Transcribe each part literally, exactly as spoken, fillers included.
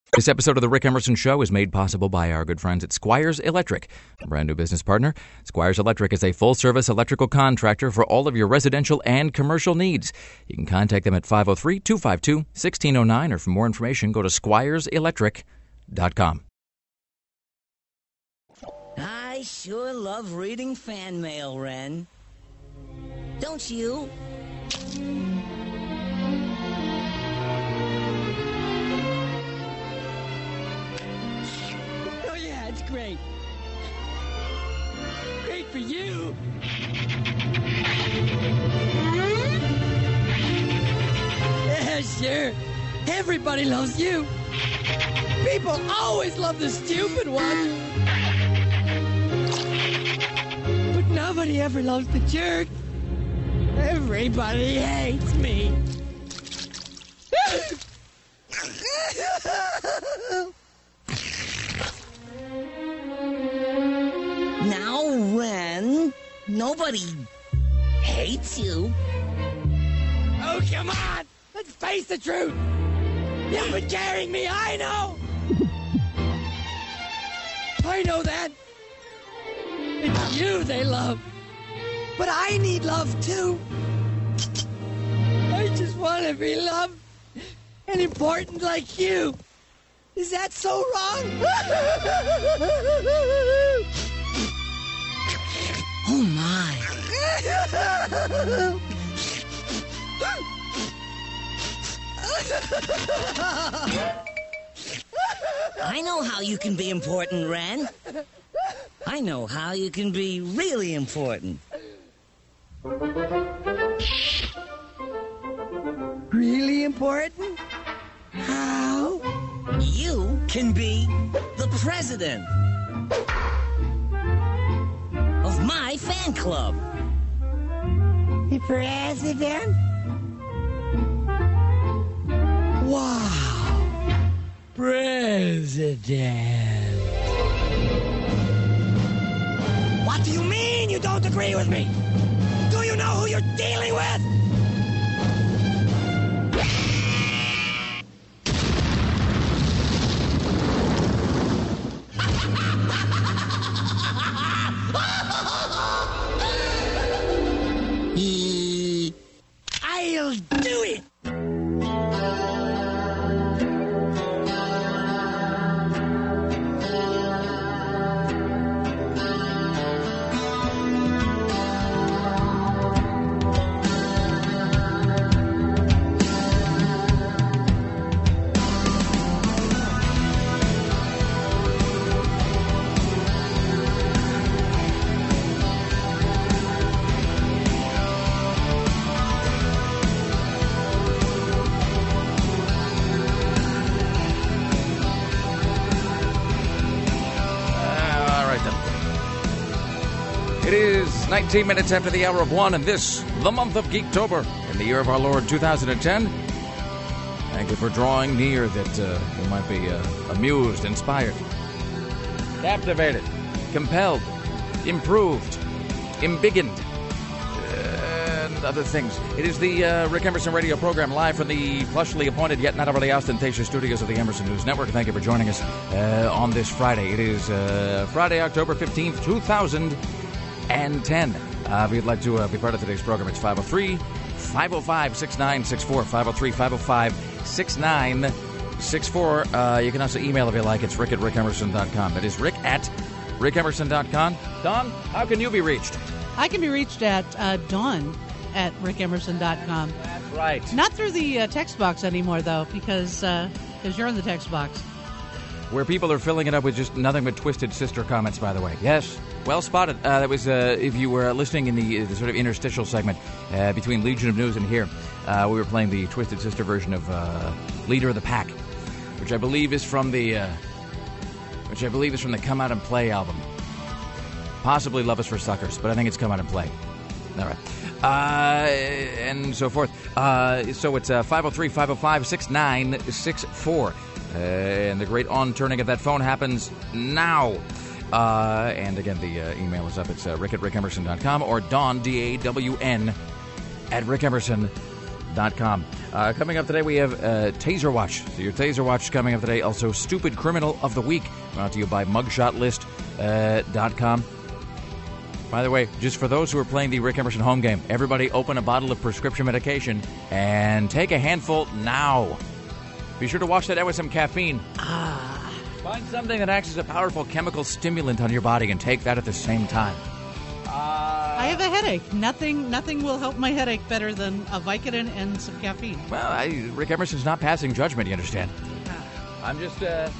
This episode of The Rick Emerson Show is made possible by our good friends at Squires Electric, a brand new business partner. Squires Electric is a full-service electrical contractor for all of your residential and commercial needs. You can contact them at five oh three, two five two, one six oh nine, or for more information, go to squires electric dot com. I sure love reading fan mail, Ren. Don't you? Oh yeah, it's great. Great for you. Yeah, sure. Everybody loves you. People always love the stupid one. But nobody ever loves the jerk. Everybody hates me. Now, Ren, nobody hates you. Oh, come on! Let's face the truth! You've been carrying me, I know! I know that! It's you they love! But I need love, too! I just want to be loved and important like you! Is that so wrong? Oh, my. I know how you can be important, Ren. I know how you can be really important. Really important? How? You can be the president of my fan club. The president? Wow. President. What do you mean you don't agree with me? Do you know who you're dealing with? I'll do it! It is nineteen minutes after the hour of one, and this, the month of Geektober, in the year of our Lord two thousand ten. Thank you for drawing near that uh, you might be uh, amused, inspired, captivated, compelled, improved, embiggened, and other things. It is the uh, Rick Emerson radio program, live from the plushly appointed yet not overly ostentatious studios of the Emerson News Network. Thank you for joining us uh, on this Friday. It is uh, Friday, October fifteenth, two thousand ten. Uh, if you'd like to uh, be part of today's program, it's five oh three, five oh five, six nine six four, five oh three, five oh five, six nine six four. Uh, you can also email if you like. It's rick at rick emerson dot com. That is rick at rick emerson dot com. Dawn, how can you be reached? I can be reached at uh, dawn at rick emerson dot com. That's right. Not through the uh, text box anymore, though, because uh, because you're in the text box. Where people are filling it up with just nothing but Twisted Sister comments, by the way. Yes, well spotted. Uh, that was, uh, if you were listening in the, the sort of interstitial segment uh, between Legion of News and here, uh, we were playing the Twisted Sister version of uh, Leader of the Pack, which I believe is from the, uh, which I believe is from the Come Out and Play album. Possibly Love Us for Suckers, but I think it's Come Out and Play. All right. Uh, and so forth. Uh, so it's uh, five oh three, five oh five, six nine six four. Uh, and the great on-turning of that phone happens now. Uh, and again, the uh, email is up. It's uh, rick at rick emerson dot com or Dawn, D A W N, at rick emerson dot com. Uh, coming up today, we have uh, Taser Watch. So your Taser Watch is coming up today. Also, Stupid Criminal of the Week, brought to you by mugshot list dot com. By the way, just for those who are playing the Rick Emerson home game, everybody open a bottle of prescription medication and take a handful now. Be sure to wash that out with some caffeine. Ah. Find something that acts as a powerful chemical stimulant on your body and take that at the same time. Uh, I have a headache. Nothing nothing will help my headache better than a Vicodin and some caffeine. Well, I, Rick Emerson's not passing judgment, you understand? I'm just, uh,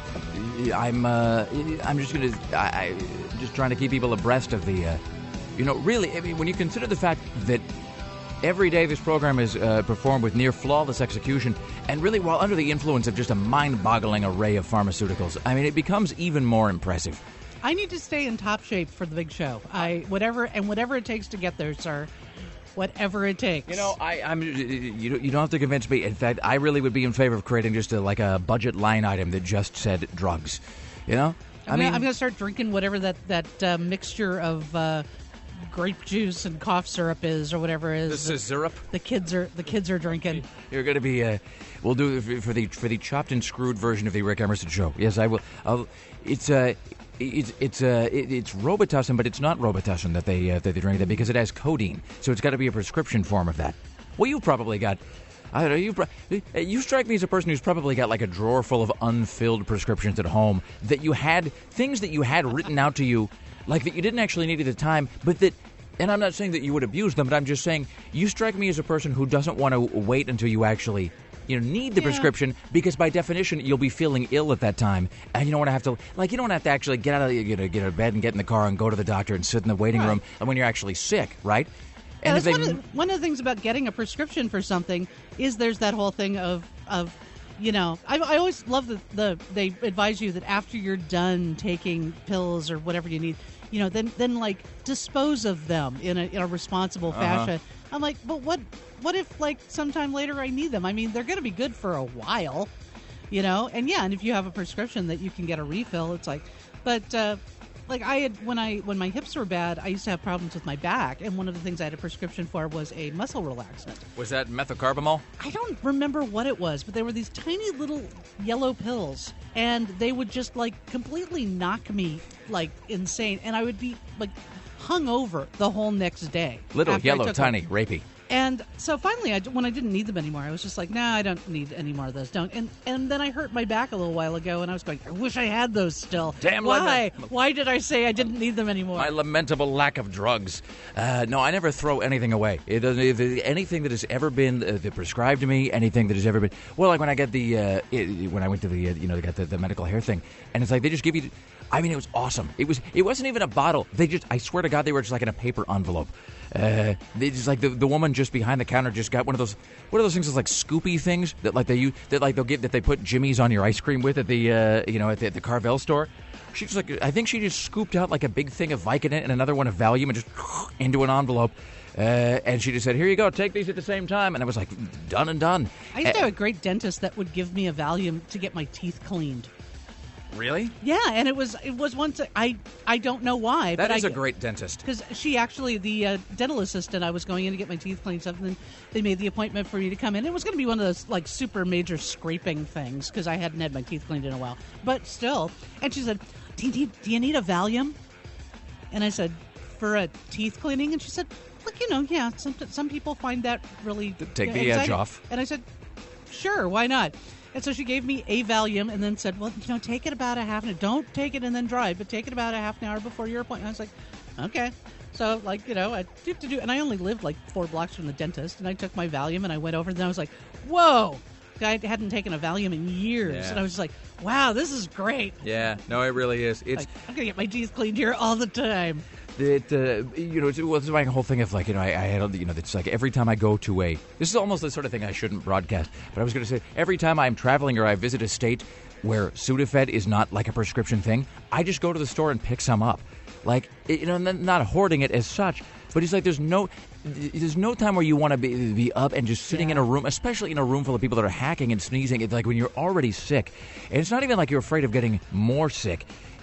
I'm, uh, I'm just gonna, I, I, just trying to keep people abreast of the, uh, you know, really, I mean, when you consider the fact that every day this program is uh, performed with near flawless execution, and really while under the influence of just a mind-boggling array of pharmaceuticals, I mean, it becomes even more impressive. I need to stay in top shape for the big show. I whatever and whatever it takes to get there, sir. Whatever it takes. You know, I, I'm. You, you don't have to convince me. In fact, I really would be in favor of creating just a, like a budget line item that just said drugs. You know, I'm I gonna, mean, I'm going to start drinking whatever that that uh, mixture of uh, grape juice and cough syrup is, or whatever it is. This is syrup. The kids are the kids are drinking. You're going to be. Uh, we'll do it for the for the chopped and screwed version of the Rick Emerson show. Yes, I will. I'll, it's uh, it's it's uh, it, it's Robitussin, but it's not Robitussin that they uh, that they drink that because it has codeine. So it's got to be a prescription form of that. Well, you've probably got. I don't know. You you strike me as a person who's probably got like a drawer full of unfilled prescriptions at home that you had things that you had written out to you, like that you didn't actually need at the time, but that. And I'm not saying that you would abuse them, but I'm just saying you strike me as a person who doesn't want to wait until you actually, you know, need the Yeah. prescription because by definition you'll be feeling ill at that time, and you don't want to have to like you don't have to actually get out of you know, get out of bed and get in the car and go to the doctor and sit in the waiting Right. room, and when you're actually sick, right? Yeah, if that's they- one, of the, one of the things about getting a prescription for something is there's that whole thing of of you know I, I always love the, the they advise you that after you're done taking pills or whatever you need, you know, then then like dispose of them in a, in a responsible Uh-huh. fashion. I'm like, but what what if like sometime later I need them? I mean, they're going to be good for a while, you know. And yeah, and if you have a prescription that you can get a refill, it's like, but. Uh, Like I had when I when my hips were bad, I used to have problems with my back, and one of the things I had a prescription for was a muscle relaxant. Was that methocarbamol? I don't remember what it was, but they were these tiny little yellow pills, and they would just like completely knock me like insane, and I would be like hung over the whole next day. Little, after I yellow, took tiny, them. rapey. And so finally, I, when I didn't need them anymore, I was just like, nah, I don't need any more of those. Don't. And and then I hurt my back a little while ago, and I was going, I wish I had those still. Damn, Why? Linda. Why did I say I didn't need them anymore? My lamentable lack of drugs. Uh, no, I never throw anything away. It doesn't. If it- anything that has ever been uh, that prescribed to me, anything that has ever been. Well, like when I get the uh, it, when I went to the uh, you know they got the, the medical hair thing, and it's like they just give you. I mean, it was awesome. It was. It wasn't even a bottle. They just. I swear to God, they were just like in a paper envelope. Uh, they just like the, the woman just behind the counter just got one of those. What are those things? That's like Scoopy things that like they use that like they'll get that they put Jimmy's on your ice cream with at the uh, you know at the, at the Carvel store. She was like, I think she just scooped out like a big thing of Vicodin and another one of Valium and just into an envelope. Uh, and she just said, here you go, take these at the same time. And I was like, done and done. I used to Uh, have a great dentist that would give me a Valium to get my teeth cleaned. Really? Yeah, and it was it was once I I don't know why. That but is I, a great dentist. Because she actually, the uh, dental assistant, I was going in to get my teeth cleaned, something. And they made the appointment for me to come in. It was going to be one of those like super major scraping things because I hadn't had my teeth cleaned in a while. But still, and she said, "Do you need, do you need a Valium?" And I said, "For a teeth cleaning?" And she said, "Look, you know, yeah, some some people find that really Take the edge exciting." off. And I said, "Sure, why not?" And so she gave me a Valium and then said, well, you know, take it about a half an hour. Don't take it and then drive, but take it about a half an hour before your appointment. I was like, okay. So, like, you know, I do to do, and I only lived like four blocks from the dentist, and I took my Valium and I went over, and I was like, whoa. I hadn't taken a Valium in years, Yeah. and I was just like, wow, this is great. Yeah, no, it really is. It's Like, I'm going to get my teeth cleaned here all the time. It, uh, you know, it's, well, it's my whole thing of like, you know, I, I had, you know, it's like every time I go to a, this is almost the sort of thing I shouldn't broadcast, but I was going to say, every time I'm traveling or I visit a state where Sudafed is not like a prescription thing, I just go to the store and pick some up. Like, you know, not hoarding it as such, but it's like there's no, there's no time where you want to be, be up and just sitting Yeah. in a room, especially in a room full of people that are hacking and sneezing. It's like when you're already sick, and it's not even like you're afraid of getting more sick.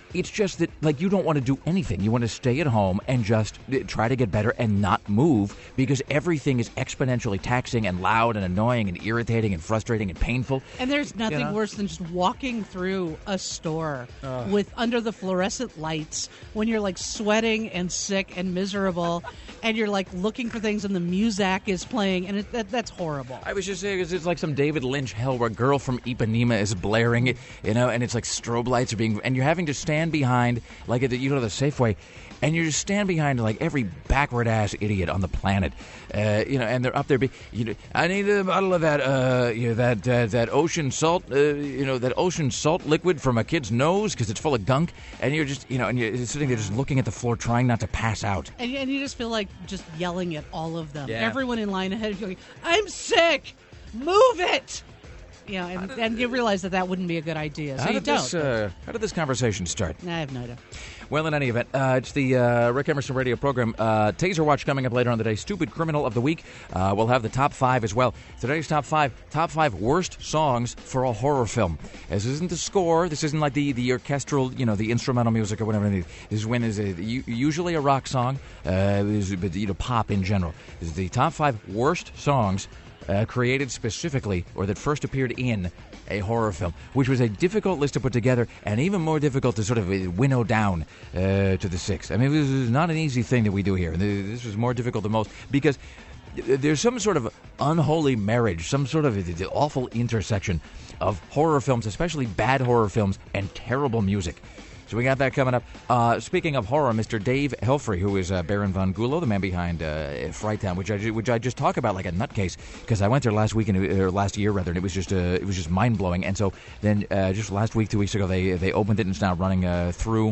it's just that, like, you don't want to do anything. You want to stay at home and just try to get better and not move because everything is exponentially taxing and loud and annoying and irritating and frustrating and painful. And there's nothing You know? worse than just walking through a store Ugh. with under the fluorescent lights when you're like sweating and sick and miserable and you're like looking for things and the Muzak is playing and it, that, that's horrible. I was just saying, it's like some David Lynch hell where a girl from Ipanema is blaring, you know, and it's like strobe lights are being, and you're having to stand behind, like at the, you go to the Safeway, and you just stand behind like every backward ass idiot on the planet, uh, you know, and they're up there. Be, you know, I need a bottle of that, uh, you know, that uh, that ocean salt, uh, you know, that ocean salt liquid from a kid's nose because it's full of gunk, and you're just, you know, and you're sitting there just looking at the floor, trying not to pass out. And, and you just feel like just yelling at all of them. Yeah. Everyone in line ahead of you going, I'm sick! Move it! You know, and, and you realize that that wouldn't be a good idea. So How you did don't. this? Uh, how did this conversation start? I have no idea. Well, in any event, uh, it's the uh, Rick Emerson radio program. Uh, Taser Watch coming up later on today. Stupid Criminal of the Week. Uh, we'll have the top five as well. Today's top five, top five worst songs for a horror film. This isn't the score. This isn't like the, the orchestral, you know, the instrumental music or whatever. This is when is a, usually a rock song, uh, is, but, you know, pop in general. This is the top five worst songs Uh, created specifically or that first appeared in a horror film, which was a difficult list to put together and even more difficult to sort of uh, winnow down uh, to the six. I mean, this is not an easy thing that we do here. This was more difficult than most because there's some sort of unholy marriage, some sort of awful intersection of horror films, especially bad horror films, and terrible music. So we got that coming up. Uh, speaking of horror, Mister Dave Helfrey, who is uh, Baron von Gulo, the man behind uh, Fright Town, which I ju- which I just talk about like a nutcase because I went there last week and it- or last year rather, and it was just uh, it was just mind blowing. And so then uh, just last week, two weeks ago, they they opened it and it's now running uh, through.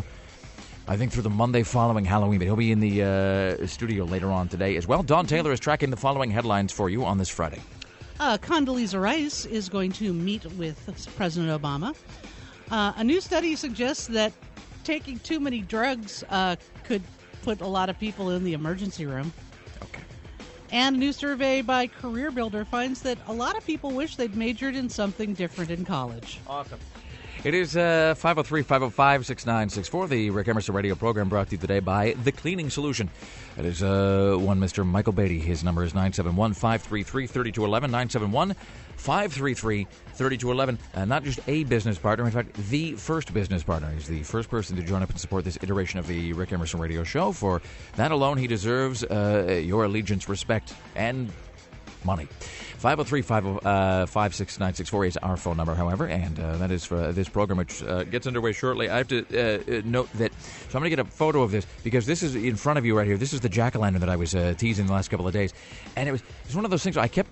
I think through the Monday following Halloween, but he'll be in the uh, studio later on today as well. Don Taylor is tracking the following headlines for you on this Friday. Uh, Condoleezza Rice is going to meet with President Obama. Uh, a new study suggests that taking too many drugs uh, could put a lot of people in the emergency room. Okay. And a new survey by Career Builder finds that a lot of people wish they'd majored in something different in college. Awesome. It is uh, five oh three, five oh five, six nine six four, the Rick Emerson radio program brought to you today by The Cleaning Solution. That is uh, one Mister Michael Beatty. His number is nine seven one, five three three, three two one one, nine seven one, five three three, three two one one. Uh, not just a business partner, in fact, the first business partner. He's the first person to join up and support this iteration of the Rick Emerson radio show. For that alone, he deserves uh, your allegiance, respect, and money. five oh three, five six nine six four is our phone number, however, and uh, that is for this program, which uh, gets underway shortly. I have to uh, note that, so I'm going to get a photo of this, because this is in front of you right here. This is the jack-o'-lantern that I was uh, teasing the last couple of days, and it was, it was one of those things where I kept...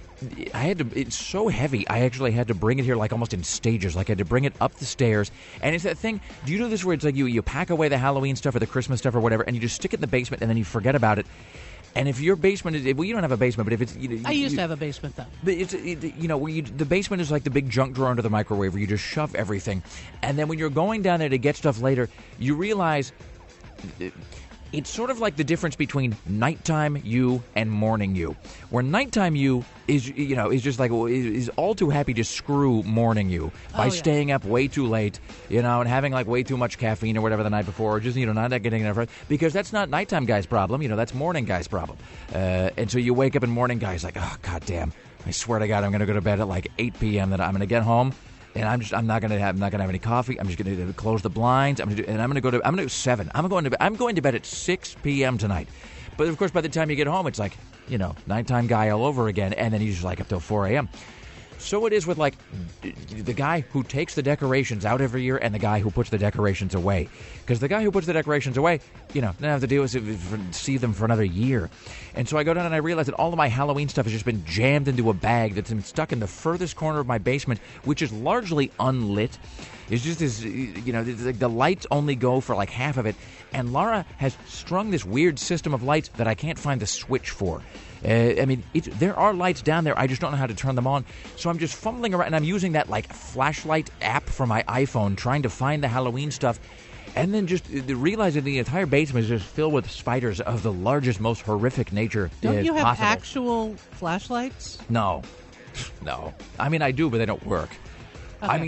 I had to, it's so heavy, I actually had to bring it here like almost in stages. Like I had to bring it up the stairs. And it's that thing, do you do this where it's like you, you pack away the Halloween stuff or the Christmas stuff or whatever, and you just stick it in the basement and then you forget about it? And if your basement is, well, you don't have a basement, but if it's... You know, I used you, to have a basement, though. But it's, it, you know, where you, the basement is like the big junk drawer under the microwave where you just shove everything. And then when you're going down there to get stuff later, you realize... It, It's sort of like the difference between nighttime you and morning you. Where nighttime you is, you know, is just like is all too happy to screw morning you by oh, yeah. staying up way too late, you know, and having like way too much caffeine or whatever the night before, or just, you know, not getting enough rest, because that's not nighttime guy's problem, you know, that's morning guy's problem. Uh, and so you wake up in morning guy's like, oh god damn, I swear to God, I'm going to go to bed at like eight p.m. That I'm going to get home. And I'm just I'm not gonna have I'm not gonna have any coffee. I'm just gonna close the blinds. I'm gonna do, and I'm gonna go to I'm gonna do seven. I'm going to bed, I'm going to bed at six p.m. tonight. But of course, by the time you get home, it's like, you know, nighttime guy all over again. And then he's just like up till four a.m. So it is with like the guy who takes the decorations out every year and the guy who puts the decorations away. Because the guy who puts the decorations away, you know, doesn't have to deal with it, see them for another year. And so I go down and I realize that all of my Halloween stuff has just been jammed into a bag that's been stuck in the furthest corner of my basement, which is largely unlit. It's just this, you know, the, the lights only go for like half of it. And Laura has strung this weird system of lights that I can't find the switch for. Uh, I mean, it, there are lights down there. I just don't know how to turn them on. So I'm just fumbling around, and I'm using that, like, flashlight app from my iPhone, trying to find the Halloween stuff, and then just uh, realizing the entire basement is just filled with spiders of the largest, most horrific nature Don't uh, you have possible. actual flashlights? No. No. I mean, I do, but they don't work. Okay. I mean...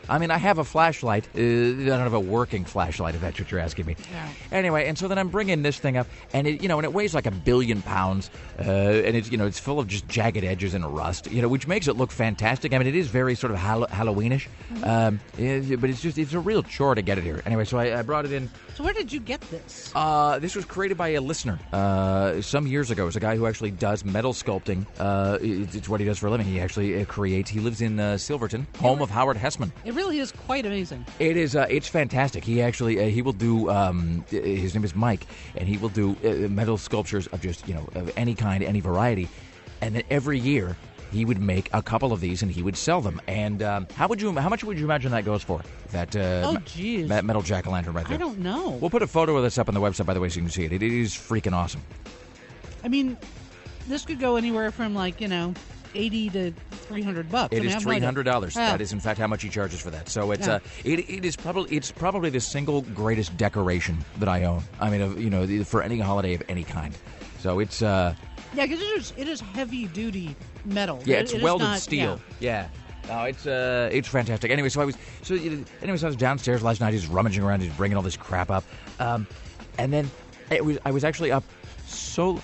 I mean, I have a flashlight. Uh, I don't have a working flashlight, if that's what you're asking me. Yeah. Anyway, and so then I'm bringing this thing up, and it, you know, and it weighs like a billion pounds, uh, and it's, you know, it's full of just jagged edges and rust, you know, which makes it look fantastic. I mean, it is very sort of Hall- Halloweenish, mm-hmm. um, it, but it's just it's a real chore to get it here. Anyway, so I, I brought it in. So where did you get this? Uh, this was created by a listener uh, some years ago. It's a guy who actually does metal sculpting. Uh, it, it's what he does for a living. He actually uh, creates. He lives in uh, Silverton, home of Howard Hessman. It really is quite amazing. It is. Uh, it's fantastic. He actually uh, he will do. Um, his name is Mike, and he will do uh, metal sculptures of just you know of any kind, any variety, and then every year he would make a couple of these and he would sell them. And um, how would you? How much would you imagine that goes for? That uh, oh, geez. that metal jack-o'-lantern right there. I don't know. We'll put a photo of this up on the website, by the way, so you can see it. It is freaking awesome. I mean, this could go anywhere from like you know. eighty to three hundred bucks. It I mean, is three hundred dollars. Yeah. That is, in fact, how much he charges for that. So it's Yeah. uh, it, it is probably it's probably the single greatest decoration that I own. I mean, of, you know, for any holiday of any kind. So it's uh, yeah, because it is it is heavy duty metal. yeah, It- it's it is welded not- steel. Yeah. No, it's uh, it's fantastic. Anyway, so I was so you know, anyway, so I was downstairs last night, just rummaging around, just bringing all this crap up, um, and then it was I was actually up so.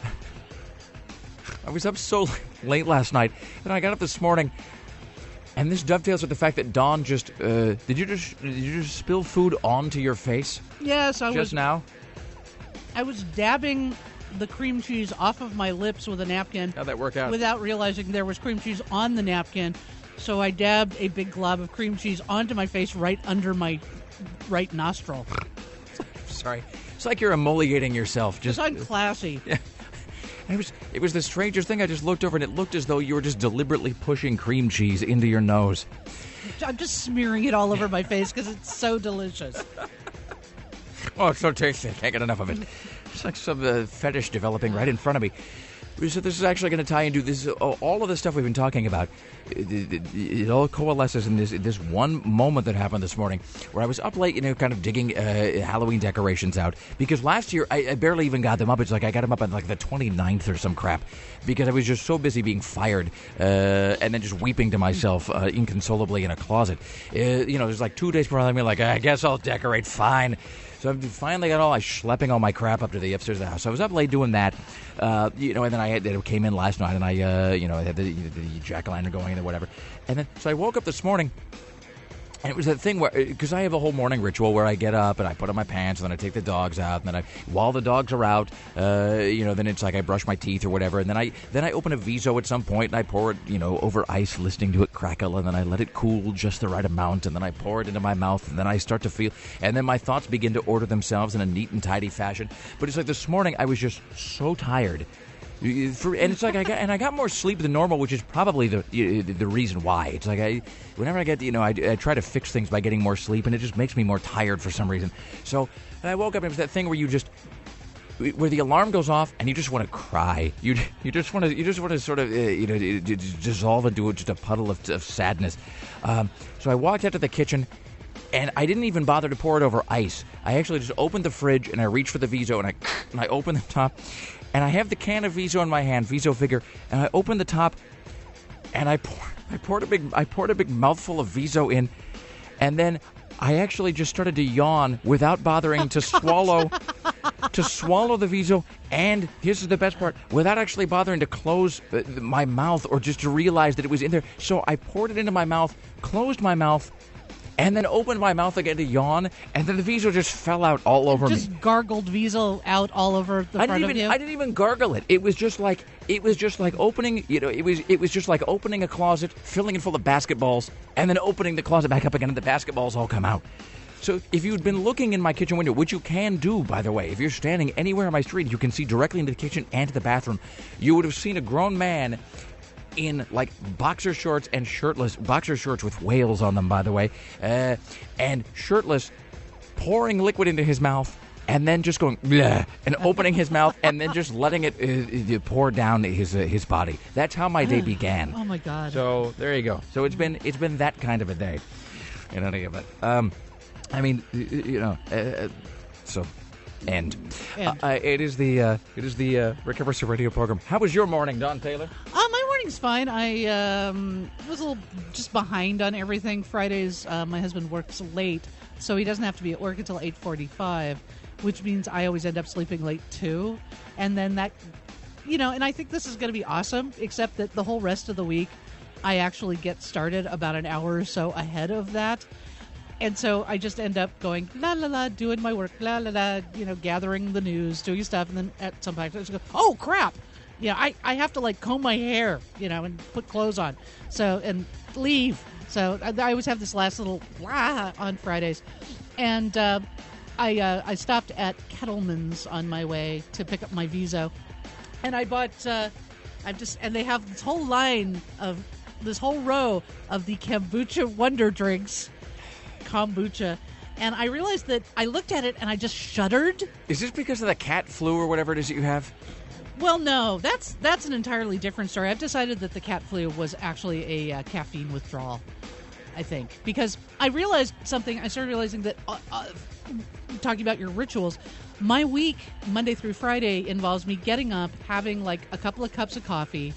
I was up so late last night, and I got up this morning, and this dovetails with the fact that Dawn just uh, did you just did you just spill food onto your face Yeah, so I just was now? I was dabbing the cream cheese off of my lips with a napkin. How'd that work out? Without realizing there was cream cheese on the napkin, so I dabbed a big glob of cream cheese onto my face right under my right nostril. Sorry, it's like you're emoliating yourself. Just Just I'm classy. Yeah. It was it was the strangest thing. I just looked over and it looked as though you were just deliberately pushing cream cheese into your nose. I'm just smearing it all over my face because it's so delicious. Oh, it's so tasty. I can't get enough of it. It's like some uh, fetish developing right in front of me. So this is actually going to tie into this. Uh, all of the stuff we've been talking about. It, it, it all coalesces in this this one moment that happened this morning, where I was up late, you know, kind of digging uh, Halloween decorations out. Because last year I, I barely even got them up. It's like I got them up on like the twenty-ninth or some crap, because I was just so busy being fired uh, and then just weeping to myself uh, inconsolably in a closet. Uh, you know, there's like two days before I'm like, I guess I'll decorate. Fine. So I finally got all I schlepping all my crap up to the upstairs of the house. So I was up late doing that, uh, you know, and then I had, it came in last night, and I, uh, you know, I had the, the, the jack-o'-lantern going and whatever. And then, so I woke up this morning, and it was that thing where, because I have a whole morning ritual where I get up and I put on my pants, and then I take the dogs out, and then I, while the dogs are out, uh, you know, then it's like I brush my teeth or whatever, and then I, then I open a Viso at some point, and I pour it, you know, over ice, listening to it crackle, and then I let it cool just the right amount, and then I pour it into my mouth, and then I start to feel, and then my thoughts begin to order themselves in a neat and tidy fashion. But it's like this morning, I was just so tired. For, and it's like I got and I got more sleep than normal, which is probably the the reason why. It's like I, whenever I get, you know, I, I try to fix things by getting more sleep, and it just makes me more tired for some reason. So, and I woke up, and it was that thing where you just, where the alarm goes off, and you just want to cry. You you just want to you just want to sort of uh, you know dissolve into just a puddle of, of sadness. Um, so I walked out to the kitchen. And I didn't even bother to pour it over ice. I actually just opened the fridge, and I reached for the Viso, and I and I opened the top, and I have the can of Viso in my hand, Viso figure, and I opened the top, and I pour, I poured a big I poured a big mouthful of Viso in, and then I actually just started to yawn without bothering to swallow to swallow the Viso, and here's the best part, without actually bothering to close uh, my mouth or just to realize that it was in there. So I poured it into my mouth, closed my mouth, and then opened my mouth again to yawn, and then the Viso just fell out all over just me. Just gargled Viso out all over the I front didn't even, of you. I didn't even gargle it. It was just like it was just like opening, you know, it was it was just like opening a closet, filling it full of basketballs, and then opening the closet back up again, and the basketballs all come out. So if you'd been looking in my kitchen window, which you can do, by the way, if you're standing anywhere on my street, you can see directly into the kitchen and to the bathroom, you would have seen a grown man in like boxer shorts and shirtless, boxer shorts with whales on them, by the way, uh, and shirtless, pouring liquid into his mouth, and then just going bleh, and opening his mouth, and then just letting it uh, pour down his uh, his body. That's how my day began. Oh my God! So there you go. So it's been it's been that kind of a day, in any event. Um, I mean, you know, uh, so. End. End. Uh, uh, it is the uh, it is the uh, Rick Emerson radio program. How was your morning, Don Taylor? Uh, my morning everything's fine. I um, was a little just behind on everything. Fridays, uh, my husband works late, so he doesn't have to be at work until eight forty-five, which means I always end up sleeping late too. And then that, you know, and I think this is going to be awesome, except that the whole rest of the week, I actually get started about an hour or so ahead of that. And so I just end up going, la, la, la, doing my work, la, la, la, you know, gathering the news, doing stuff. And then at some point I just go, oh, crap. Yeah, I, I have to, like, comb my hair, you know, and put clothes on. So, and leave. So I, I always have this last little blah on Fridays. And uh, I uh, I stopped at Kettleman's on my way to pick up my Viso. And I bought, uh, I've just, and they have this whole line of, this whole row of the kombucha wonder drinks. Kombucha, and I realized that I looked at it and I just shuddered. Is this because of the cat flu or whatever it is that you have? Well, no, that's that's an entirely different story. I've decided that the cat flu was actually a uh, caffeine withdrawal, I think, because I realized something. I started realizing that uh, uh, talking about your rituals, my week, Monday through Friday, involves me getting up, having like a couple of cups of coffee,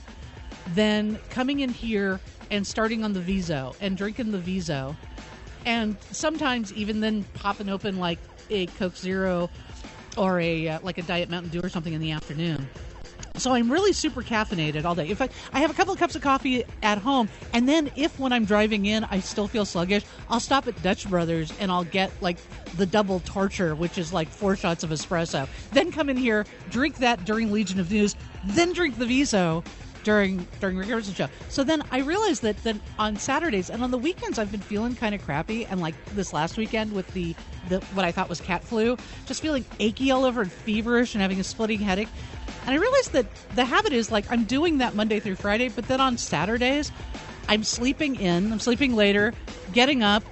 then coming in here and starting on the Viso and drinking the Viso. And sometimes even then popping open like a Coke Zero or a uh, like a Diet Mountain Dew or something in the afternoon. So I'm really super caffeinated all day. In fact, I have a couple of cups of coffee at home, and then if when I'm driving in I still feel sluggish, I'll stop at Dutch Brothers and I'll get like the double torture, which is like four shots of espresso. Then come in here, drink that during Legion of News, then drink the Viso during during Rick Emerson show. So then I realized that then on Saturdays and on the weekends I've been feeling kind of crappy, and like this last weekend with the, the what I thought was cat flu, just feeling achy all over and feverish and having a splitting headache. And I realized that the habit is like I'm doing that Monday through Friday, but then on Saturdays I'm sleeping in, I'm sleeping later, getting up,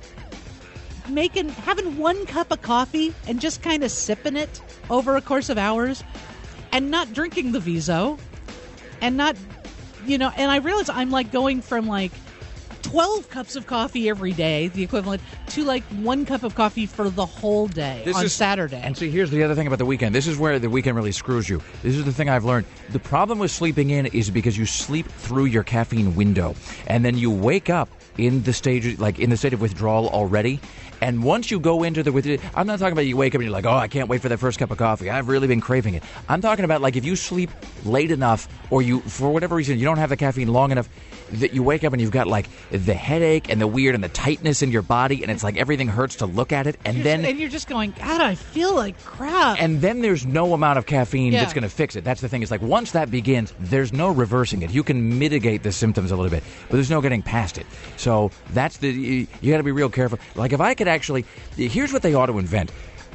making having one cup of coffee and just kind of sipping it over a course of hours and not drinking the Viso and not You know, and I realize I'm like going from like twelve cups of coffee every day, the equivalent, to like one cup of coffee for the whole day this on is, Saturday. And see, here's the other thing about the weekend. This is where the weekend really screws you. This is the thing I've learned. The problem with sleeping in is because you sleep through your caffeine window, and then you wake up in the stage, like in the state of withdrawal already. And once you go into the withdrawal, I'm not talking about you wake up and you're like, oh, I can't wait for that first cup of coffee. I've really been craving it. I'm talking about like if you sleep late enough, or you, for whatever reason, you don't have the caffeine long enough, that you wake up and you've got like the headache and the weird and the tightness in your body, and it's like everything hurts to look at it. And you're then just, and you're just going, God, I feel like crap. And then there's no amount of caffeine Yeah. that's going to fix it. That's the thing. It's like once that begins, there's no reversing it. You can mitigate the symptoms a little bit, but there's no getting past it. So that's the you, you got to be real careful. Like if I could actually, here's what they ought to invent.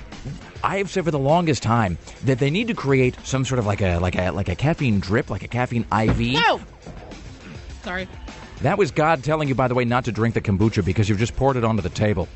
I have said for the longest time that they need to create some sort of like a like a like a caffeine drip, like a caffeine I V. No. Sorry. That was God telling you, by the way, not to drink the kombucha because you've just poured it onto the table.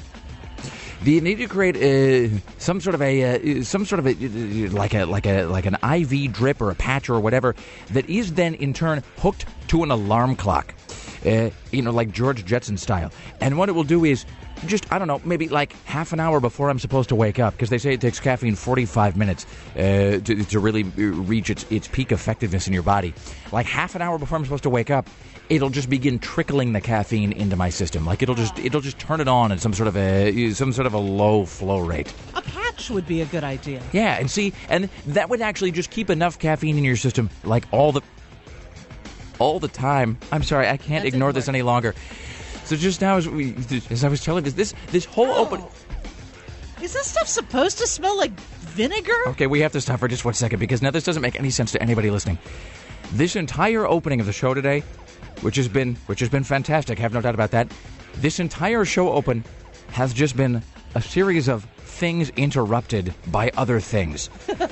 You need to create uh, some sort of a uh, some sort of a uh, like a like a like an I V drip or a patch or whatever that is then in turn hooked to an alarm clock, uh, you know, like George Jetson style. And what it will do is just, I don't know, maybe like half an hour before I'm supposed to wake up, because they say it takes caffeine forty-five minutes uh, to, to really reach its its peak effectiveness in your body. Like half an hour before I'm supposed to wake up, it'll just begin trickling the caffeine into my system. Like it'll just it'll just turn it on at some sort of a some sort of a low flow rate. A patch would be a good idea. Yeah, and see, and that would actually just keep enough caffeine in your system, like all the all the time. I'm sorry, I can't That's ignore this any longer. So just now, as, we, as I was telling you, this this whole Oh. open. Is this stuff supposed to smell like vinegar? Okay, we have to stop for just one second, because now this doesn't make any sense to anybody listening. This entire opening of the show today, which has been which has been fantastic, I have no doubt about that. This entire show open has just been a series of things interrupted by other things.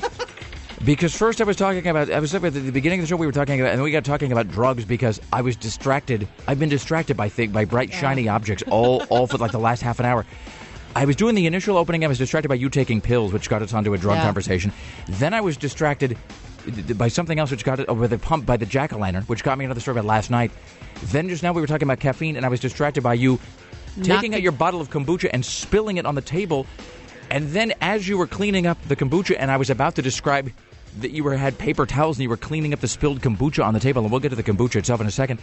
Because first I was talking about, I was at the beginning of the show we were talking about, and then we got talking about drugs because I was distracted. I've been distracted by thing, by bright, Yeah. shiny objects all, all for like the last half an hour. I was doing the initial opening, I was distracted by you taking pills, which got us onto a drug Yeah. conversation. Then I was distracted by something else, which got it over the pump by the jack-o'-lantern, which got me another story about last night. Then just now we were talking about caffeine, and I was distracted by you taking the- out your bottle of kombucha and spilling it on the table. And then as you were cleaning up the kombucha, and I was about to describe that you were had paper towels and you were cleaning up the spilled kombucha on the table, and we'll get to the kombucha itself in a second.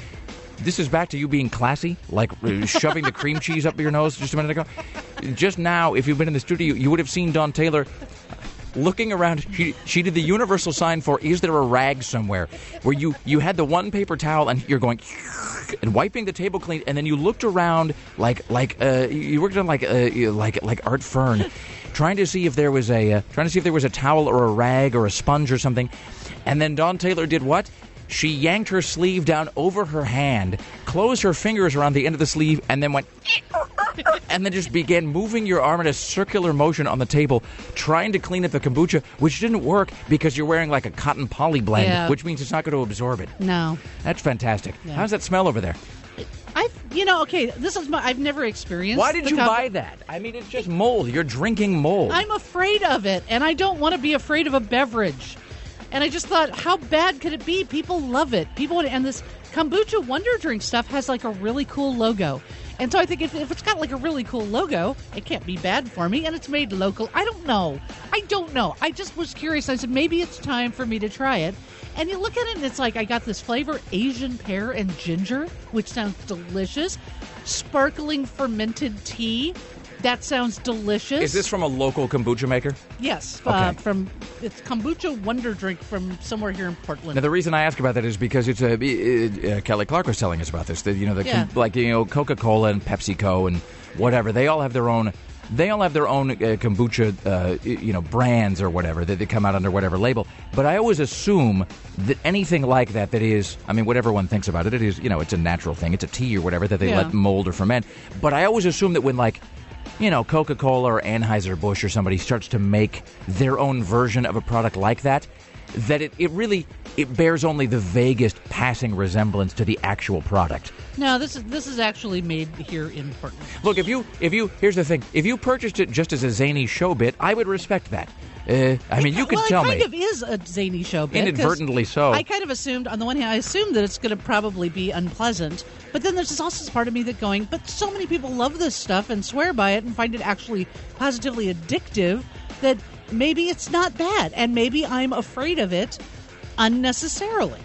This is back to you being classy, like uh, shoving the cream cheese up your nose just a minute ago. Just now, if you've been in the studio, you would have seen Dawn Taylor looking around. She she did the universal sign for, is there a rag somewhere? Where you, you had the one paper towel and you're going and wiping the table clean, and then you looked around like like uh, you worked on like uh, like like Art Fern, trying to see if there was a uh, trying to see if there was a towel or a rag or a sponge or something, and then Dawn Taylor did what? She yanked her sleeve down over her hand, closed her fingers around the end of the sleeve, and then went, and then just began moving your arm in a circular motion on the table, trying to clean up the kombucha, which didn't work because you're wearing like a cotton poly blend, Yeah. which means it's not going to absorb it. No. That's fantastic. Yeah. How's that smell over there? I've, you know, okay, this is my, I've never experienced. Why did the you com- buy that? I mean, it's just mold. You're drinking mold. I'm afraid of it, and I don't want to be afraid of a beverage. And I just thought, how bad could it be? People love it. People want it. And this kombucha Wonder Drink stuff has like a really cool logo. And so I think if, if it's got like a really cool logo, it can't be bad for me. And it's made local. I don't know. I don't know. I just was curious. I said, maybe it's time for me to try it. And you look at it and it's like, I got this flavor, Asian pear and ginger, which sounds delicious. Sparkling fermented tea. That sounds delicious. Is this from a local kombucha maker? Yes, uh, Okay. from it's kombucha Wonder Drink from somewhere here in Portland. Now, the reason I ask about that is because it's a uh, uh, Kelly Clark was telling us about this. That you know, the Yeah. com- like you know, Coca-Cola and PepsiCo and whatever, they all have their own. They all have their own uh, kombucha, uh, you know, brands or whatever that they come out under whatever label. But I always assume that anything like that, that is, I mean, whatever one thinks about it, it is, you know, it's a natural thing. It's a tea or whatever that they Yeah. let mold or ferment. But I always assume that when like, you know, Coca-Cola or Anheuser-Busch or somebody starts to make their own version of a product like that, that it, it really it bears only the vaguest passing resemblance to the actual product. No, this is this is actually made here in Portland. Look, if you if you here's the thing, if you purchased it just as a zany show bit, I would respect that. Uh, I mean, you could well, tell it kind me of is a zany show bit. 'cause inadvertently so. I kind of assumed, on the one hand, I assumed that it's going to probably be unpleasant. But then there's this also this part of me that going, but so many people love this stuff and swear by it and find it actually positively addictive that maybe it's not bad. And maybe I'm afraid of it unnecessarily.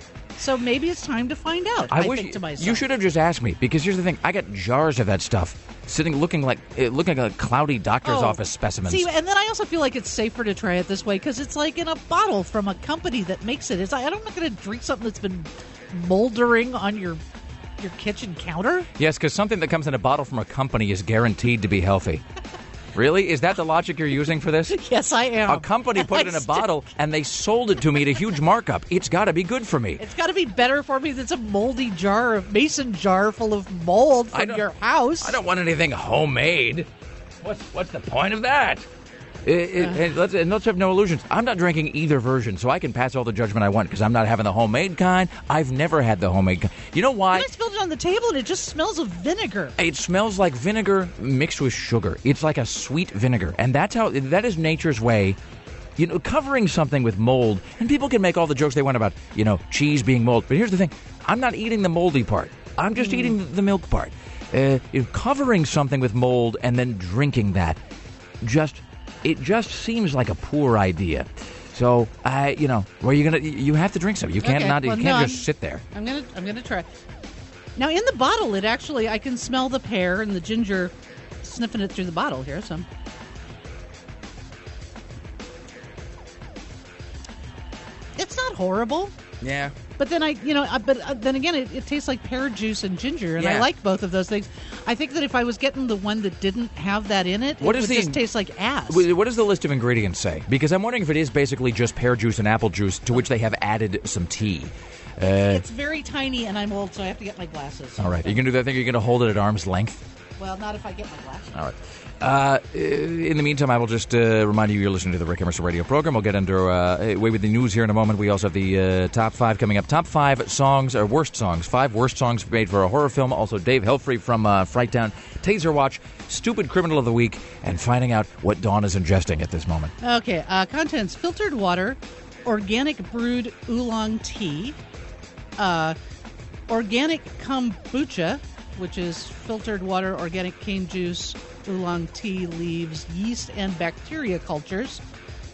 So maybe it's time to find out. I, I wish think to myself. you should have just asked me, because here's the thing: I got jars of that stuff sitting, looking like uh, looking like a cloudy doctor's Oh, office specimens. See, and then I also feel like it's safer to try it this way because it's like in a bottle from a company that makes it. It's like, I'm not going to drink something that's been moldering on your your kitchen counter. Yes, because something that comes in a bottle from a company is guaranteed to be healthy. Really? Is that the logic you're using for this? Yes, I am. A company put it in a bottle and they sold it to me at a huge markup. It's got to be good for me. It's got to be better for me than some moldy jar, of mason jar full of mold I from don't- your house. I don't want anything homemade. What's what's the point of that? It, it, and let's, and let's have no illusions. I'm not drinking either version, so I can pass all the judgment I want because I'm not having the homemade kind. I've never had the homemade kind. You know why? And I spilled it on the table, and it just smells of vinegar. It smells like vinegar mixed with sugar. It's like a sweet vinegar, and that's how that is nature's way. You know, covering something with mold, and people can make all the jokes they want about, you know, cheese being mold. But here's the thing: I'm not eating the moldy part. I'm just Mm. eating the milk part. Uh, you know, covering something with mold and then drinking that, just it just seems like a poor idea. So I, you know, where you gonna? You have to drink some. You can't Okay, not. well, you can't no, just I'm- sit there. I'm gonna, I'm gonna try. Now, in the bottle, it actually, I can smell the pear and the ginger, sniffing it through the bottle here. So, it's not horrible. Yeah. But then I, you know, uh, but uh, then again, it, it tastes like pear juice and ginger, and I Yeah. like both of those things. I think that if I was getting the one that didn't have that in it, What it is would the- just taste like ass. Wh- What does the list of ingredients say? Because I'm wondering if it is basically just pear juice and apple juice, to which they have added some tea. Uh, It's very tiny, and I'm old, so I have to get my glasses. all right, you can do that thing. You're going to hold it at arm's length. Well, not if I get my glasses. All right. Uh, in the meantime, I will just uh, remind you you're listening to the Rick Emerson Radio program. We'll get under uh, way with the news here in a moment. We also have the uh, top five coming up. Top five songs, or worst songs. Five worst songs made for a horror film. Also, Dave Helfrey from uh, Fright Town. Taser Watch, Stupid Criminal of the Week, and finding out what Dawn is ingesting at this moment. Okay, uh, contents: filtered water, organic brewed oolong tea, uh, organic kombucha, which is filtered water, organic cane juice, oolong tea leaves, yeast and bacteria cultures,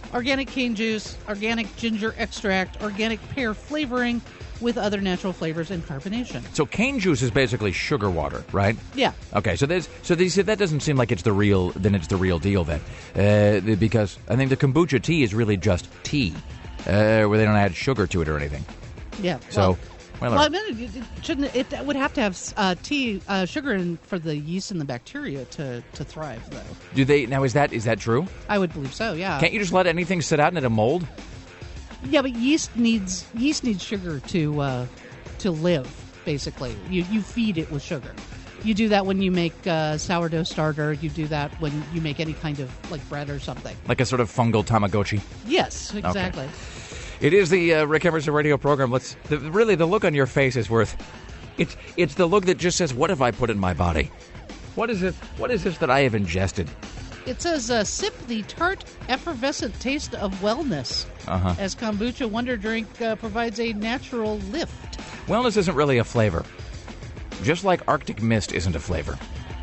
organic cane juice, organic ginger extract, organic pear flavoring with other natural flavors and carbonation. So cane juice is basically sugar water, right? Yeah. Okay, so there's so they said that doesn't seem like it's the real. Then it's the real deal then, uh, because I think the kombucha tea is really just tea, uh, where they don't add sugar to it or anything. Yeah. So. Well, Well, well, I mean, it, it shouldn't it, it would have to have uh, tea, uh, sugar, in, for the yeast and the bacteria to, to thrive, though. do they now? Is that is that true? I would believe so. Yeah. Can't you just let anything sit out in a mold? Yeah, but yeast needs yeast needs sugar to uh, to live. Basically, you you feed it with sugar. You do that when you make uh, sourdough starter. You do that when you make any kind of like bread or something. Like a sort of fungal Tamagotchi. Yes, exactly. Okay. It is the uh, Rick Emerson radio program. Let's the, really the look on your face is worth. It's it's the look that just says, "What have I put in my body? What is it? What is this that I have ingested?" It says, uh, "Sip the tart, effervescent taste of wellness." Uh-huh. As kombucha wonder drink uh, provides a natural lift. Wellness isn't really a flavor, just like Arctic mist isn't a flavor.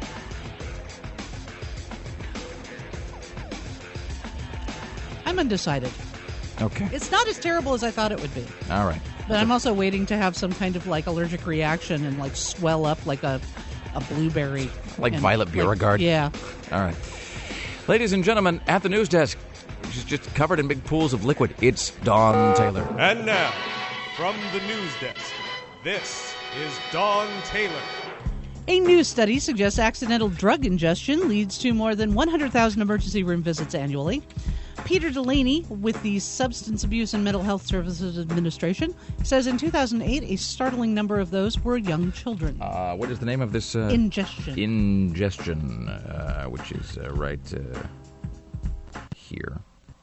I'm undecided. Okay. It's not as terrible as I thought it would be. All right. But I'm also waiting to have some kind of like allergic reaction and like swell up like a, a blueberry. Like and, Violet like, Beauregard? Yeah. All right. Ladies and gentlemen, at the news desk, which is just covered in big pools of liquid, it's Dawn Taylor. And now, from the news desk, this is Dawn Taylor. A new study suggests accidental drug ingestion leads to more than one hundred thousand emergency room visits annually. Peter Delaney, with the Substance Abuse and Mental Health Services Administration, says in two thousand eight, a startling number of those were young children. Uh, what is the name of this? Uh, Ingestion. Ingestion, uh, which is uh, right uh, here.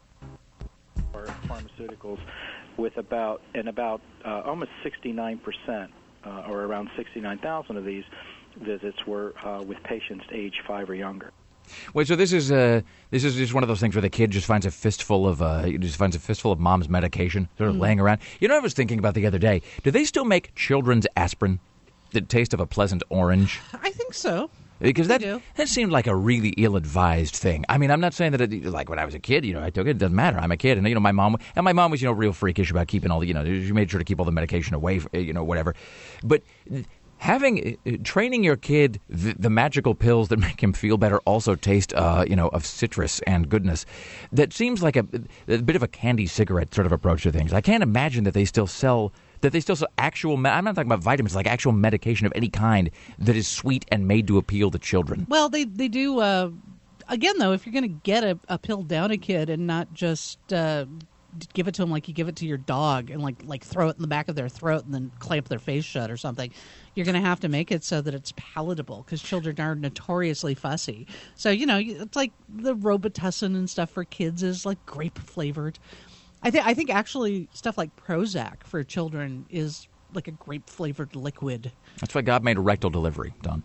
Or pharmaceuticals, with about and about uh, almost sixty-nine percent, uh, or around sixty-nine thousand of these visits were uh, with patients age five or younger. Wait, so this is uh, this is just one of those things where the kid just finds a fistful of uh, he just finds a fistful of mom's medication sort of mm. laying around. You know, what I was thinking about the other day. Do they still make children's aspirin? The taste of a pleasant orange. I think so. Because They that do. that seemed like a really ill-advised thing. I mean, I'm not saying that it, like when I was a kid, you know, I took it. It doesn't matter. I'm a kid, and you know, my mom and my mom was you know real freakish about keeping all the you know she made sure to keep all the medication away, you know, whatever. But having uh, training your kid the, the magical pills that make him feel better also taste uh, you know of citrus and goodness, that seems like a, a bit of a candy cigarette sort of approach to things. I can't imagine that they still sell that they still sell actual me- I'm not talking about vitamins, like actual medication of any kind that is sweet and made to appeal to children. Well, they they do. Uh, again, though, if you're going to get a, a pill down a kid and not just uh, give it to them like you give it to your dog and like like throw it in the back of their throat and then clamp their face shut or something, you're going to have to make it so that it's palatable because children are notoriously fussy. So, you know, it's like the Robitussin and stuff for kids is like grape flavored. I think I think actually stuff like Prozac for children is like a grape flavored liquid. That's why God made a rectal delivery, Don.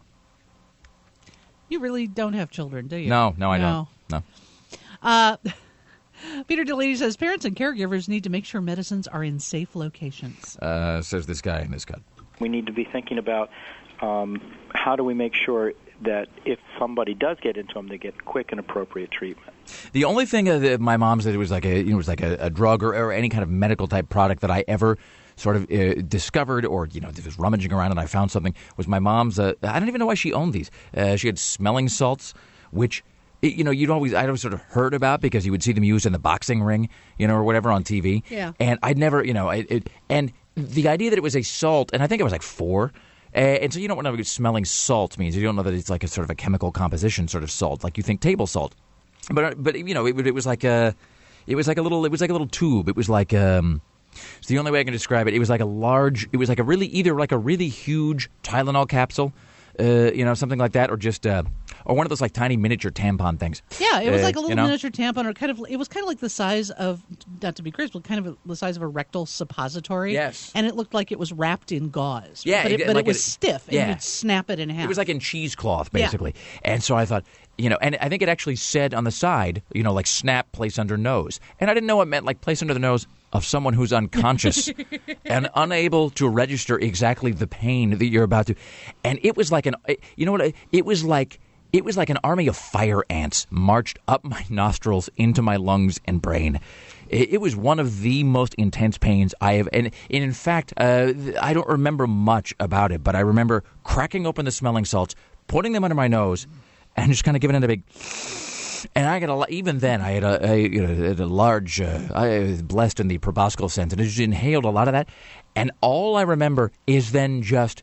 You really don't have children, do you? No, no, I don't. No. Uh, Peter Delaney says parents and caregivers need to make sure medicines are in safe locations. Uh, says this guy in this cut. We need to be thinking about um, how do we make sure that if somebody does get into them, they get quick and appropriate treatment. The only thing uh, that my mom said it was like a you know, it was like a, a drug or, or any kind of medical type product that I ever sort of uh, discovered or you know was rummaging around and I found something was my mom's. Uh, I don't even know why she owned these. Uh, she had smelling salts, which. It, you know, you'd always, I'd always sort of heard about because you would see them used in the boxing ring, you know, or whatever on T V. Yeah. And I'd never, you know, it, it, and the idea that it was a salt, and I think I was like four, uh, and so you don't know what smelling salt means. You don't know that it's like a sort of a chemical composition sort of salt, like you think table salt. But, but you know, it, it was like a, it was like a little, it was like a little tube. It was like, um, it's the only way I can describe it. It was like a large, it was like a really, either like a really huge Tylenol capsule, uh, you know, something like that, or just, uh, or one of those like tiny miniature tampon things. Yeah, it was uh, like a little you know? miniature tampon, or kind of. It was kind of like the size of, not to be gross, but kind of a, the size of a rectal suppository. Yes. And it looked like it was wrapped in gauze. Yeah, but it, it- but like it was it- stiff, and yeah. you'd snap it in half. It was like in cheesecloth, Yeah. basically. And so I thought, you know, and I think it actually said on the side, you know, like snap, place under nose. And I didn't know it meant like place under the nose of someone who's unconscious and unable to register exactly the pain that you're about to. And it was like an, you know what, it was like, It was like an army of fire ants marched up my nostrils into my lungs and brain. It, it was one of the most intense pains I have, and, and in fact, uh, I don't remember much about it, but I remember cracking open the smelling salts, putting them under my nose, and just kind of giving it a big... And I got a, even then, I had a, a, you know, a large, uh, I was blessed in the proboscis sense, and I just inhaled a lot of that. And all I remember is then just,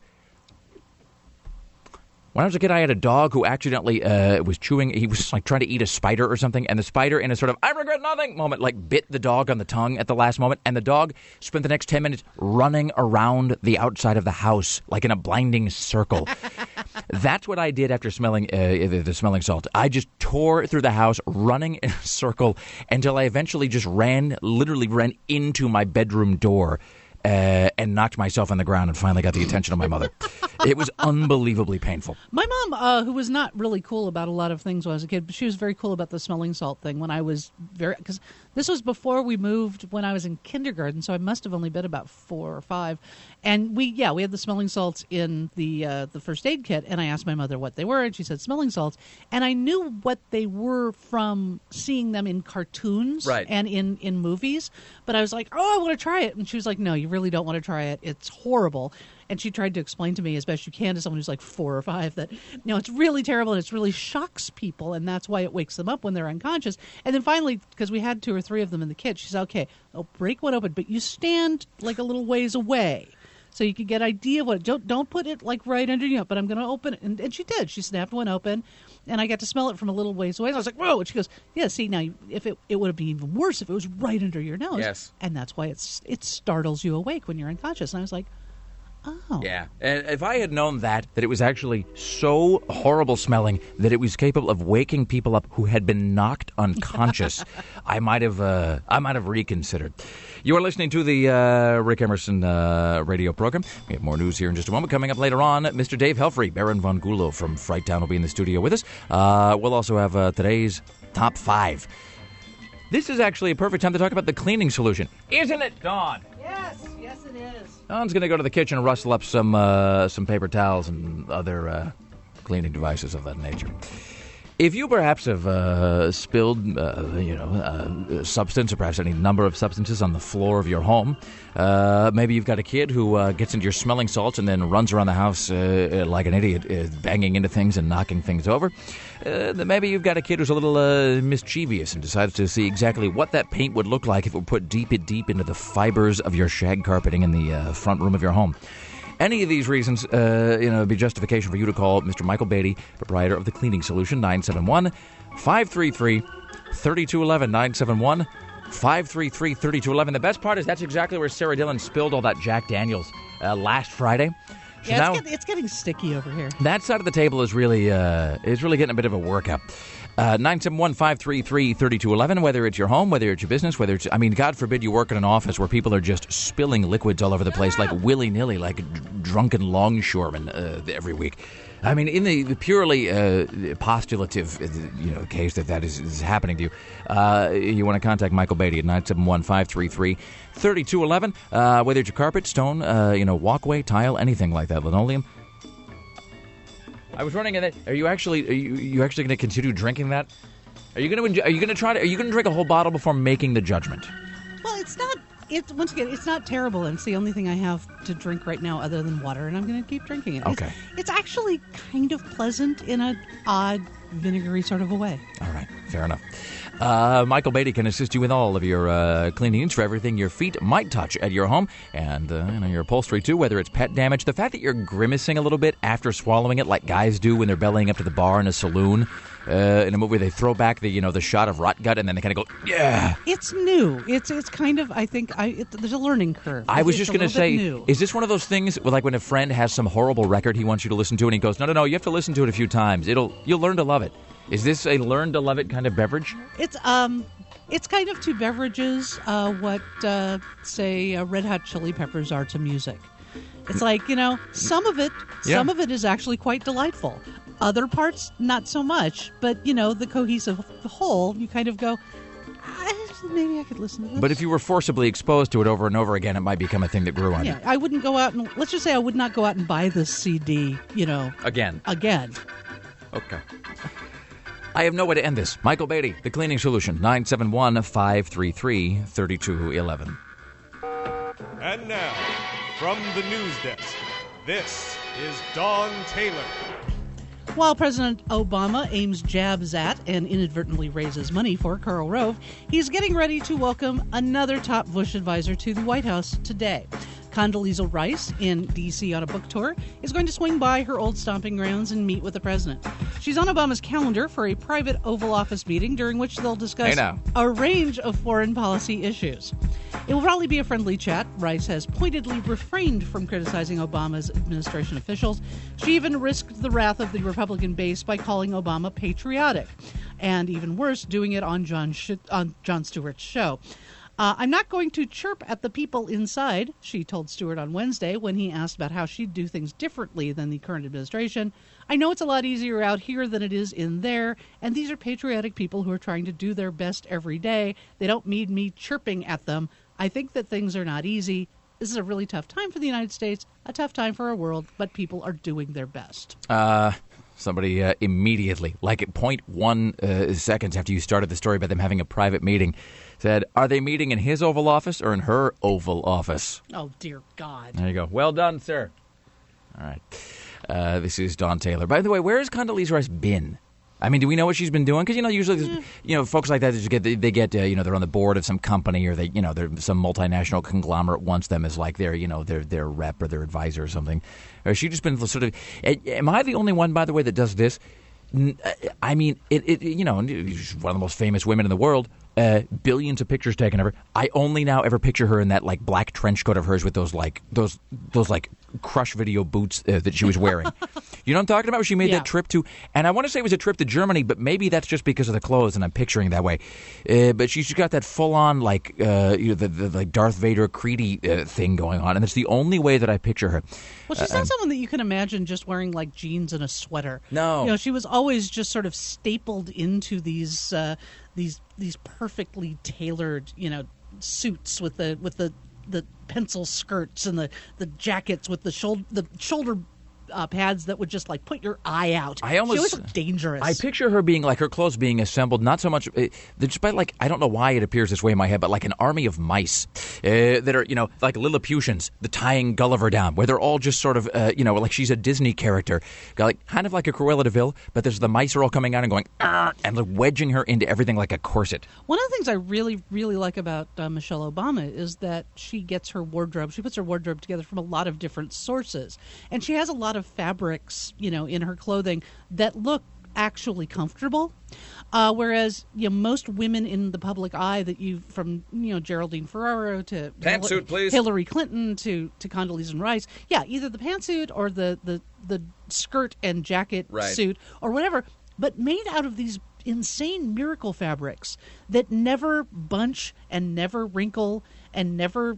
when I was a kid, I had a dog who accidentally uh, was chewing, he was like trying to eat a spider or something, and the spider in a sort of, I regret nothing moment, like bit the dog on the tongue at the last moment, and the dog spent the next ten minutes running around the outside of the house, like in a blinding circle. That's what I did after smelling uh, the, the smelling salt. I just tore through the house, running in a circle, until I eventually just ran, literally ran into my bedroom door. Uh, and knocked myself on the ground and finally got the attention of my mother. It was unbelievably painful. My mom, uh, who was not really cool about a lot of things when I was a kid, but she was very cool about the smelling salt thing when I was very... Because this was before we moved when I was in kindergarten, so I must have only been about four or five. And we, yeah, we had the smelling salts in the uh, the first aid kit, and I asked my mother what they were, and she said smelling salts. And I knew what they were from seeing them in cartoons right. and in, in movies, but I was like, oh, I want to try it. And she was like, no, you really don't want to try it. It's horrible. And she tried to explain to me as best you can to someone who's like four or five that, no, it's really terrible and it really shocks people, and that's why it wakes them up when they're unconscious. And then finally, because we had two or three of them in the kit, she said, okay, I'll break one open, but you stand like a little ways away so you can get idea of what, don't, don't put it like right under you, but I'm going to open it. And, and she did. She snapped one open, and I got to smell it from a little ways away. And I was like, whoa. And she goes, yeah, see, now, if it, it would have been even worse if it was right under your nose. Yes. And that's why it's it startles you awake when you're unconscious. And I was like, oh. Yeah. And if I had known that, that it was actually so horrible smelling that it was capable of waking people up who had been knocked unconscious, I might have uh, I might have reconsidered. You are listening to the uh, Rick Emerson uh, radio program. We have more news here in just a moment. Coming up later on, Mister Dave Helfrey, Baron von Gulo from Fright Town will be in the studio with us. Uh, we'll also have uh, today's top five. This is actually a perfect time to talk about the cleaning solution. Isn't it, Dawn? Yes, yes it is. Dawn's going to go to the kitchen and rustle up some uh, some paper towels and other uh, cleaning devices of that nature. If you perhaps have uh, spilled, uh, you know, uh, substance or perhaps any number of substances on the floor of your home, uh, maybe you've got a kid who uh, gets into your smelling salts and then runs around the house uh, like an idiot, uh, banging into things and knocking things over. Uh, maybe you've got a kid who's a little uh, mischievous and decides to see exactly what that paint would look like if it were put deep, deep into the fibers of your shag carpeting in the uh, front room of your home. Any of these reasons, uh, you know, would be justification for you to call Mister Michael Beatty, proprietor of the Cleaning Solution, nine seven one, five three three, three two one one, nine seven one, five three three, three two one one. The best part is that's exactly where Sarah Dillon spilled all that Jack Daniels uh, last Friday. So yeah, now, it's, get, it's getting sticky over here. that side of the table is really uh, is really getting a bit of a workout. Uh, nine seven one, five three three, three two one one, whether it's your home, whether it's your business, whether it's, I mean, God forbid you work in an office where people are just spilling liquids all over the place like willy-nilly, like d- drunken longshoremen uh, every week. I mean, in the, the purely uh, postulative uh, you know, case that that is, is happening to you, uh, you want to contact Michael Beatty at nine seven one, five three three, three two one one, uh, whether it's your carpet, stone, uh, you know, walkway, tile, anything like that, linoleum. I was running in that. Are you actually? Are you, you actually going to continue drinking that? Are you going to? Are you going to try to? Are you going to drink a whole bottle before making the judgment? Well, it's not. It's once again, it's not terrible, and it's the only thing I have to drink right now other than water, and I'm going to keep drinking it. Okay. It's, it's actually kind of pleasant in an odd, vinegary sort of a way. All right, fair enough. Uh, Michael Beatty can assist you with all of your uh, cleaning needs for everything your feet might touch at your home, and uh, you know, your upholstery too, whether it's pet damage. The fact that you're grimacing a little bit after swallowing it like guys do when they're bellying up to the bar in a saloon. Uh, in a movie, they throw back the you know the shot of rot gut, and then they kind of go, yeah. It's new. It's it's kind of, I think, I it, there's a learning curve. I was it's just going to say, new. Is this one of those things where, like when a friend has some horrible record he wants you to listen to, and he goes, no, no, no, you have to listen to it a few times. It'll you'll learn to love it. Is this a learn to love it kind of beverage? It's um, it's kind of two beverages. Uh, what uh, say uh, Red Hot Chili Peppers are to music. It's like, you know, some of it, Yeah. some of it is actually quite delightful. Other parts, not so much. But, you know, the cohesive whole, you kind of go, ah, maybe I could listen to this. But if you were forcibly exposed to it over and over again, it might become a thing that grew on Yeah, you. I wouldn't go out and, let's just say I would not go out and buy this C D, you know, Again. again. Okay. I have no way to end this. Michael Beatty, The Cleaning Solution, nine seven one, five three three, three two one one. And now, from the news desk, this is Dawn Taylor. While President Obama aims jabs at and inadvertently raises money for Karl Rove, he's getting ready to welcome another top Bush advisor to the White House today. Condoleezza Rice, in D C on a book tour, is going to swing by her old stomping grounds and meet with the president. She's on Obama's calendar for a private Oval Office meeting during which they'll discuss Hey now. a range of foreign policy issues. It will probably be a friendly chat. Rice has pointedly refrained from criticizing Obama's administration officials. She even risked the wrath of the Republican base by calling Obama patriotic, and even worse, doing it on Jon Sh- on Jon Stewart's show. Uh, I'm not going to chirp at the people inside, she told Stewart on Wednesday when he asked about how she'd do things differently than the current administration. I know it's a lot easier out here than it is in there, and these are patriotic people who are trying to do their best every day. They don't need me chirping at them. I think that things are not easy. This is a really tough time for the United States, a tough time for our world, but people are doing their best. Uh, somebody uh, immediately, like at point one uh, seconds after you started the story about them having a private meeting, said, are they meeting in his Oval Office or in her Oval Office? Oh, dear God. There you go. Well done, sir. All right. Uh, this is Dawn Taylor. By the way, where has Condoleezza Rice been? I mean, do we know what she's been doing? Because, you know, usually, yeah. you know, folks like that, they just get, they, they get, uh, you know, they're on the board of some company or they, you know, they're some multinational conglomerate wants them as like their, you know, their their rep or their advisor or something. Or has she just been sort of, am I the only one, by the way, that does this? I mean, it, it you know, she's one of the most famous women in the world. Uh, billions of pictures taken of her. I only now ever picture her in that like black trench coat of hers with those like those those like Crush video boots uh, that she was wearing. You know what I'm talking about? She made yeah. that trip to, and I want to say it was a trip to Germany, but maybe that's just because of the clothes, and I'm picturing that way. Uh, but she's got that full on like uh, you know the, the like Darth Vader Creedy uh, thing going on, and it's the only way that I picture her. Well, she's uh, not um, someone that you can imagine just wearing like jeans and a sweater. No, you know, she was always just sort of stapled into these uh, these these perfectly tailored, you know, suits with the with the the pencil skirts and the, the jackets with the shoulder the shoulder uh, pads that would just like put your eye out. I almost, she always looked dangerous. I picture her being like her clothes being assembled, not so much, uh, despite like, I don't know why it appears this way in my head, but like an army of mice uh, that are, you know, like Lilliputians, the tying Gulliver down, where they're all just sort of, uh, you know, like she's a Disney character, like kind of like a Cruella de Vil, but there's the mice are all coming out and going, Arr! And like wedging her into everything like a corset. One of the things I really, really like about uh, Michelle Obama is that she gets her wardrobe, she puts her wardrobe together from a lot of different sources. And she has a lot of fabrics, you know, in her clothing that look actually comfortable. Uh, whereas, you know, most women in the public eye that you, from, you know, Geraldine Ferraro to pantsuit, Hil- please, Hillary Clinton to, to Condoleezza Rice, yeah, either the pantsuit or the, the, the skirt and jacket right. suit or whatever, but made out of these insane miracle fabrics that never bunch and never wrinkle and never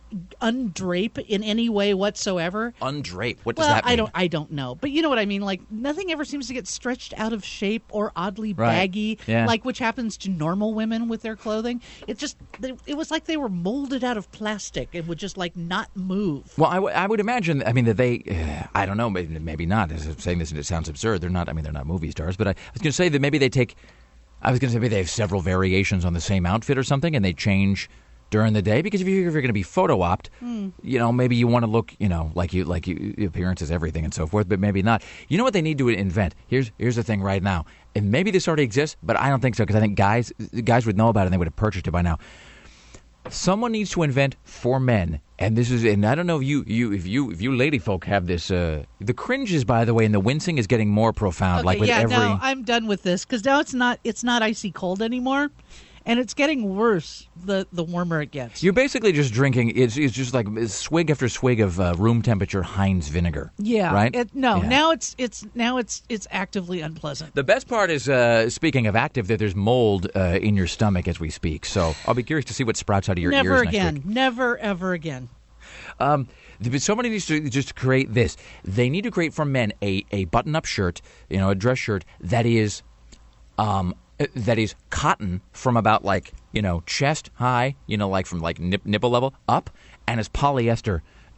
undrape in any way whatsoever. Undrape? What does well, that mean? I don't I don't know. But you know what I mean? Like nothing ever seems to get stretched out of shape or oddly right. baggy, yeah. like which happens to normal women with their clothing. It just it was like they were molded out of plastic and would just like not move. Well, I, w- I would imagine, I mean, that they, uh, I don't know, maybe, maybe not. As I'm saying this and it sounds absurd. They're not, I mean, they're not movie stars, but I, I was going to say that maybe they take, I was going to say maybe they have several variations on the same outfit or something and they change during the day, because if you're, if you're going to be photo opt, mm. you know, maybe you want to look, you know, like you like you, appearance is everything and so forth, but maybe not. You know what they need to invent? Here's here's the thing right now, and maybe this already exists, but I don't think so, because I think guys guys would know about it and they would have purchased it by now. Someone needs to invent for men, and this is, and I don't know if you, you if you if you lady folk have this. Uh, the cringes, by the way, and the wincing is getting more profound. Okay, like with yeah, every. no, I'm done with this because now it's not it's not icy cold anymore. And it's getting worse the, the warmer it gets. You're basically just drinking, it's, it's just like swig after swig of uh, room temperature Heinz vinegar. Yeah. Right? It, no, yeah. now it's it's now it's it's actively unpleasant. The best part is, uh, speaking of active, that there's mold uh, in your stomach as we speak. So I'll be curious to see what sprouts out of your Never ears again. next week. Never, ever again. Um, somebody needs to just create this. They need to create for men a, a button-up shirt, you know, a dress shirt that is... Um, that is cotton from about like, you know, chest high, you know, like from like nip, nipple level up, and is polyester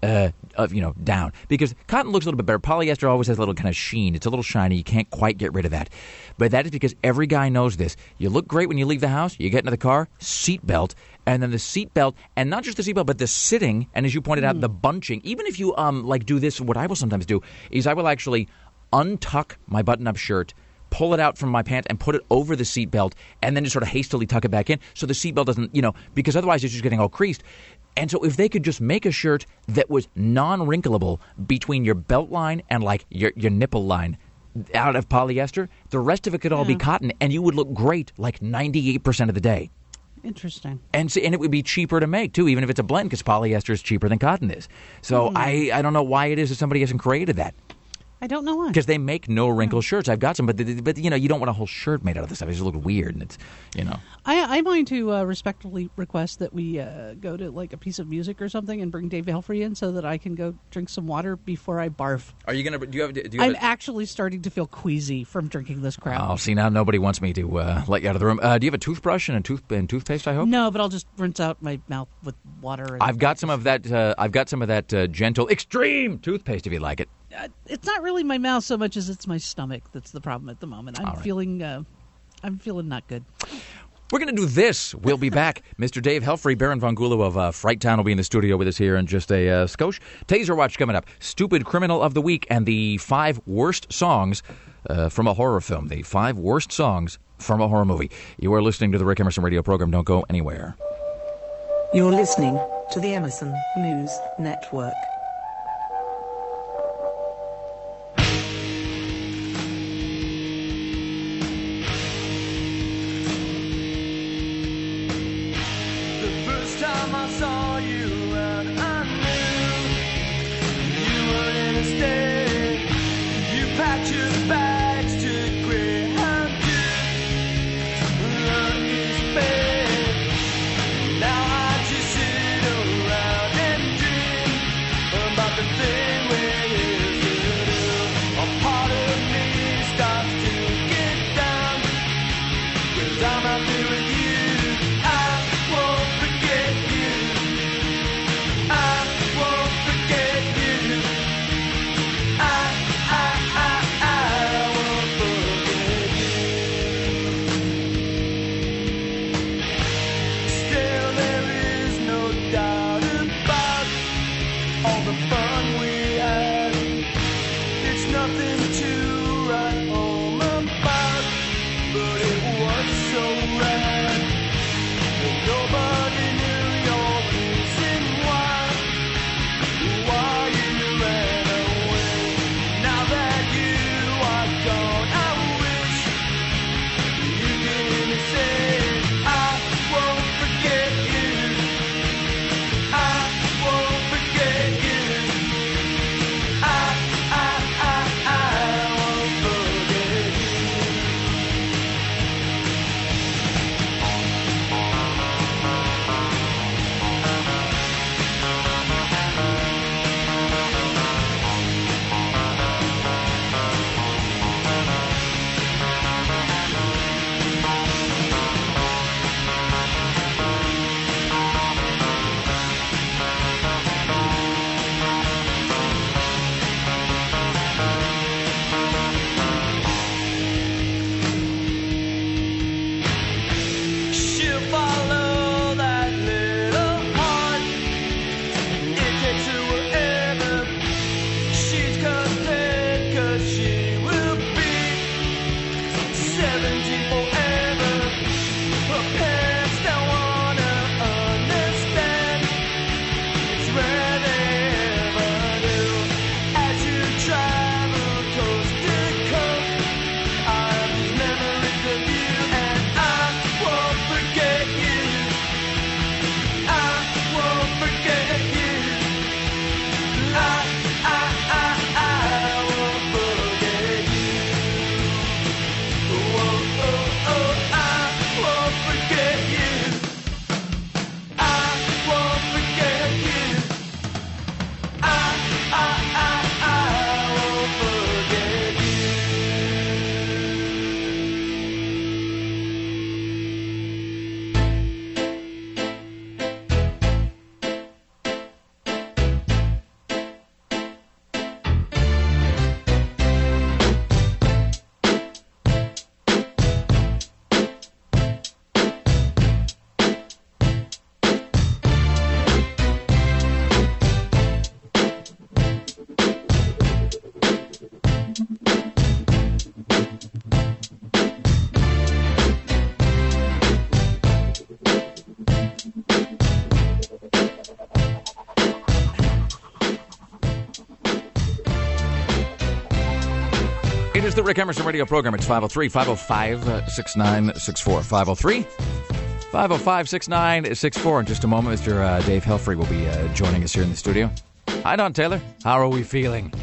uh, of, you know, down. Because cotton looks a little bit better. Polyester always has a little kind of sheen. It's a little shiny. You can't quite get rid of that. But that is because every guy knows this. You look great when you leave the house. You get into the car, seatbelt, and then the seatbelt, and not just the seatbelt, but the sitting, and as you pointed out, the bunching. Even if you um like do this, what I will sometimes do is I will actually untuck my button-up shirt, pull it out from my pants, and put it over the seatbelt, and then just sort of hastily tuck it back in so the seatbelt doesn't, you know, because otherwise it's just getting all creased. And so if they could just make a shirt that was non-wrinkleable between your belt line and like your your nipple line out of polyester, the rest of it could all Yeah. be cotton, and you would look great like ninety-eight percent of the day. Interesting. And see, and it would be cheaper to make, too, even if it's a blend, because polyester is cheaper than cotton is. So Mm. I, I don't know why it is that somebody hasn't created that. I don't know why. Because they make no wrinkle shirts. I've got some, but, but you know, you don't want a whole shirt made out of this stuff. It just looks weird, and it's, you know. I, I'm going to uh, respectfully request that we uh, go to like a piece of music or something and bring Dave Helfrey in so that I can go drink some water before I barf. Are you going to, do you have, do you I'm have actually starting to feel queasy from drinking this crap. Oh, see, now nobody wants me to uh, let you out of the room. Uh, do you have a toothbrush and a tooth and toothpaste, I hope? No, but I'll just rinse out my mouth with water. And I've got some of that, uh, I've got some of that uh, gentle, extreme toothpaste, if you like it. Uh, it's not really my mouth so much as it's my stomach that's the problem at the moment. I'm All right. feeling, uh, I'm feeling not good. We're going to do this. We'll be back. Mister Dave Helfrey, Baron von Gulo of uh, Fright Town will be in the studio with us here in just a uh, skosh. Taser Watch coming up. Stupid Criminal of the Week and the five worst songs uh, from a horror film. The five worst songs from a horror movie. You are listening to the Rick Emerson Radio program. Don't go anywhere. You're listening to the Emerson News Network. Time I saw you and I knew you weren't in a state. You packed your bags to Greyhound to learn his bed. Now I just sit around and dream about the thing we're here to do. A part of me starts to get down, 'cause I'm out there with you. I won't forget you. I won't forget you. I, I, I, I won't forget you. Still there is no doubt about all the fun we had. It's nothing to write home about, but it was so rad. is the Rick Emerson radio program. It's five oh three, five oh five, six nine six four. five oh three, five oh five, six nine six four. In just a moment, Mister Uh, Dave Helfrey will be uh, joining us here in the studio. Hi, Don Taylor. How are we feeling?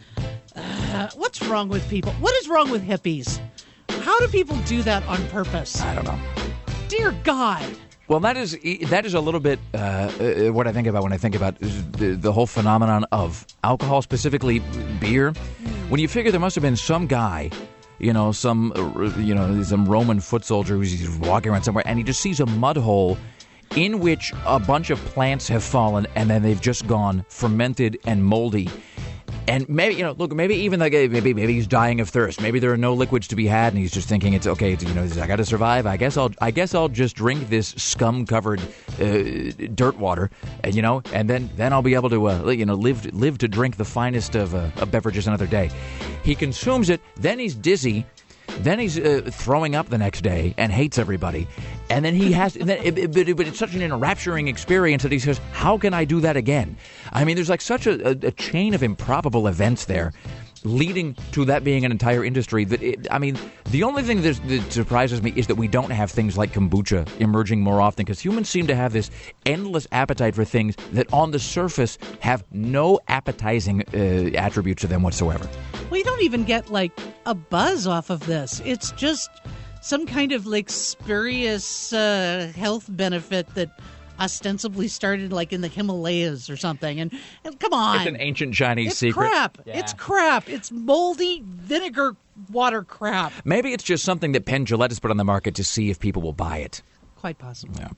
Uh, what's wrong with people? What is wrong with hippies? How do people do that on purpose? I don't know. Dear God. Well, that is that is a little bit uh, uh, what I think about when I think about the, the whole phenomenon of alcohol, specifically beer. When you figure there must have been some guy, you know, some uh, you know, some Roman foot soldier who's he's walking around somewhere, and he just sees a mud hole in which a bunch of plants have fallen, and then they've just gone fermented and moldy. And maybe, you know, look, maybe even like maybe maybe he's dying of thirst. Maybe there are no liquids to be had, and he's just thinking it's okay. You know, I got to survive. I guess I'll I guess I'll just drink this scum-covered uh, dirt water, and you know, and then, then I'll be able to uh, you know live live to drink the finest of, uh, of beverages another day. He consumes it, then he's dizzy. Then he's uh, throwing up the next day and hates everybody. And then he has, then it, it, but, it, but it's such an enrapturing experience that he says, how can I do that again? I mean, there's like such a, a, a chain of improbable events there leading to that being an entire industry that, it, I mean, the only thing that, that surprises me is that we don't have things like kombucha emerging more often, because humans seem to have this endless appetite for things that on the surface have no appetizing uh, attributes to them whatsoever. Well, you don't even get, like, a buzz off of this. It's just some kind of, like, spurious uh, health benefit that ostensibly started, like, in the Himalayas or something. And, and come on. It's an ancient Chinese it's secret. Crap. Yeah. It's crap. It's moldy vinegar water crap. Maybe it's just something that Penn Jillette has put on the market to see if people will buy it. Quite possible. Yeah.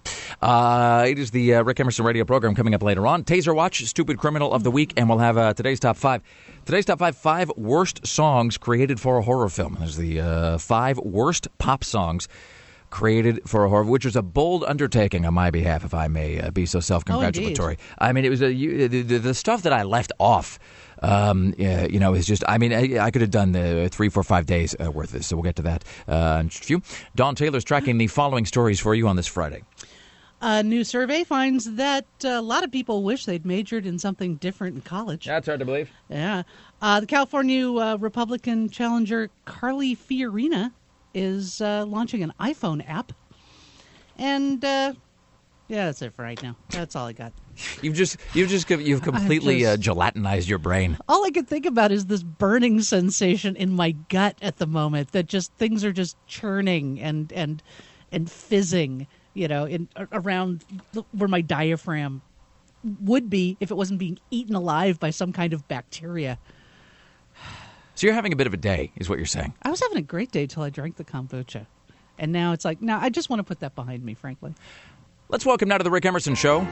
Uh, it is the uh, Rick Emerson radio program coming up later on. Taser Watch, Stupid Criminal of the Week, and we'll have uh, today's top five. Today's top five, five worst songs created for a horror film. There's the uh, five worst pop songs created for a horror, which was a bold undertaking on my behalf, if I may uh, be so self-congratulatory. Oh, I mean, it was a, you, the, the stuff that I left off. Um, yeah, you know, it's just, I mean, I, I could have done the three, four, five days uh, worth of this, so we'll get to that uh, in just a few. Don Taylor's tracking the following stories for you on this Friday. A new survey finds that uh, a lot of people wish they'd majored in something different in college. That's hard to believe. Yeah. Uh, the California uh, Republican challenger Carly Fiorina is uh, launching an iPhone app. And, uh, yeah, that's it for right now. That's all I got. You've just, you've just, you've completely just, uh, gelatinized your brain. All I can think about is this burning sensation in my gut at the moment. That just things are just churning and and and fizzing, you know, in around where my diaphragm would be if it wasn't being eaten alive by some kind of bacteria. So you're having a bit of a day, is what you're saying. I was having a great day till I drank the kombucha, and now it's like, no, I just want to put that behind me, frankly. Let's welcome now to the Rick Emerson Show.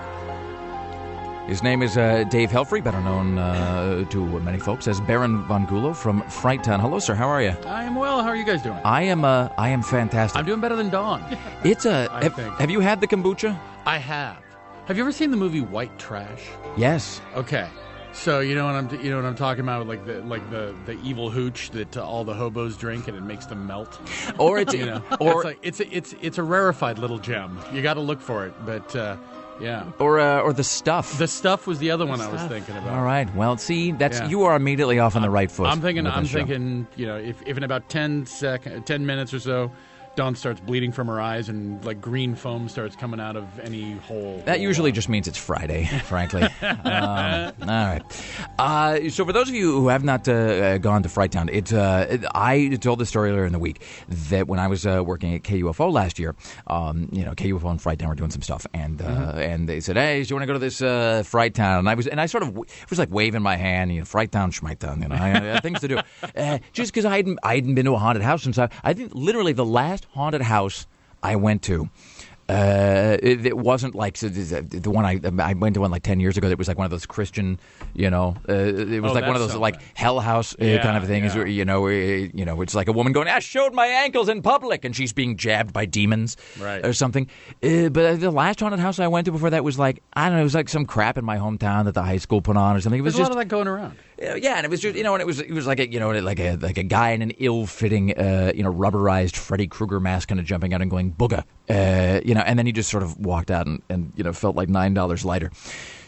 His name is uh, Dave Helfrey, better known uh, to many folks as Baron Von Gulo from Fright Town. Hello, sir. How are you? I am well. How are you guys doing? I am. Uh, I am fantastic. I'm doing better than Dawn. It's a. I have, think. have you had the kombucha? I have. Have you ever seen the movie White Trash? Yes. Okay. So you know what I'm you know what I'm talking about, like the like the, the evil hooch that uh, all the hobos drink and it makes them melt. Or it's you know, or it's like it's a, it's it's a rarefied little gem. You got to look for it, but. Uh, Yeah, or uh, or the stuff. The stuff was the other the one stuff. I was thinking about. All right. Well, see, that's Yeah. you are immediately off on the right foot. I'm thinking. I'm show. thinking. You know, if, if in about ten sec, ten minutes or so, Dawn starts bleeding from her eyes and like green foam starts coming out of any hole. That usually just means it's Friday, frankly. um, all right. Uh, so for those of you who have not uh, gone to Fright Town, it, uh, it, I told the story earlier in the week that when I was uh, working at K U F O last year, um, you know, K U F O and Fright Town were doing some stuff, and uh, mm-hmm. and they said, "Hey, do you want to go to this uh, Fright Town?" And I was and I sort of w- was like waving my hand, you know, Fright Town, Schmight Town, you know, I, I had things to do, uh, just because I hadn't I hadn't been to a haunted house since I I think literally the last haunted house I went to, uh, it, it wasn't like the one I I went to one like ten years ago. That was like one of those Christian, you know, uh, it was oh, like one of those like bad. Hell House uh, yeah, kind of thing. Yeah. Is where, you know, uh, you know, it's like a woman going, "I showed my ankles in public," and she's being jabbed by demons, right. or something. Uh, but the last haunted house I went to before that was like I don't know, it was like some crap in my hometown that the high school put on or something. It was There's just a lot of that going around. Yeah, and it was just you know, and it was it was like a you know like a like a guy in an ill-fitting uh, you know rubberized Freddy Krueger mask kind of jumping out and going booga, uh, you know, and then he just sort of walked out and, and you know felt like nine dollars lighter.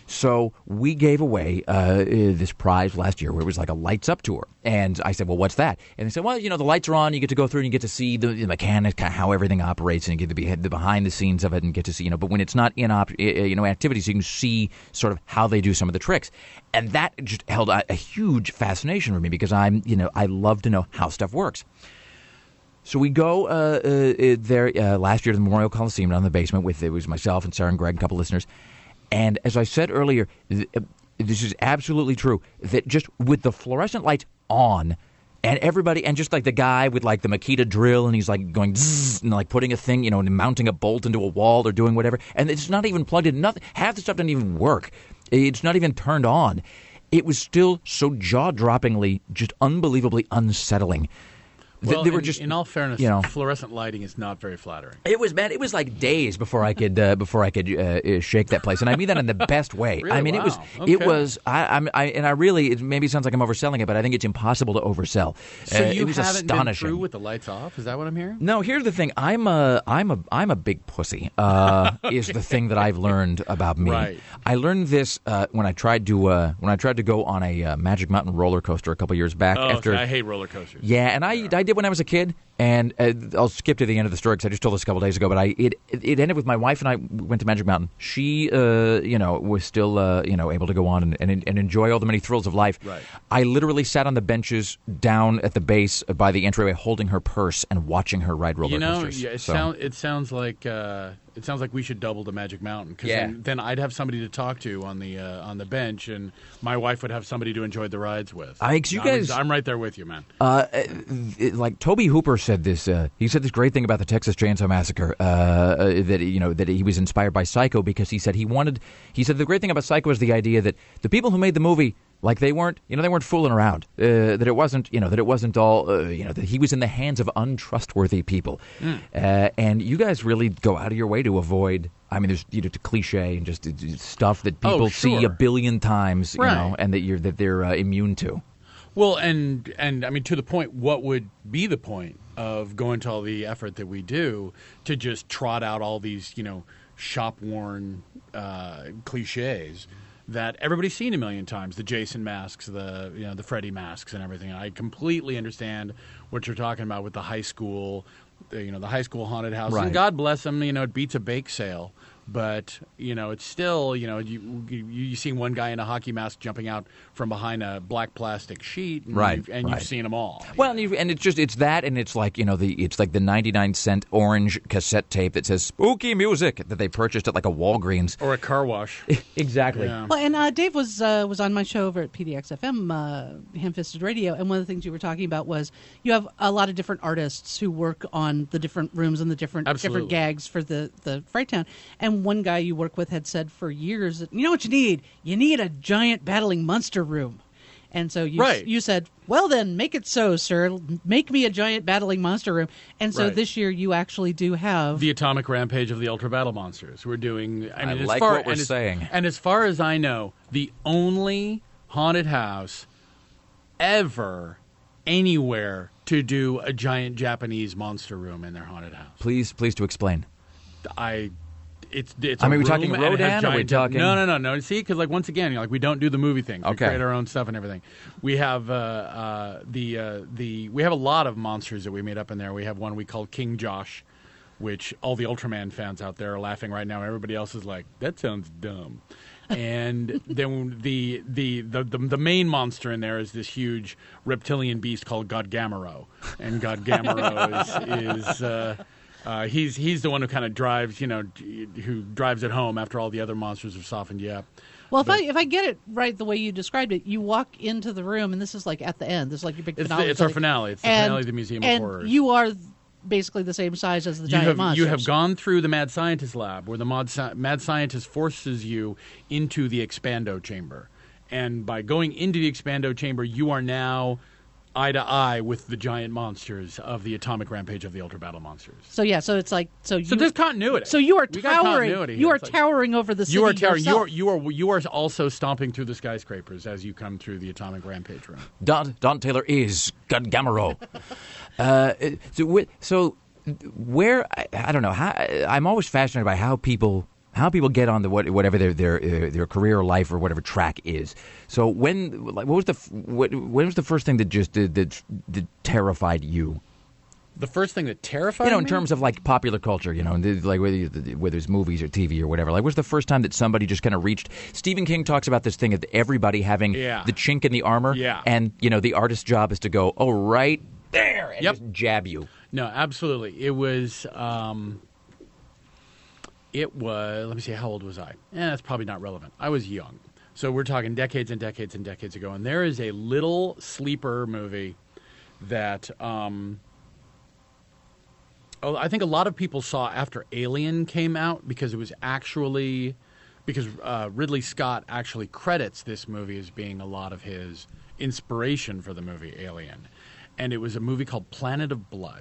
So we gave away uh, this prize last year where it was like a lights up tour. And I said, well, what's that? And they said, well, you know, the lights are on. You get to go through and you get to see the, the mechanics, how everything operates, and you get to be the behind the scenes of it and get to see, you know, but when it's not in op- you know, activities, you can see sort of how they do some of the tricks. And that just held a, a huge fascination for me because I'm, you know, I love to know how stuff works. So we go uh, uh, there uh, last year to the Memorial Coliseum down in the basement with, it was myself and Sarah and Greg, a couple listeners. And as I said earlier, th- this is absolutely true, that just with the fluorescent lights on and everybody, and just like the guy with like the Makita drill and he's like going zzz, and like putting a thing, you know, and mounting a bolt into a wall or doing whatever. And it's not even plugged in. Nothing, half the stuff doesn't even work. It's not even turned on. It was still so jaw-droppingly, just unbelievably unsettling. Well, they were in, just, in all fairness, you know, fluorescent lighting is not very flattering. It was, man. It was like days before I could uh, before I could uh, shake that place, and I mean that in the best way. Really? I mean, Wow. it was, Okay. it was. I, I'm, I, and I really, it maybe sounds like I'm overselling it, but I think it's impossible to oversell. So uh, you it was haven't been astonishing. through with the lights off? Is that what I'm hearing? No, here's the thing. I'm a, I'm a, I'm a big pussy. Uh, is the thing that I've learned about me. Right. I learned this uh, when I tried to uh, when I tried to go on a uh, Magic Mountain roller coaster a couple years back. Oh, after okay. I hate roller coasters. Yeah, and I I did when I was a kid. And uh, I'll skip to the end of the story because I just told this a couple days ago. But I it it ended with my wife and I went to Magic Mountain. She, uh, you know, was still, uh, you know, able to go on and, and and enjoy all the many thrills of life. Right. I literally sat on the benches down at the base by the entryway, holding her purse and watching her ride roller You know, coasters. yeah, it, So- sound, it sounds like uh, it sounds like we should double the Magic Mountain because Yeah. then, then I'd have somebody to talk to on the uh, on the bench, and my wife would have somebody to enjoy the rides with. I- 'cause you I'm, guys- I'm right there with you, man. Uh, it, like Toby Hooper said this. Uh, he said this great thing about the Texas Chainsaw Massacre. Uh, uh, that you know that he was inspired by Psycho because he said he wanted. He said the great thing about Psycho is the idea that the people who made the movie, like they weren't, you know, they weren't fooling around. Uh, that it wasn't, you know, that it wasn't all, uh, you know, that he was in the hands of untrustworthy people. Mm. Uh, and you guys really go out of your way to avoid. I mean, there's you know, cliche and just uh, stuff that people Oh, see sure. a billion times, you Right. know, and that you're that they're uh, immune to. Well, and and I mean, to the point, what would be the point of going to all the effort that we do to just trot out all these, you know, shop-worn uh, cliches that everybody's seen a million times? The Jason masks, the you know, the Freddy masks, and everything. I completely understand what you're talking about with the high school, the, you know, the high school haunted house. Right. And God bless them, you know, it beats a bake sale. But, you know, it's still, you know, you, you you see one guy in a hockey mask jumping out from behind a black plastic sheet, and Right, you've, and right. you've seen them all. Well, and, you, and it's just it's that, and it's like you know the it's like the ninety-nine cent orange cassette tape that says spooky music that they purchased at like a Walgreens Or a car wash. exactly. Yeah. Well, and uh, Dave was uh, was on my show over at P D X F M, uh, Ham-Fisted Radio, and one of the things you were talking about was you have a lot of different artists who work on the different rooms and the different Absolutely. different gags for the the Fright Town. And one guy you work with had said for years, that, you know what you need? You need a giant battling monster room. And so you Right. you said, well then, make it so, sir. Make me a giant battling monster room. And so Right. this year you actually do have The Atomic Rampage of the Ultra Battle Monsters. We're doing. I, mean, I as like far, what we're and as- saying. And as far as I know, the only haunted house ever anywhere to do a giant Japanese monster room in their haunted house. Please, please to explain. I. It's, it's I mean, a are we talking room and it has Rodan, or are we giant- talking- No, no, no, no. See, because like once again, you know, like we don't do the movie things. We Okay. create our own stuff and everything. We have uh, uh, the uh, the we have a lot of monsters that we made up in there. We have one we called King Josh, which all the Ultraman fans out there are laughing right now. Everybody else is like, that sounds dumb. And then the, the the the the main monster in there is this huge reptilian beast called God Gamero, and God Gamero is is. Uh, Uh, he's he's the one who kind of drives, you know, who drives it home after all the other monsters have softened you up. Well, if But- I if I get it right the way you described it, you walk into the room, and this is like at the end. This is like your big It's, finale. the, it's our finale. It's the And- finale of the Museum of and Horrors. you are basically the same size as the you giant have monsters. you have gone through the mad scientist lab, where the mad, sci- mad scientist forces you into the expando chamber, and by going into the expando chamber, you are now eye to eye with the giant monsters of the Atomic Rampage of the Ultra Battle Monsters. So yeah, so it's like so. You, So there's continuity. So you are We got towering. continuity You here. are It's like- towering over the city You are towering. You yourself. are, you are you are also stomping through the skyscrapers as you come through the Atomic Rampage room. Don Don Taylor is God Gamero. uh, so, wh- so where I, I don't know how I'm always fascinated by how people how people get on the what, whatever their their uh, their career or life or whatever track is. So when like what was the f- what, when was the first thing that just did, that, that terrified you? The first thing that terrified you know in me? terms of like popular culture, you know, and like whether whether it's movies or T V or whatever. Like, was the first time that somebody just kind of reached? Stephen King talks about this thing of everybody having Yeah. the chink in the armor, Yeah. and you know the artist's job is to go, oh, right there, and Yep. just jab you. No, absolutely. It was. Um, it was. Let me see. How old was I? Eh, that's probably not relevant. I was young. So we're talking decades and decades and decades ago. And there is a little sleeper movie that um, oh, I think a lot of people saw after Alien came out because it was actually because uh, Ridley Scott actually credits this movie as being a lot of his inspiration for the movie Alien. And it was a movie called Planet of Blood.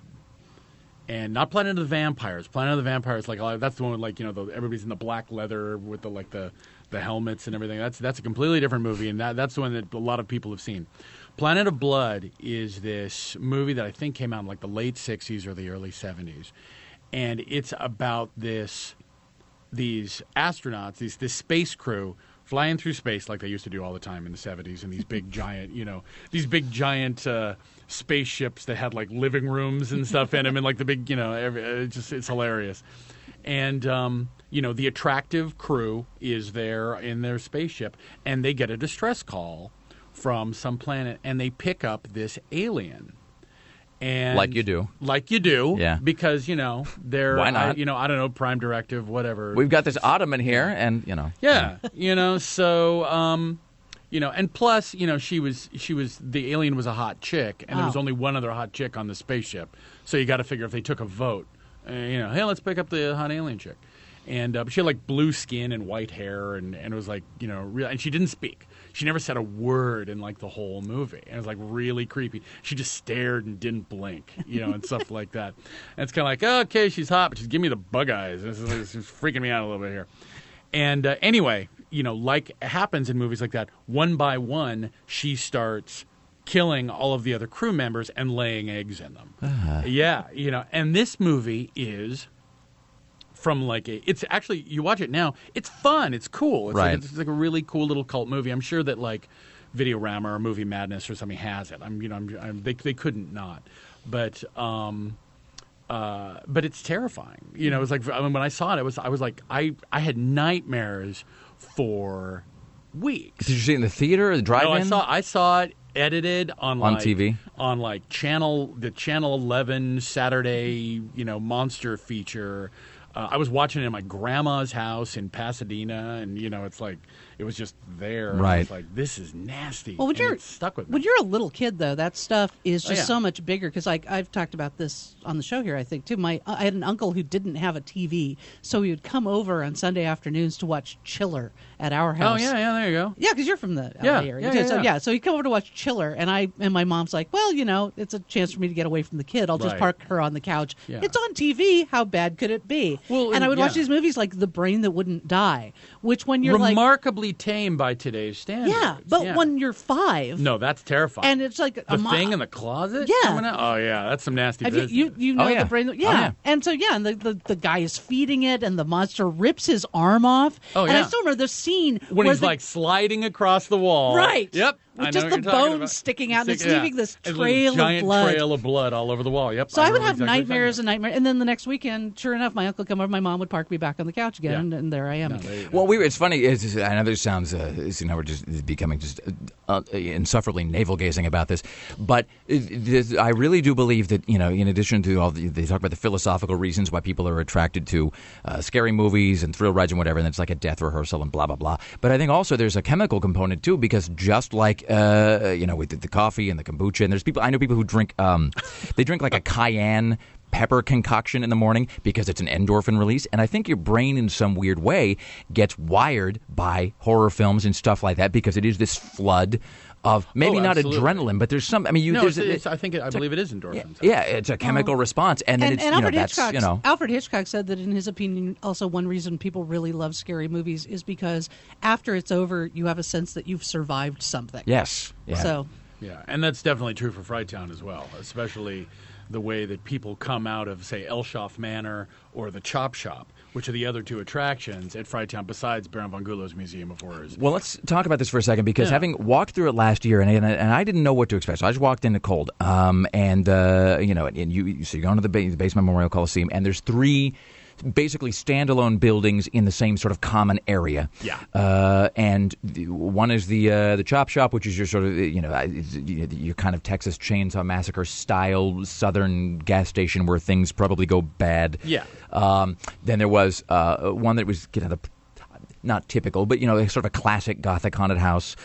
And not Planet of the Vampires. Planet of the Vampires, like that's the one with like you know the, everybody's in the black leather with the like the, the helmets and everything. That's that's a completely different movie, and that that's the one that a lot of people have seen. Planet of Blood is this movie that I think came out in like the late sixties or the early seventies, and it's about this these astronauts, these this space crew flying through space like they used to do all the time in the seventies, and these big giant you know these big giant. Uh, spaceships that had like living rooms and stuff in them and like the big you know every, it's just it's hilarious and um you know the attractive crew is there in their spaceship and they get a distress call from some planet and they pick up this alien and Like you do. like you do Yeah. because you know they're Why not? I, you know I don't know Prime Directive whatever We've got this ottoman here, and you know, yeah you know so um You know, and plus, you know, she was she was the alien was a hot chick, and there was Oh. only one other hot chick on the spaceship. So you got to figure if they took a vote, uh, you know, hey, let's pick up the hot alien chick. And uh, she had like blue skin and white hair, and, and it was like you know, real, and she didn't speak. She never said a word in like the whole movie, and it was like really creepy. She just stared and didn't blink, you know, and stuff like that. And it's kind of like, oh, okay, she's hot, but she's giving me the bug eyes. This is, this is freaking me out a little bit here. And uh, anyway, you know, like happens in movies like that, one by one, she starts killing all of the other crew members and laying eggs in them. Uh-huh. Yeah, you know, and this movie is from like a, it's actually, you watch it now, it's fun, it's cool. It's, Right. like, it's like a really cool little cult movie. I'm sure that like Videorama or Movie Madness or something has it. I'm, you know, I'm, I'm, they, they couldn't not. But, um... Uh, but it's terrifying. You know, it was like I mean, when I saw it, it was I was like I, I had nightmares for weeks. Did you see it in the theater or the drive-in? No, I saw I saw it edited on On like, T V? on like channel the Channel eleven Saturday you know monster feature. Uh, I was watching it in my grandma's house in Pasadena, and you know it's like it was just there. And I Right. was like, this is nasty. Well, when and you're it stuck with me. when you're a little kid, though, that stuff is Oh, just yeah. so much bigger. Because like I've talked about this on the show here, I think too. My I had an uncle who didn't have a T V, so he would come over on Sunday afternoons to watch Chiller at our Oh house. yeah, yeah. There you go. Yeah, because you're from the L A Yeah, area. yeah, too. yeah, So yeah. yeah, so he'd come over to watch Chiller, and I and my mom's like, well, you know, it's a chance for me to get away from the kid. I'll just Right. park her on the couch. Yeah. It's on T V. How bad could it be? Well, and I would yeah. watch these movies like The Brain That Wouldn't Die, which when you're like, Remarkably tame by today's standards. yeah, but Yeah. when you're five, No, that's terrifying. and it's like the a mo- thing in the closet? Yeah. coming out? Oh, yeah. That's some nasty Have you, business. you you know Oh, yeah. the brain? Yeah. Oh, yeah. And so yeah, and the, the the guy is feeding it, and the monster rips his arm off. Oh, And I yeah. still remember the scene when where he's the, like sliding across the wall. Right. Yep. With I just know the what you're talking bones about. sticking out, and it's Stick- yeah. leaving this And a trail of giant blood. trail of blood all over the wall. Yep. So I, would know have exactly what you're nightmares talking and nightmares, and then the next weekend, sure enough, my uncle would come over, my mom would park me back on the couch again, Yeah. and, and there I am. about. No, there you go. Well, we were, it's funny. It's, I know this sounds, uh, you know, we're just becoming just uh, uh, insufferably navel-gazing about this, but it, this, I really do believe that, you know, in addition to all the, they talk about the philosophical reasons why people are attracted to uh, scary movies and thrill rides and whatever, and it's like a death rehearsal and blah, blah, blah. But I think also there's a chemical component, too, because just like, uh, you know, with the, the coffee and the kombucha, and there's people, I know people who drink, um, they drink like a cayenne pepper concoction in the morning because it's an endorphin release. And I think your brain in some weird way gets wired by horror films and stuff like that because it is this flood of maybe Oh, not absolutely. adrenaline, but there's some, I mean, you, No, there's it's, a- it's, I think it, I believe it is endorphins. yeah, it's a chemical response. And then And, it's, and you know, Alfred that's, Hitchcock, you know. Alfred Hitchcock said that in his opinion, also one reason people really love scary movies is because after it's over, you have a sense that you've survived something. Yes. Yeah. So Yeah, and that's definitely true for Fright Town as well, especially the way that people come out of, say, Elshoff Manor or the Chop Shop, which are the other two attractions at Fright Town besides Baron von Gülow's Museum of Horrors. Well, let's talk about this for a second, because Yeah. having walked through it last year, and, and and I didn't know what to expect, so I just walked in cold. Um, and uh, you know, and you so you go into the, ba- the Base Memorial Coliseum, and there's three basically standalone buildings in the same sort of common area. Yeah. Uh, and the, one is the uh, the Chop Shop, which is your sort of, you know, it's your kind of Texas Chainsaw Massacre style southern gas station where things probably go bad. Yeah. Um, then there was uh, one that was, you know, the, not typical, but, you know, sort of a classic Gothic haunted house.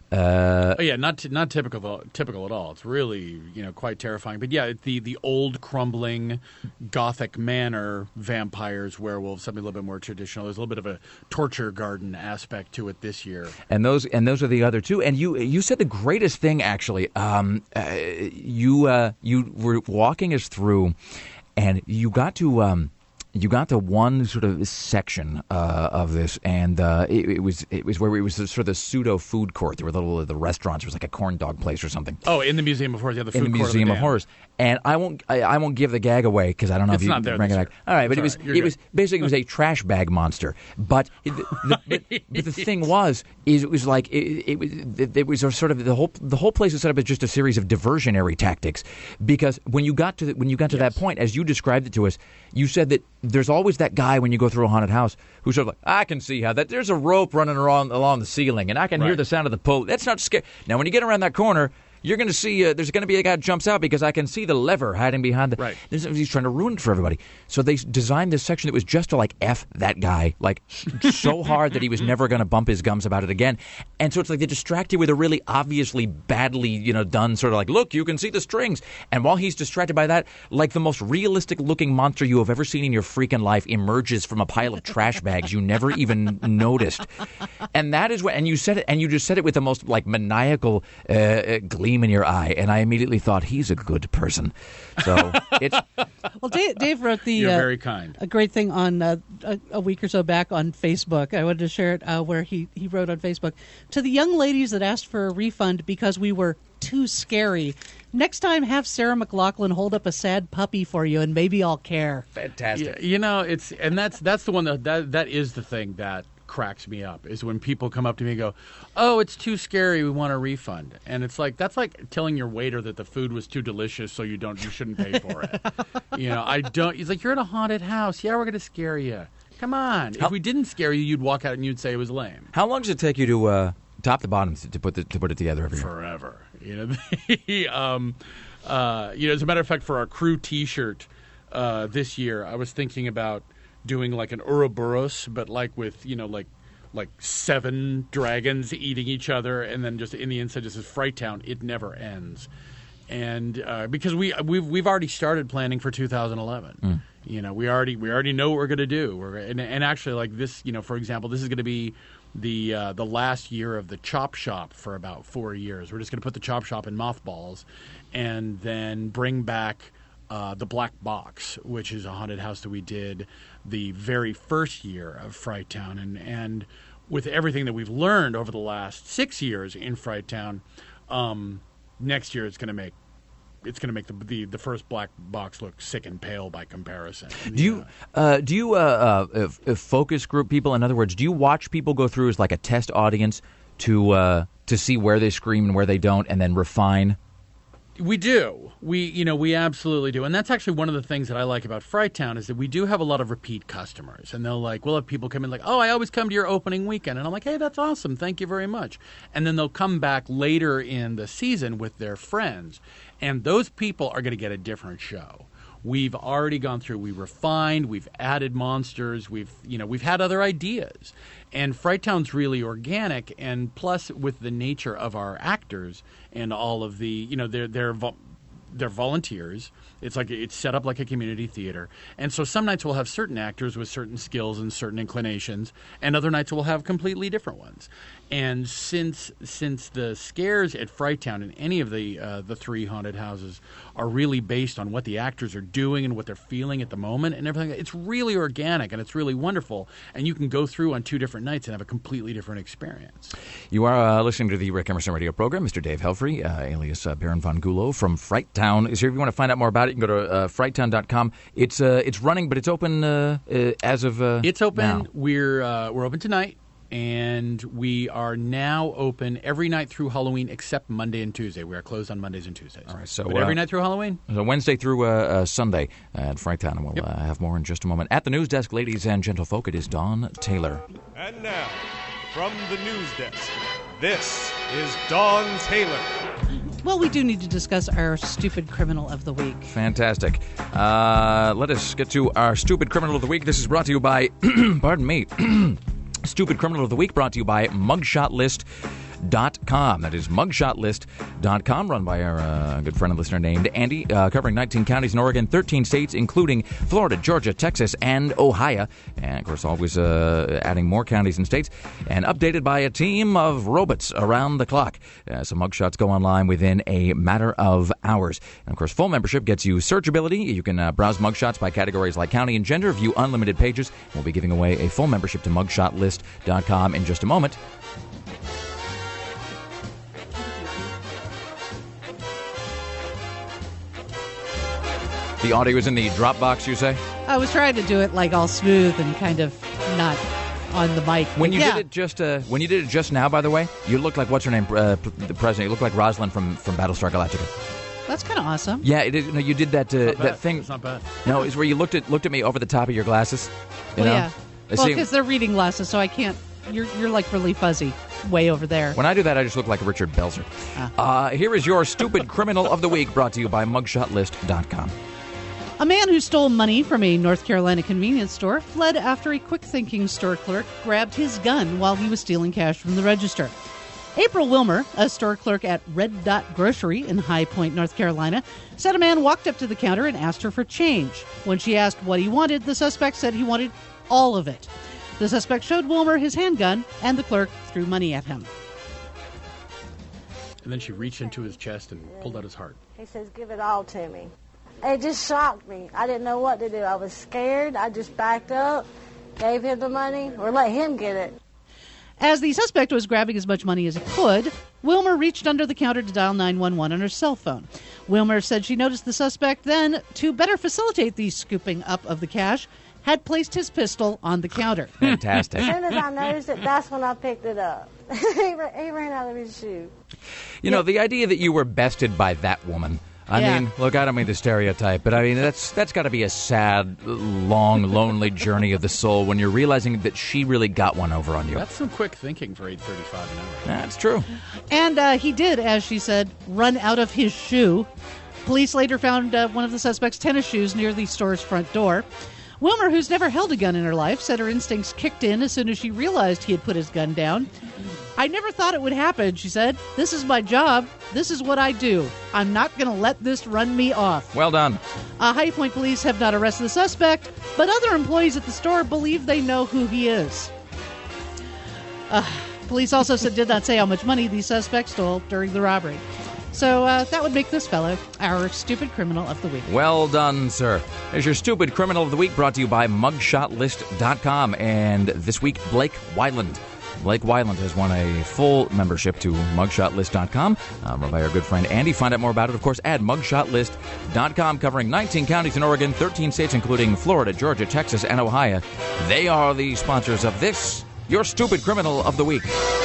Uh, oh yeah, not t- not typical though, typical at all. It's really, you know, quite terrifying. But yeah, the the old crumbling Gothic manor vampires, werewolves, something a little bit more traditional. There's a little bit of a torture garden aspect to it this year. And those and those are the other two. And you you said the greatest thing actually. Um, uh, you uh, you were walking us through, and you got to. Um, You got to one sort of section uh, of this, and uh, it, it was it was where it was sort of the pseudo food court. There were little the restaurants. It was like a corn dog place or something. Oh, in the Museum of Horrors, yeah, the food in the court Museum of, of the Horrors. And I won't I, I won't give the gag away because I don't know It's if you not there bring this it back. year. All right, but It's it was all right. You're it good. was basically it was a trash bag monster. But it, the, the, but, but the thing was is it was like it, it was it, it was a sort of the whole the whole place was set up as just a series of diversionary tactics, because when you got to the, when you got to Yes. that point, as you described it to us, you said that there's always that guy when you go through a haunted house who's sort of like, I can see how that there's a rope running around along the ceiling, and I can hear Right. the sound of the pull. That's not scary. Now, when you get around that corner, you're going to see uh, there's going to be a guy that jumps out because I can see the lever hiding behind the. Right. There's, he's trying to ruin it for everybody. So they s- designed this section that was just to like F that guy, like s- so hard that he was never going to bump his gums about it again. And so it's like they distract you with a really obviously badly, you know, done sort of like, look, you can see the strings. And while he's distracted by that, like the most realistic looking monster you have ever seen in your freaking life emerges from a pile of trash bags you never even noticed. And that is what, and you said it, and you just said it with the most like maniacal uh, uh, gleam in your eye. And I immediately thought, he's a good person. So it's. Well, Dave, Dave wrote the You're uh, very kind. a great thing on uh, a, a week or so back on Facebook. I wanted to share it uh, where he, he wrote on Facebook, to the young ladies that asked for a refund because we were too scary. Next time, have Sarah McLachlan hold up a sad puppy for you, and maybe I'll care. Fantastic. Yeah, you know, it's and that's that's the one that, that that is the thing that cracks me up, is when people come up to me and go, oh, it's too scary, we want a refund. And it's like, that's like telling your waiter that the food was too delicious, so you don't you shouldn't pay for it. You know, I don't. He's like, you're in a haunted house. Yeah, we're going to scare you. Come on. How- If we didn't scare you, you'd walk out and you'd say it was lame. How long does it take you to uh, top to bottom to, to put the, to put it together every year? Forever. You know, the, um, uh, you know, as a matter of fact, for our crew T-shirt uh, this year, I was thinking about doing like an Ouroboros, but like with, you know, like like seven dragons eating each other, and then just in the inside just says Fright Town. It never ends. And uh, because we we've we've already started planning for two thousand eleven. Mm. You know, we already we already know what we're going to do. We're and, and actually, like this, you know, for example, this is going to be the uh, the last year of the Chop Shop for about four years. We're just going to put the Chop Shop in mothballs, and then bring back uh, the Black Box, which is a haunted house that we did the very first year of Fright Town, and and with everything that we've learned over the last six years in Fright Town, um, next year it's going to make. It's going to make the, the the first Black Box look sick and pale by comparison. Do you uh, do you uh, uh, f- f- focus group people? In other words, do you watch people go through as like a test audience to uh, to see where they scream and where they don't, and then refine? We do. We, you know, we absolutely do. And that's actually one of the things that I like about Fright Town is that we do have a lot of repeat customers. And they'll like, we'll have people come in like, oh, I always come to your opening weekend. And I'm like, hey, that's awesome. Thank you very much. And then they'll come back later in the season with their friends. And those people are going to get a different show. We've already gone through, we refined, we've added monsters, we've, you know, we've had other ideas. And Fright Town's really organic, and plus with the nature of our actors and all of the, you know, they're they're vo- they're volunteers. It's like it's set up like a community theater. And so some nights we'll have certain actors with certain skills and certain inclinations, and other nights we'll have completely different ones. And since since the scares at Fright Town and any of the uh, the three haunted houses are really based on what the actors are doing and what they're feeling at the moment and everything, it's really organic and it's really wonderful. And you can go through on two different nights and have a completely different experience. You are uh, listening to the Rick Emerson radio program. Mister Dave Helfrey, uh, alias uh, Baron von Gulow from Fright Town. Town is here. If you want to find out more about it, you can go to uh, fright town dot com. It's uh, it's running, but it's open uh, uh, as of uh, It's open. now. We're uh, we're open tonight, and we are now open every night through Halloween except Monday and Tuesday. We are closed on Mondays and Tuesdays. All right, so but every uh, night through Halloween. So Wednesday through uh, uh, Sunday at Fright Town, and we'll Yep. uh, have more in just a moment. At the news desk, ladies and gentlefolk, it is Dawn Taylor. And now, from the news desk, this is Dawn Taylor. Well, we do need to discuss our stupid criminal of the week. Fantastic. Uh, let us get to our Stupid Criminal of the Week. This is brought to you by, pardon me, Stupid Criminal of the Week brought to you by mugshot list dot com. That is mugshot list dot com, run by our uh, good friend and listener named Andy, uh, covering nineteen counties in Oregon, thirteen states, including Florida, Georgia, Texas, and Ohio. And, of course, always uh, adding more counties and states. And updated by a team of robots around the clock. Uh, so mugshots go online within a matter of hours. And, of course, full membership gets you searchability. You can uh, browse mugshots by categories like county and gender, view unlimited pages. We'll be giving away a full membership to mugshot list dot com in just a moment. The audio is in the Dropbox, you say? I was trying to do it like all smooth and kind of not on the mic. When you yeah. did it just uh, when you did it just now, by the way, you look like what's her name, uh, the president. You look like Rosalind from, from Battlestar Galactica. That's kind of awesome. Yeah, it is, no, you did that uh, Not bad. that thing. It's not bad. No, it's where you looked at looked at me over the top of your glasses. You Well, know? yeah. I Well, see- because they're reading glasses, so I can't. You're you're like really fuzzy, way over there. when I do that, I just look like Richard Belzer. Ah. Uh, here is your Stupid Criminal of the Week, brought to you by mugshot list dot com. A man who stole money from a North Carolina convenience store fled after a quick-thinking store clerk grabbed his gun while he was stealing cash from the register. April Wilmer, a store clerk at Red Dot Grocery in High Point, North Carolina, said a man walked up to the counter and asked her for change. When she asked what he wanted, the suspect said he wanted all of it. The suspect showed Wilmer his handgun, and the clerk threw money at him. And then she reached into his chest and pulled out his heart. He says, give it all to me. It just shocked me. I didn't know what to do. I was scared. I just backed up, gave him the money, or let him get it. As the suspect was grabbing as much money as he could, Wilmer reached under the counter to dial nine one one on her cell phone. Wilmer said she noticed the suspect then, to better facilitate the scooping up of the cash, had placed his pistol on the counter. Fantastic. As soon as I noticed it, that's when I picked it up. he, ran, he ran out of his shoe. You know, the idea that you were bested by that woman. I Yeah. mean, look, I don't mean to stereotype, but I mean, that's that's got to be a sad, long, lonely journey of the soul when you're realizing that she really got one over on you. That's some quick thinking for eight thirty-five an hour. That's true. And uh, he did, as she said, run out of his shoe. Police later found uh, one of the suspect's tennis shoes near the store's front door. Wilmer, who's never held a gun in her life, said her instincts kicked in as soon as she realized he had put his gun down. I never thought it would happen, she said. This is my job. This is what I do. I'm not going to let this run me off. Well done. Uh, High Point police have not arrested the suspect, but other employees at the store believe they know who he is. Uh, police also said, did not say how much money the suspect stole during the robbery. So uh, that would make this fellow our stupid criminal of the week. Well done, sir. There's your Stupid Criminal of the Week, brought to you by mugshot list dot com. And this week, Blake Wyland. Blake Wyland has won a full membership to mugshot list dot com, uh, run by our good friend Andy. Find out more about it, of course, at mugshot list dot com, covering nineteen counties in Oregon, thirteen states, including Florida, Georgia, Texas, and Ohio. They are the sponsors of this, your Stupid Criminal of the Week.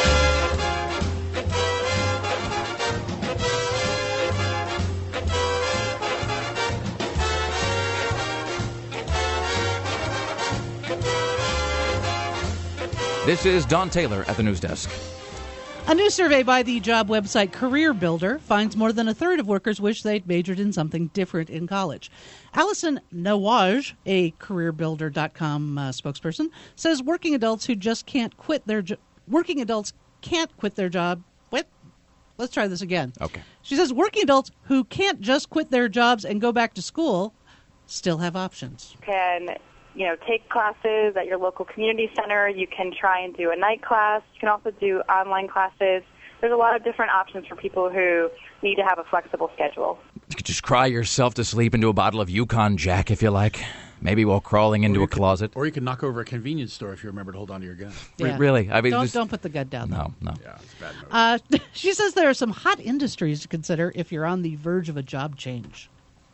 This is Don Taylor at the news desk. A new survey by the job website Career Builder finds more than a third of workers wish they'd majored in something different in college. Allison Nawaj, a career builder dot com uh, spokesperson, says working adults who just can't quit their jo- working adults can't quit their job. What? Let's try this again. Okay. She says working adults who can't just quit their jobs and go back to school still have options. Can you know, take classes at your local community center. You can try and do a night class. You can also do online classes. There's a lot of different options for people who need to have a flexible schedule. You could just cry yourself to sleep into a bottle of Yukon Jack if you like. Maybe while crawling into a could, closet. Or you could knock over a convenience store if you remember to hold on to your gun. Yeah. Really? I mean, don't, just, don't put the gun down. No, no. Yeah, it's a bad move. Uh, she says there are some hot industries to consider if you're on the verge of a job change.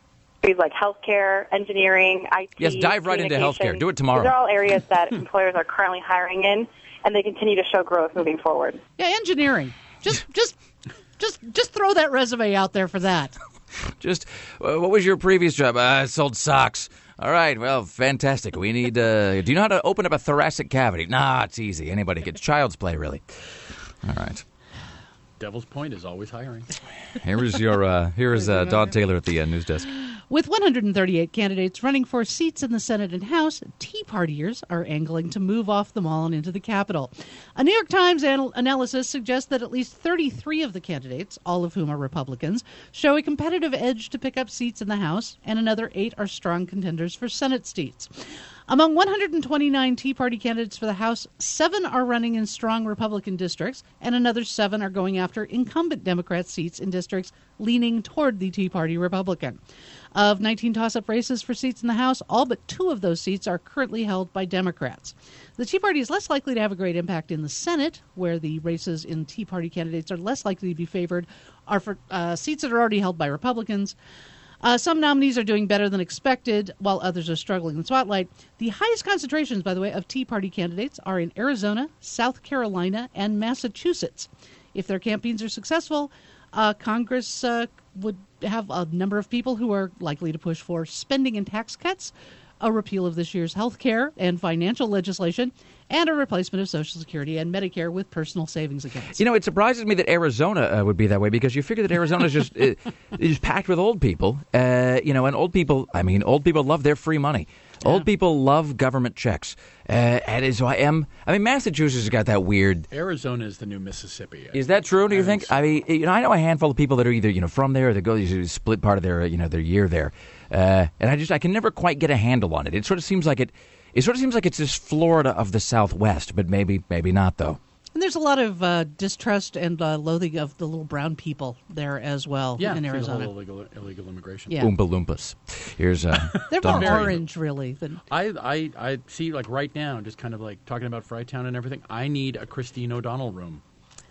Like healthcare, engineering, I T. Yes, dive right into healthcare. Do it tomorrow. These are all areas that employers are currently hiring in, and they continue to show growth moving forward. Yeah, engineering. Just, just, just, just throw that resume out there for that. Just, uh, what was your previous job? Uh, I sold socks. All right, well, fantastic. We need, uh, do you know how to open up a thoracic cavity? Nah, it's easy. Anybody gets child's play, really. All right. Devil's Point is always hiring. Here is your, uh, here is uh, Don Taylor at the uh, news desk. With one hundred thirty-eight candidates running for seats in the Senate and House, Tea Partiers are angling to move off the mall and into the Capitol. A New York Times anal- analysis suggests that at least thirty-three of the candidates, all of whom are Republicans, show a competitive edge to pick up seats in the House, and another eight are strong contenders for Senate seats. Among one hundred twenty-nine Tea Party candidates for the House, seven are running in strong Republican districts, and another seven are going after incumbent Democrat seats in districts leaning toward the Tea Party Republican. Of nineteen toss-up races for seats in the House, all but two of those seats are currently held by Democrats. The Tea Party is less likely to have a great impact in the Senate, where the races in Tea Party candidates are less likely to be favored, are for uh, seats that are already held by Republicans. Uh, some nominees are doing better than expected, while others are struggling in the spotlight. The highest concentrations, by the way, of Tea Party candidates are in Arizona, South Carolina, and Massachusetts. If their campaigns are successful, uh, Congress uh, would have a number of people who are likely to push for spending and tax cuts, a repeal of this year's health care and financial legislation, and a replacement of Social Security and Medicare with personal savings accounts. You know, it surprises me that Arizona uh, would be that way, because you figure that Arizona is just uh, is packed with old people. Uh, you know, and old people, I mean, old people love their free money. Yeah. Old people love government checks. Uh, and so I am, I mean, Massachusetts has got that weird... Arizona is the new Mississippi. Is that true, do you think? I mean, you know, I know a handful of people that are either, you know, from there or that go to split part of their, you know, their year there. Uh, and I just, I can never quite get a handle on it. It sort of seems like it, it sort of seems like it's this Florida of the Southwest, but maybe, maybe not, though. And there's a lot of uh, distrust and uh, loathing of the little brown people there as well yeah, in Arizona. Yeah, illegal, illegal immigration. Yeah. Oompa Loompas. Here's uh, They're more orange, really. Than... I, I, I see, like, right now, just kind of like talking about Fritown and everything, I need a Christine O'Donnell room.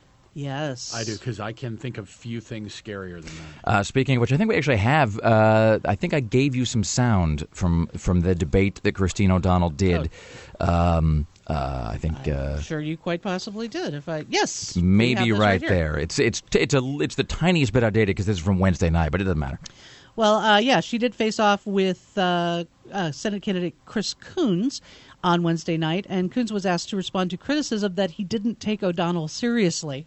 Yes. I do, because I can think of few things scarier than that. Uh, speaking of which, I think we actually have, uh, I think I gave you some sound from, from the debate that Christine O'Donnell did. Oh. Um, uh, I think... Uh, I'm sure you quite possibly did. If I Yes. Maybe right, right there. It's it's it's a it's the tiniest bit outdated because this is from Wednesday night, but it doesn't matter. Well, uh, yeah, she did face off with uh, uh, Senate candidate Chris Coons on Wednesday night, and Coons was asked to respond to criticism that he didn't take O'Donnell seriously.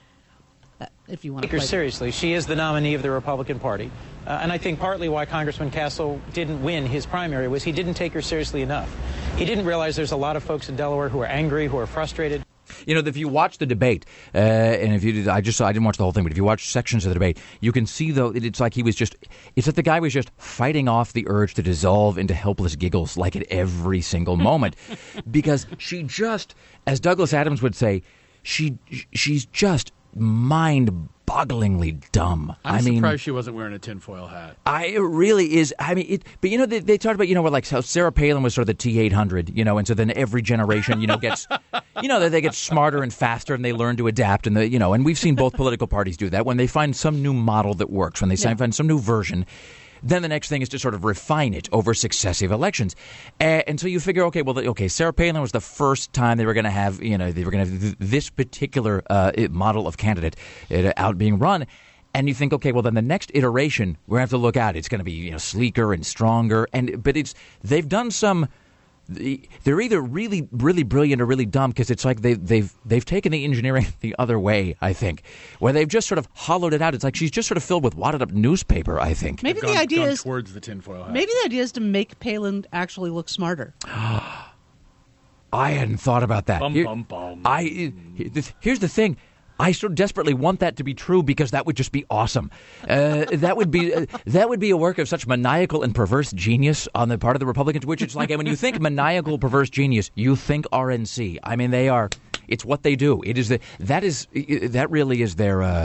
If you want to take her seriously. She is the nominee of the Republican Party. Uh, and I think partly why Congressman Castle didn't win his primary was he didn't take her seriously enough. He didn't realize there's a lot of folks in Delaware who are angry, who are frustrated. You know, if you watch the debate, uh, and if you did, I just I didn't watch the whole thing, but if you watch sections of the debate, you can see, though, it's like he was just, it's that the guy was just fighting off the urge to dissolve into helpless giggles, like at every single moment. Because she just, as Douglas Adams would say, she she's just mind-bogglingly dumb. I'm I mean, surprised she wasn't wearing a tinfoil hat. I it really is. I mean, it. But you know, they, they talked about, you know, what, like how Sarah Palin was sort of the T eight hundred, you know, and so then every generation, you know, gets, you know, they get smarter and faster, and they learn to adapt, and the, you know, and we've seen both political parties do that when they find some new model that works, when they yeah. find some new version. Then the next thing is to sort of refine it over successive elections. Uh, and so you figure, okay, well, okay, Sarah Palin was the first time they were going to have, you know, they were going to have th- this particular uh, model of candidate uh, out being run. And you think, okay, well, then the next iteration, we're going to have to look at, it's going to be, you know, sleeker and stronger. And but it's they've done some. They're either really, really brilliant or really dumb, because it's like they, they've they've taken the engineering the other way, I think, where they've just sort of hollowed it out. It's like she's just sort of filled with wadded up newspaper, I think. Maybe gone, the idea gone is towards the tinfoil hat. Maybe the idea is to make Palin actually look smarter. I hadn't thought about that. Bum, Here, bum, bum. I here's the thing. I so desperately want that to be true, because that would just be awesome. Uh, that would be uh, that would be a work of such maniacal and perverse genius on the part of the Republicans, which it's like when you think maniacal, perverse genius, you think R N C. I mean, they are. It's what they do. It is the that is that really is their. Uh,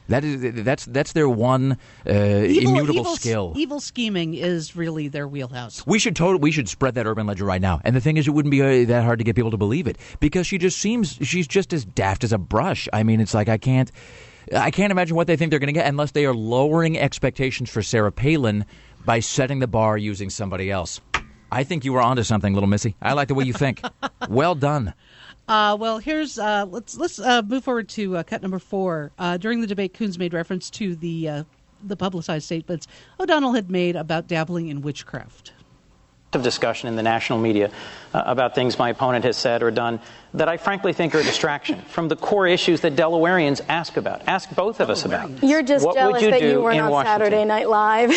That is that's that's their one uh, evil, immutable evil, skill. Evil scheming is really their wheelhouse. We should totally we should spread that urban legend right now. And the thing is, it wouldn't be uh, that hard to get people to believe it because she just seems she's just as daft as a brush. I mean, it's like I can't I can't imagine what they think they're going to get unless they are lowering expectations for Sarah Palin by setting the bar using somebody else. I think you were onto something, little missy. I like the way you think. Well done. Uh, well, here's uh, let's let's uh, move forward to uh, cut number four. Uh, during the debate, Coons made reference to the uh, the publicized statements O'Donnell had made about dabbling in witchcraft. Of discussion in the national media uh, about things my opponent has said or done that I frankly think are a distraction from the core issues that Delawareans ask about. Ask both of us about. You're just what jealous would you that do you weren't in on Washington? Saturday Night Live.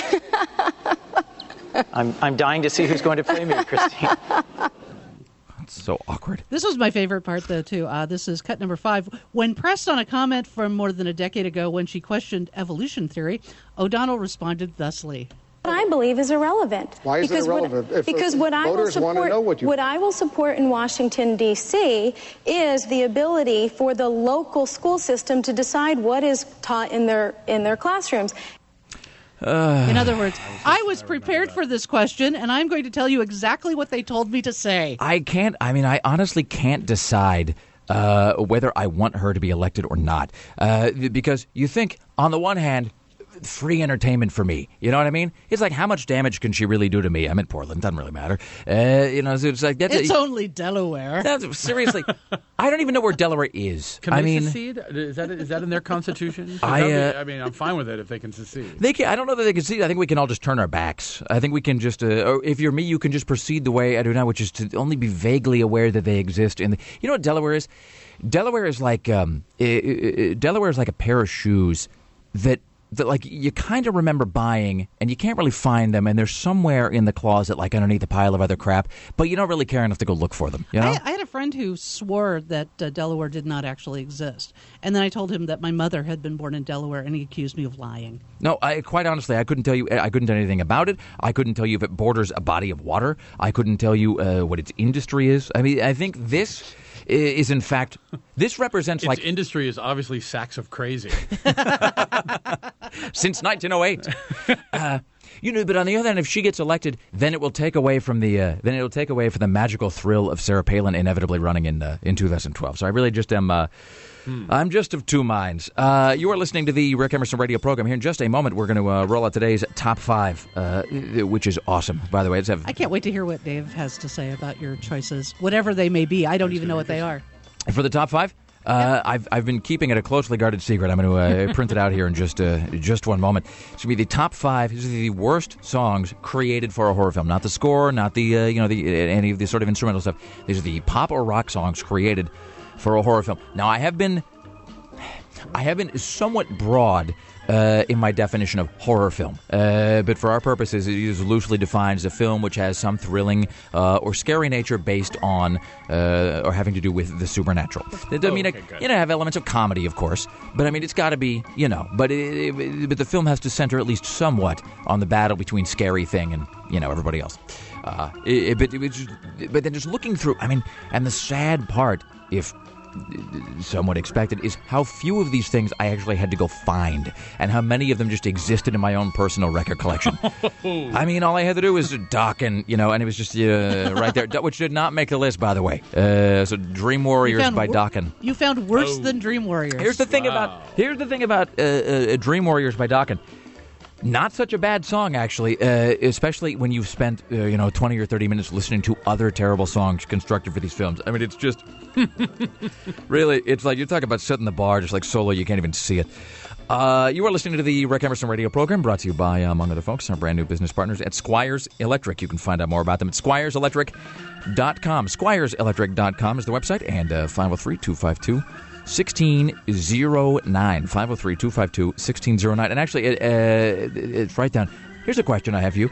I'm I'm dying to see who's going to play me, Christine. So awkward. This was my favorite part, though, too. Uh, this is cut number five. When pressed on a comment from more than a decade ago when she questioned evolution theory, O'Donnell responded thusly. What I believe is irrelevant. Why is because it irrelevant? What, if because what I will voters want to support, know what you what I will support in Washington, D C is the ability for the local school system to decide what is taught in their in their classrooms. Uh, in other words, I was prepared for this question, and I'm going to tell you exactly what they told me to say. I can't, I mean, I honestly can't decide uh, whether I want her to be elected or not. Uh, because you think, on the one hand, free entertainment for me. You know what I mean? It's like, how much damage can she really do to me? I'm in Portland. Doesn't really matter. Uh, you know, so it's like... That's it's a, only Delaware. That's, seriously, I don't even know where Delaware is. Can I they mean, secede? Is that is that in their constitution? I, Be, uh, I mean, I'm fine with it if they can secede. They can, I don't know that they can see. I think we can all just turn our backs. I think we can just, uh, or if you're me, you can just proceed the way I do now, which is to only be vaguely aware that they exist. In the, you know what Delaware is? Delaware is like um, it, it, Delaware is like a pair of shoes that. That like you kind of remember buying and you can't really find them and they're somewhere in the closet like underneath a pile of other crap, but you don't really care enough to go look for them. You know? I, I had a friend who swore that uh, Delaware did not actually exist, and then I told him that my mother had been born in Delaware, and he accused me of lying. No, I quite honestly, I couldn't tell you. I couldn't tell anything about it. I couldn't tell you if it borders a body of water. I couldn't tell you uh, what its industry is. I mean, I think this is in fact this represents its like industry is obviously sacks of crazy. Since nineteen oh eight, uh, you know. But on the other hand, if she gets elected, then it will take away from the uh, then it will take away from the magical thrill of Sarah Palin inevitably running in uh, in two thousand twelve. So I really just am. Uh, hmm. I'm just of two minds. Uh, you are listening to the Rick Emerson radio program. Here in just a moment, we're going to uh, roll out today's top five, uh, which is awesome. By the way, let's have. I can't wait to hear what Dave has to say about your choices, whatever they may be. I don't even know what they are. For the top five. Uh, I've I've been keeping it a closely guarded secret. I'm going to uh, print it out here in just uh, just one moment. It's going to be the top five. These are the worst songs created for a horror film. Not the score, not the uh, you know the any of the sort of instrumental stuff. These are the pop or rock songs created for a horror film. Now I have been I have been somewhat broad uh, in my definition of horror film, uh, but for our purposes, it is loosely defined as a film which has some thrilling uh, or scary nature based on uh, or having to do with the supernatural. I mean, okay, I, you know, have elements of comedy, of course, but I mean, it's got to be, you know, but it, it, but the film has to center at least somewhat on the battle between scary thing and you know everybody else. Uh, it, but it was just, but then just looking through, I mean, and the sad part, if somewhat expected, is how few of these things I actually had to go find and how many of them just existed in my own personal record collection. I mean, all I had to do was Dokken, you know, and it was just uh, right there, which did not make the list, by the way. Uh, so Dream Warriors by wor- Dokken. You found worse oh. than Dream Warriors. Here's the thing wow. about here's the thing about uh, uh, Dream Warriors by Dokken. Not such a bad song, actually, uh, especially when you've spent, uh, you know, twenty or thirty minutes listening to other terrible songs constructed for these films. I mean, it's just, really, it's like, you're talking about setting the bar just like Solo, you can't even see it. Uh, you are listening to the Rick Emerson radio program, brought to you by, uh, among other folks, our brand new business partners at Squires Electric. You can find out more about them at squires electric dot com. squires electric dot com is the website, and uh, five oh three, two five two, one six zero nine. five oh three, two five two, one six zero nine. And actually, it, uh, it's right down. Here's a question I have for you.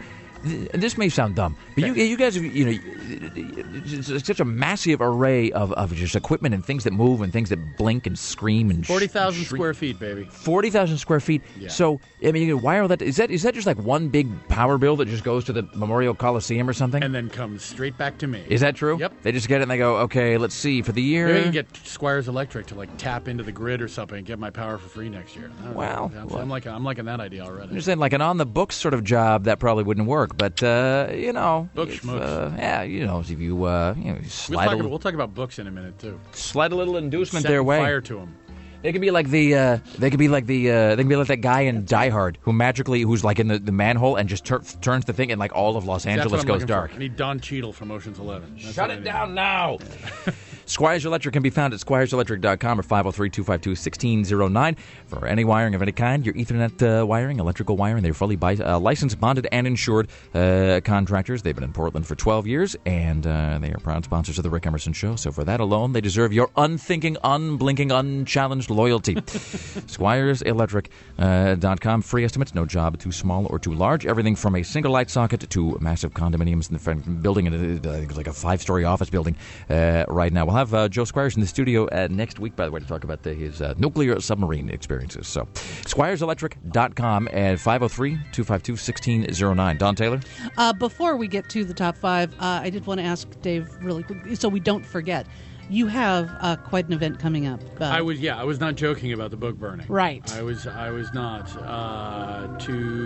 th- this may sound dumb, but you, you guys, have, you know, it's such a massive array of, of just equipment and things that move and things that blink and scream and forty thousand sh- square feet, baby. Forty thousand square feet. Yeah. So I mean, you wire all that. Is that is that just like one big power bill that just goes to the Memorial Coliseum or something? And then comes straight back to me. Is that true? Yep. They just get it and they go, okay, let's see for the year. Maybe I can get Squires Electric to like tap into the grid or something and get my power for free next year. I don't Wow. know. I'm, Well- I'm like I'm liking that idea already. I'm just saying, like an on-the-books sort of job, that probably wouldn't work. But uh, you know, Book if, schmooks. uh, yeah, you know, if you, uh, you know, We'll slide talk, a about, little, we'll talk about books in a minute too. slide a little inducement Set their way. fire to them. They could be like the, uh, they could be like the, uh, they could be like that guy in Die Hard who magically, who's like in the, the manhole and just tur- turns the thing, and like all of Los That's Angeles what I'm goes looking dark. For. I need Don Cheadle from Ocean's Eleven. That's Shut what I it need. down now. Squires Electric can be found at squires electric dot com or five oh three, two five two, one six oh nine. For any wiring of any kind, your Ethernet uh, wiring, electrical wiring, they're fully bi- uh, licensed, bonded, and insured uh, contractors. They've been in Portland for twelve years, and uh, they are proud sponsors of The Rick Emerson Show. So for that alone, they deserve your unthinking, unblinking, unchallenged loyalty. squires electric dot com. Free estimates, no job too small or too large. Everything from a single light socket to massive condominiums in the front building, in a, like a five-story office building uh, right now. We'll have uh, Joe Squires in the studio uh, next week, by the way, to talk about the, his uh, nuclear submarine experiences. So, squires electric dot com at five oh three, two five two, one six oh nine. Don Taylor? Uh, before we get to the top five, uh, I did want to ask Dave really quick, so we don't forget. You have uh, quite an event coming up. Uh, I was yeah, I was not joking about the book burning. Right. I was I was not. Uh,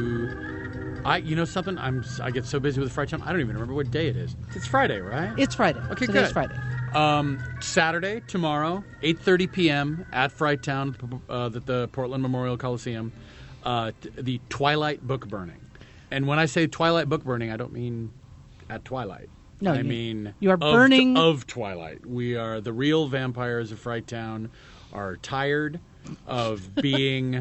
to I you know something I'm I get so busy with Fright Town I don't even remember what day it is. It's Friday, right? It's Friday. Okay, Today's good. Friday. Um, Saturday tomorrow, eight thirty p.m. at Fright Town, uh, at the Portland Memorial Coliseum, uh, t- the Twilight book burning. And when I say Twilight book burning, I don't mean at twilight. No, I you- mean you are of- burning- of Twilight. We are the real vampires of Fright Town. Are tired of being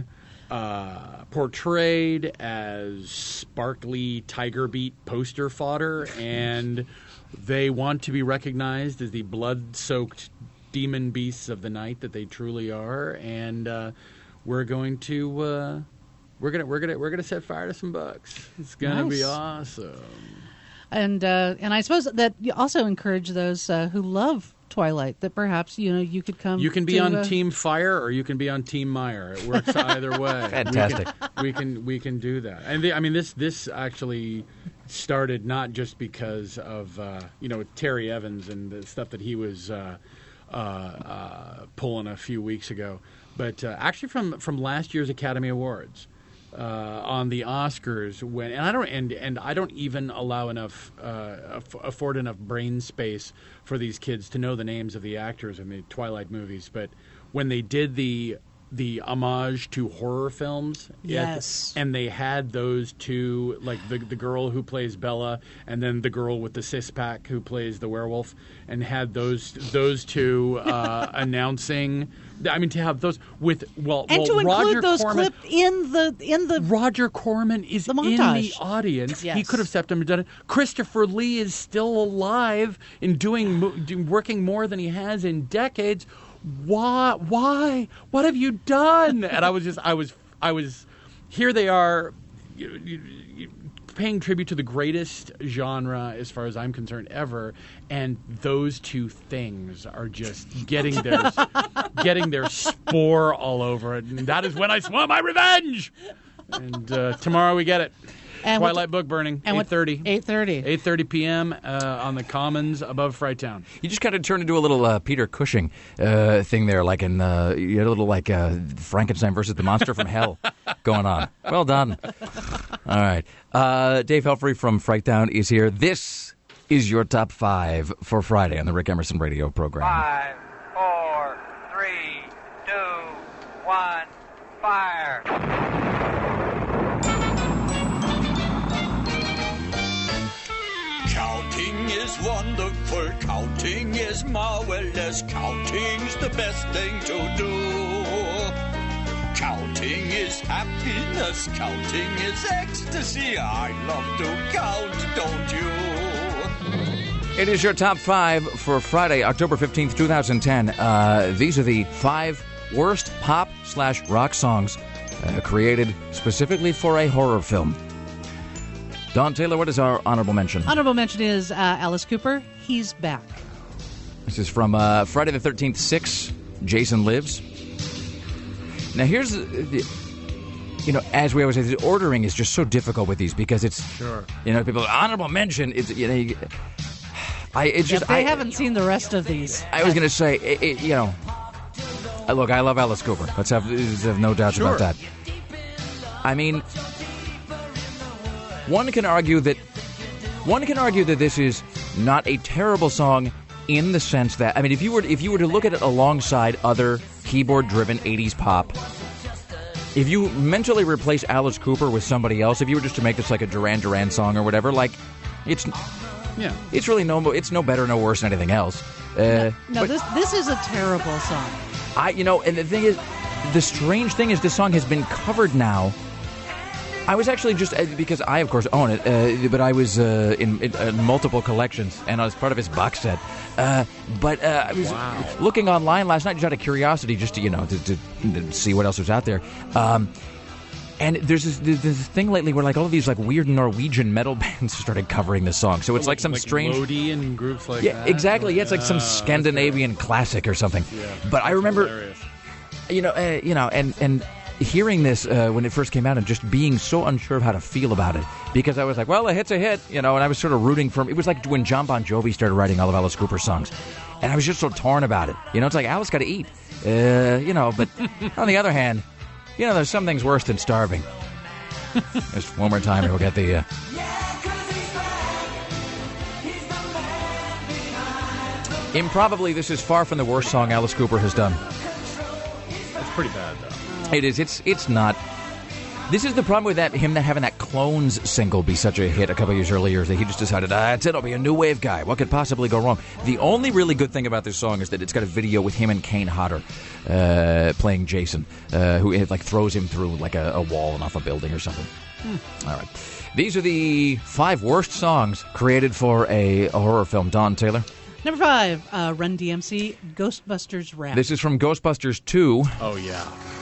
uh, portrayed as sparkly Tiger Beat poster fodder, and they want to be recognized as the blood-soaked demon beasts of the night that they truly are. And uh, we're going to uh, we're gonna we're gonna we're gonna set fire to some books. It's gonna Nice. be awesome. And uh, and I suppose that you also encourage those uh, who love Twilight that perhaps you know you could come. You can be to, on uh, Team Fire or you can be on Team Meyer. It works either way. Fantastic. We can we can, we can do that. And the, I mean this this actually started not just because of uh, you know Terry Evans and the stuff that he was uh, uh, uh, pulling a few weeks ago, but uh, actually from from last year's Academy Awards. Uh, on the Oscars, when and I don't and and I don't even allow enough uh, aff- afford enough brain space for these kids to know the names of the actors in the Twilight movies. But when they did the the homage to horror films, Yes. and they had those two, like the the girl who plays Bella, and then the girl with the six pack who plays the werewolf, and had those those two uh, announcing. I mean, to have those with well, and well, to include Roger those Corman, clipped in the in the Roger Corman is the in montage. the audience. He Yes. could have stepped in and done it. Christopher Lee is still alive and doing mo- do- working more than he has in decades. Why? Why? What have you done? And I was just, I was, I was. Here they are, you, you, you, paying tribute to the greatest genre, as far as I'm concerned, ever. And those two things are just getting their getting their spore all over it. And that is when I want my revenge. And uh, tomorrow we get it. And what- Twilight book burning, and eight what- thirty. eight thirty. eight thirty p.m. Uh, on the Commons above Fright Town. You just kind of turned into a little uh, Peter Cushing uh, thing there, like in uh, you had a little like uh, Frankenstein versus the Monster from Hell going on. Well done. All right, uh, Dave Helfrey from Fright Town is here. This is your top five for Friday on the Rick Emerson Radio program. Five, four, three, two, one, fire. Counting is wonderful, counting is marvelous, counting's the best thing to do. Counting is happiness, counting is ecstasy. I love to count, don't you? It is your top five for Friday, October fifteenth, twenty ten. Uh, these are the five worst pop slash rock songs uh, created specifically for a horror film. Don Taylor, what is our honorable mention? Honorable mention is uh, Alice Cooper. He's back. This is from uh, Friday the thirteenth six, Jason Lives. Now, here's, the, you know, as we always say, the ordering is just so difficult with these because it's, sure. you know, people, honorable mention, it's, you know, you, I, it's just, If they I, haven't seen the rest of these. I was going to say, it, it, you know, uh, look, I love Alice Cooper. Let's have, let's have no doubts Sure. about that. I mean, one can argue that, one can argue that this is not a terrible song in the sense that, I mean, if you were if you were to look at it alongside other keyboard-driven eighties pop, if you mentally replace Alice Cooper with somebody else, if you were just to make this like a Duran Duran song or whatever, like, it's yeah, it's really no it's no better, no worse than anything else. Uh, No, but this this is a terrible song. I, you know, and the thing is, the strange thing is, this song has been covered now. I was actually just, uh, because I, of course, own it, uh, but I was uh, in, in uh, multiple collections, and I was part of his box set. Uh, but uh, I was Wow. looking online last night just out of curiosity, just to, you know, to, to, to see what else was out there. Um, and there's this, there's this thing lately where, like, all of these, like, weird Norwegian metal bands started covering this song. So it's like, some like strange... Lodi and groups like yeah, that. exactly. Yeah, it's like some Ah, Scandinavian classic or something. Yeah, but I remember... hilarious. You know, uh, you know, and and hearing this uh, when it first came out and just being so unsure of how to feel about it, because I was like, well, a hit's a hit, you know, and I was sort of rooting for him. It was like when John Bon Jovi started writing all of Alice Cooper's songs, and I was just so torn about it. You know, it's like, Alice got to eat, uh, you know, but on the other hand, you know, there's some things worse than starving. Just one more time, and we'll get the... Uh... Improbably, this is far from the worst song Alice Cooper has done. It's pretty bad, though. It is. It's it's not. This is the problem with that him not having that Clones single be such a hit a couple years earlier, is that he just decided, ah, that's it, I'll be a new wave guy. What could possibly go wrong? The only really good thing about this song is that it's got a video with him and Kane Hodder uh, playing Jason, uh, who it, like throws him through like a, a wall and off a building or something. Hmm. All right. These are the five worst songs created for a, a horror film. Don Taylor. Number five, uh, Run D M C, Ghostbusters Rap. This is from Ghostbusters two. Oh, yeah.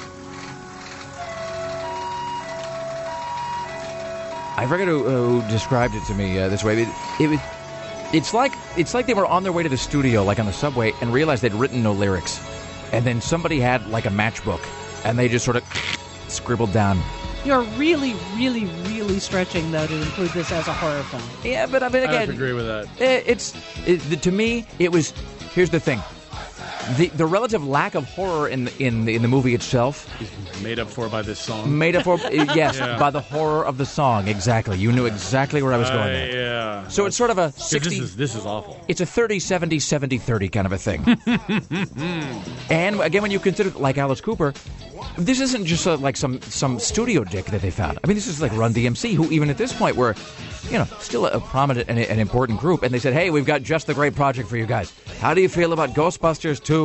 I forget who, who described it to me uh, this way. It, it was, it's like it's like they were on their way to the studio, like on the subway, and realized they'd written no lyrics, and then somebody had like a matchbook, and they just sort of scribbled down. You're really, really, really stretching, though, to include this as a horror film. Yeah, but I mean, I again, have to agree with that. It, it's it, the, to me, it was. Here's the thing. The the relative lack of horror in the, in the, in the movie itself is made up for by this song. Made up for yes Yeah. by the horror of the song. Exactly. You knew exactly where I was going Uh, there. yeah. So it's sort of a 'Cause sixty. This is, this is awful. It's a thirty seventy seventy thirty kind of a thing. And again, when you consider like Alice Cooper, this isn't just a, like some some studio dick that they found. I mean, this is like Run D M C, who even at this point were, you know, still a, a prominent and an important group, and they said, "Hey, we've got just the great project for you guys. How do you feel about Ghostbusters two?"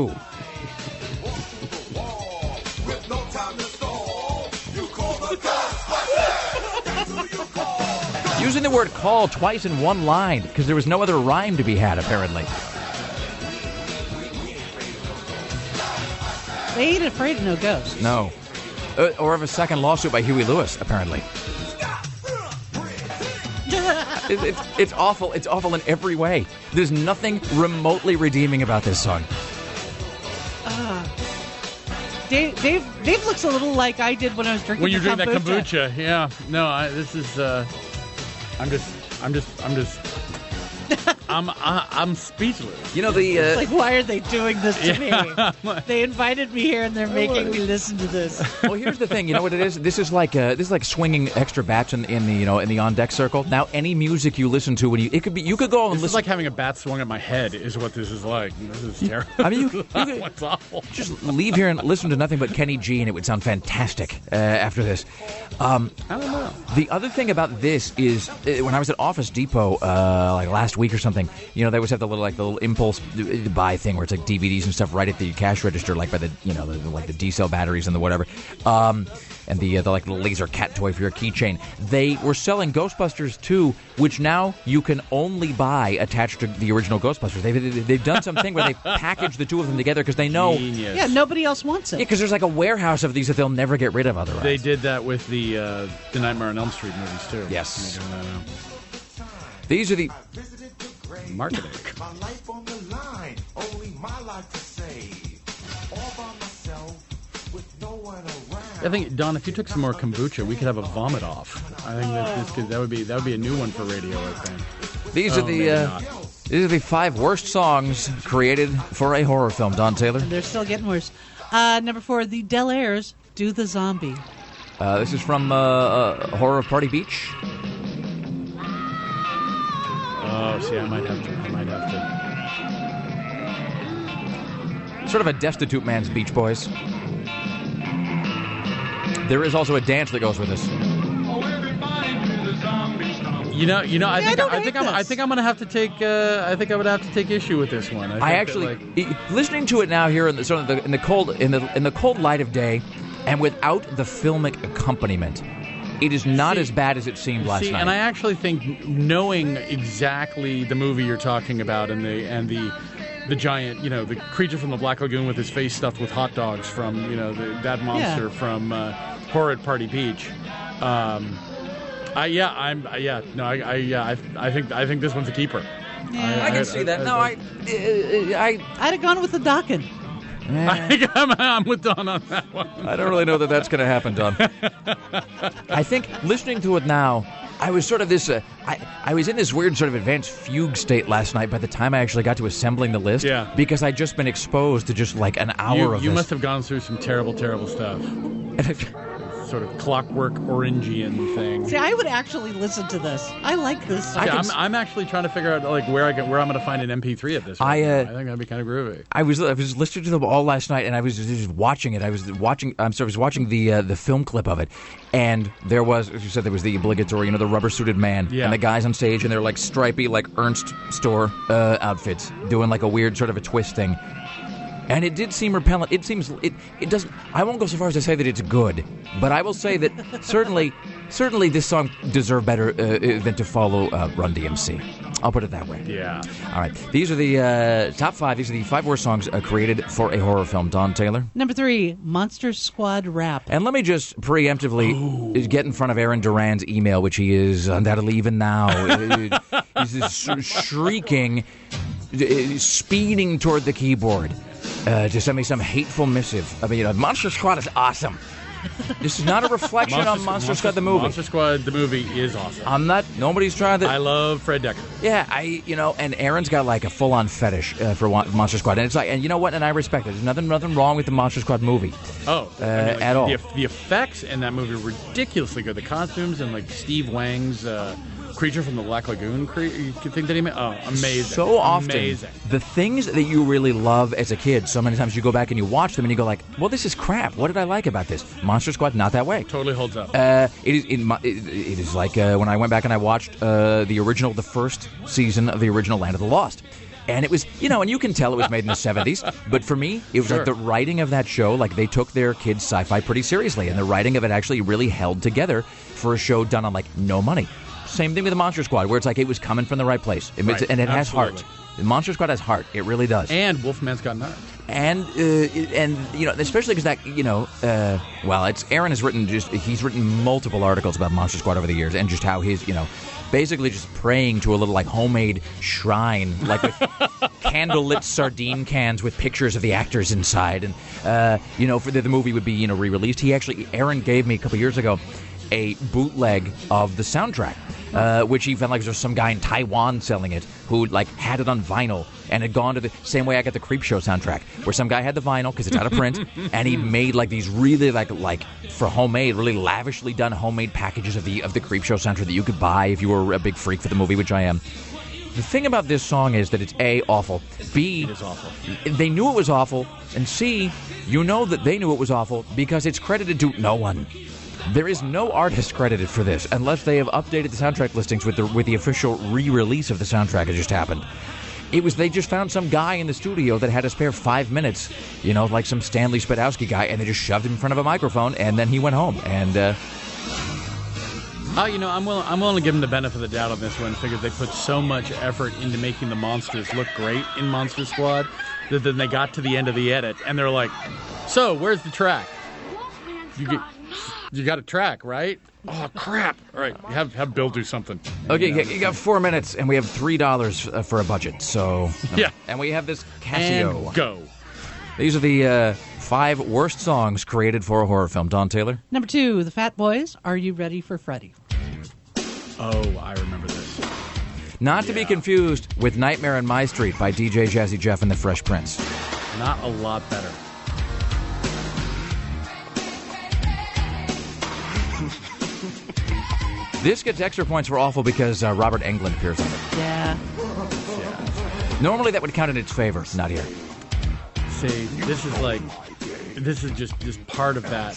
Using the word call twice in one line, because there was no other rhyme to be had, apparently. They ain't afraid of no ghosts. No. Uh, or of a second lawsuit by Huey Lewis, apparently. it, it's, it's awful. It's awful in every way. There's nothing remotely redeeming about this song. Uh, Dave, Dave, Dave looks a little like I did when I was drinking When you the drink that kombucha, yeah. No, I, this is. Uh, I'm just. I'm just. I'm just. I'm. I, I'm speechless. You know the. Uh, It's like, why are they doing this to Yeah. me? They invited me here and they're making me listen to this. Well, here's the thing. You know what it is? This is like uh, this is like swinging extra bats in, in the you know in the on deck circle. Now, any music you listen to when you it could be you could go and This listen. is like having a bat swung at my head. Is what this is like. This is terrible. I mean, you, you could What's awful? just leave here and listen to nothing but Kenny G, and it would sound fantastic uh, after this. Um, I don't know. The other thing about this is uh, when I was at Office Depot uh, like last week or something. something. You know, they always have the little like the little impulse buy thing where it's like D V Ds and stuff right at the cash register, like by the you know the, the, like the D cell batteries and the whatever. Um, and the, uh, the like the laser cat toy for your keychain. They were selling Ghostbusters two, which now you can only buy attached to the original Ghostbusters. They've, they've done something where they package the two of them together because they know... Genius. Yeah, nobody else wants it. Yeah, because there's like a warehouse of these that they'll never get rid of otherwise. They did that with the uh, the Nightmare on Elm Street movies, too. Yes. They're doing that now. These are the... Marketing. My life on the line, only my life to save. All by myself, with no one around. I think, Don, if you took some more kombucha, we could have a vomit off. I think that this could, that would be that would be a new one for radio, I think. These oh, are the uh, these are the five worst songs created for a horror film, Don Taylor. They're still getting worse. Uh, number four, the Del Airs, Do the Zombie. Uh, this is from uh, uh, Horror of Party Beach. Oh, see, I might have to. I might have to. Sort of a destitute man's Beach Boys. There is also a dance that goes with this. You know, you know. I Yeah, think I don't I, think hate I'm. I this. think I'm gonna have to take. Uh, I think I would have to take issue with this one. I, think I that, actually, like, i- listening to it now here in the, sort of the, in the cold in the in the cold light of day, and without the filmic accompaniment, it is not See- as bad as it seemed last see, night. and I actually think knowing exactly the movie you're talking about and the and the the giant, you know, the creature from the Black Lagoon with his face stuffed with hot dogs from, you know, the, that monster Yeah. from uh, Horror at Party Beach. Um, I yeah, I'm I, yeah, no, I I yeah, I, I think I think this one's a keeper. Yeah. I can see that. No, I, I, I'd have gone with the Dokken. I think I'm, I'm with Don on that one. I don't really know that that's going to happen, Don. I think listening to it now, I was sort of this. Uh, I I was in this weird sort of advanced fugue state last night. By the time I actually got to assembling the list, Yeah. because I'd just been exposed to just like an hour You, of you this. must have gone through some terrible, terrible stuff. Sort of clockwork Orangian thing. See, I would actually listen to this. I like this song. Yeah, I'm, I'm actually trying to figure out like where I can, where I'm going to find an M P three of this. I, right uh, now. I think that'd be kind of groovy. I was I was listening to them all last night, and I was just watching it. I was watching. I'm sorry, I was watching the uh, the film clip of it, and there was, as you said, there was the obligatory, you know, the rubber suited man, Yeah. and the guys on stage, and they're like stripy, like Ernst store uh, outfits, doing like a weird sort of a twist thing. And it did seem repellent. It seems it it doesn't. I won't go so far as to say that it's good, but I will say that certainly, certainly this song deserved better uh, than to follow uh, Run D M C. I'll put it that way. Yeah. All right. These are the uh, top five. These are the five worst songs uh, created for a horror film. Don Taylor. Number three, Monster Squad Rap. And let me just preemptively get in front of Aaron Duran's email, which he is undoubtedly even now. uh, He's just shrieking, uh, speeding toward the keyboard uh, to send me some hateful missive. I mean, you know, Monster Squad is awesome. This is not a reflection on Monster Squad the movie. Monster Squad the movie is awesome. I'm not. Nobody's trying to. I love Fred Decker. Yeah, I, you know, and Aaron's got like a full-on fetish uh, for Wa- Monster Squad, and it's like, and you know what? And I respect it. There's nothing, nothing wrong with the Monster Squad movie. Oh, uh, I mean, like, at all. The, the effects in that movie are ridiculously good. The costumes and like Steve Wang's uh, creature from the Black Lagoon cre- thing that he made. Oh, amazing! So often, amazing. the things that you really love as a kid, so many times you go back and you watch them and you go like, well, this is crap. What did I like about this? Monster Squad, not that way. Totally holds up. Uh, it is. It, it, it is like uh, when I went back and I watched uh, the original, the first season of the original Land of the Lost. And it was, you know, and you can tell it was made in the seventies. But for me, it was Sure. like the writing of that show, like they took their kids' sci-fi pretty seriously. And the writing of it actually really held together for a show done on, like, no money. Same thing with the Monster Squad, where it's like it was coming from the right place. It, Right, and it has absolutely. heart. The Monster Squad has heart. It really does. And Wolfman's Got Nerve. And, uh, and you know, especially because that, you know, uh, well, it's Aaron has written just, he's written multiple articles about Monster Squad over the years and just how his, you know, basically just praying to a little, like, homemade shrine, like with candlelit sardine cans with pictures of the actors inside. And, uh, you know, for the, the movie would be, you know, re-released. He actually, Aaron gave me a couple years ago a bootleg of the soundtrack, uh, which he found like there was some guy in Taiwan selling it who like had it on vinyl and had gone to the same way I got the Creepshow soundtrack, where some guy had the vinyl because it's out of print, and he made like these really like like for homemade, really lavishly done homemade packages of the of the Creepshow soundtrack that you could buy if you were a big freak for the movie, which I am. The thing about this song is that it's A, awful, B, It is awful. they knew it was awful, and C, you know that they knew it was awful because it's credited to no one. There is no artist credited for this, unless they have updated the soundtrack listings with the with the official re-release of the soundtrack that just happened. It was, they just found some guy in the studio that had to spare five minutes, you know, like some Stanley Spadowski guy, and they just shoved him in front of a microphone, and then he went home. And, uh... Oh, you know, I'm willing, I'm willing to give them the benefit of the doubt on this one. Figured they put so much effort into making the monsters look great in Monster Squad that then they got to the end of the edit, and they're like, so, where's the track? You get, you got a track, right? Oh, crap. All right, have have Bill do something. Okay, you, you got four minutes, and we have three dollars uh, for a budget, so... Yeah. And we have this Casio. And go. These are the uh, five worst songs created for a horror film. Don Taylor? Number two, the Fat Boys, Are You Ready for Freddy? Oh, I remember this. Not to be confused with Nightmare on My Street by D J Jazzy Jeff and the Fresh Prince. Not a lot better. This gets extra points for awful because uh, Robert Englund appears on it. Yeah. yeah. Normally that would count in its favor. Not here. See, this is like, this is just, just part of that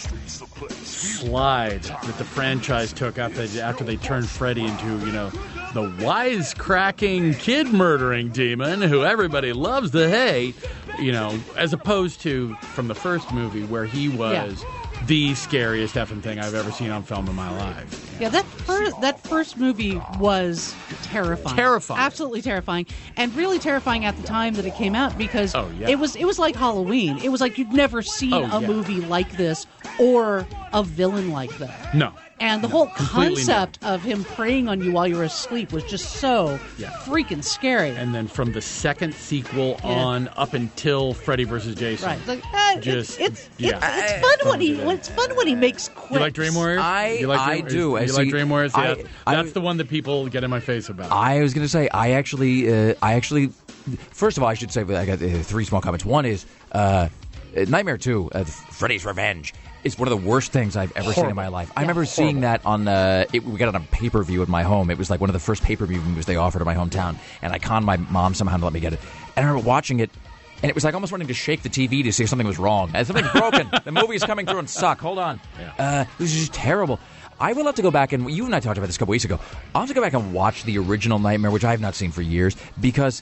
slide that the franchise took after they, after they turned Freddy into, you know, the wisecracking, kid-murdering demon who everybody loves to hate, you know, as opposed to from the first movie where he was... Yeah. The scariest effing thing I've ever seen on film in my life. Yeah, that first that first movie was terrifying. Terrifying. Absolutely terrifying. And really terrifying at the time that it came out because oh, yeah. it was it was like Halloween. It was like you'd never seen oh, a yeah. movie like this or a villain like that. No. And the no, whole concept new. of him preying on you while you were asleep was just so yeah. freaking scary. And then from the second sequel yeah. on up until Freddy versus Jason. Right. Like, uh, just, it's, it's, yeah. it's, it's fun when he it's fun when he makes quips. You like Dream Warriors? I, you like I Dream, do. You I like see, Dream Warriors? Yeah, I, that's I, that's the one that people get in my face about. I was going to say, I actually, uh, I actually, first of all, I should say, I got uh, three small comments. One is, uh, Nightmare two, uh, Freddy's Revenge, is one of the worst things I've ever Horrible. seen in my life. I Yeah. remember seeing Horrible. that on, uh, it, we got it on pay-per-view at my home. It was like one of the first pay-per-view movies they offered in my hometown, and I conned my mom somehow to let me get it. And I remember watching it, and it was like almost wanting to shake the T V to see if something was wrong. And something's broken. The movie's coming through and suck. Hold on. Yeah. Uh, this is just terrible. I will have to go back, and you and I talked about this a couple weeks ago. I'll have to go back and watch the original Nightmare, which I have not seen for years, because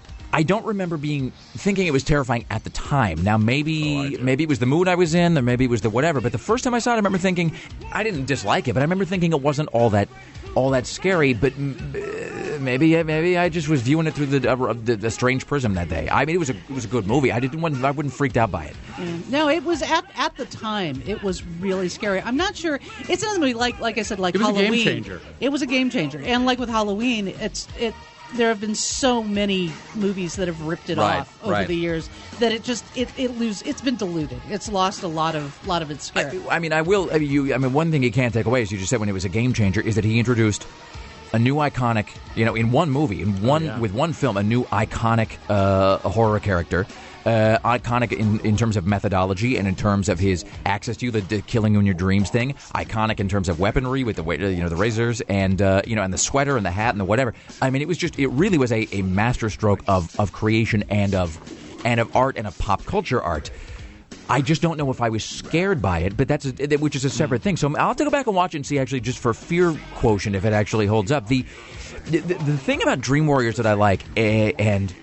I don't remember being thinking it was terrifying at the time. Now, maybe oh, maybe it was the mood I was in, or maybe it was the whatever. But the first time I saw it, I remember thinking, I didn't dislike it, but I remember thinking it wasn't all that all that scary. But uh, maybe maybe I just was viewing it through the, uh, the the strange prism that day. I mean, it was a it was a good movie. I didn't want, I wouldn't freaked out by it. Mm. No, it was at at the time. It was really scary. I'm not sure. It's another movie like like I said, like it was Halloween. a game changer. It was a game changer, and like with Halloween, it's it. There have been so many movies that have ripped it Right, off over right. the years that it just it it lose it's been diluted. It's lost a lot of lot of its scare. I, I mean, I will. I mean, you, I mean, one thing you can't take away, as you just said, when it was a game changer, is that he introduced a new iconic, you know, in one movie, in one oh, yeah. with one film, a new iconic uh, horror character. Uh, iconic in, in terms of methodology and in terms of his access to you, the, the killing you in your dreams thing. Iconic in terms of weaponry with the you know the razors and uh, you know and the sweater and the hat and the whatever. I mean, it was just it really was a, a masterstroke of of creation and of and of art and of pop culture art. I just don't know if I was scared by it, but that's a, which is a separate thing. So I'll have to go back and watch it and see actually just for fear quotient if it actually holds up. The the, the thing about Dream Warriors that I like uh, and.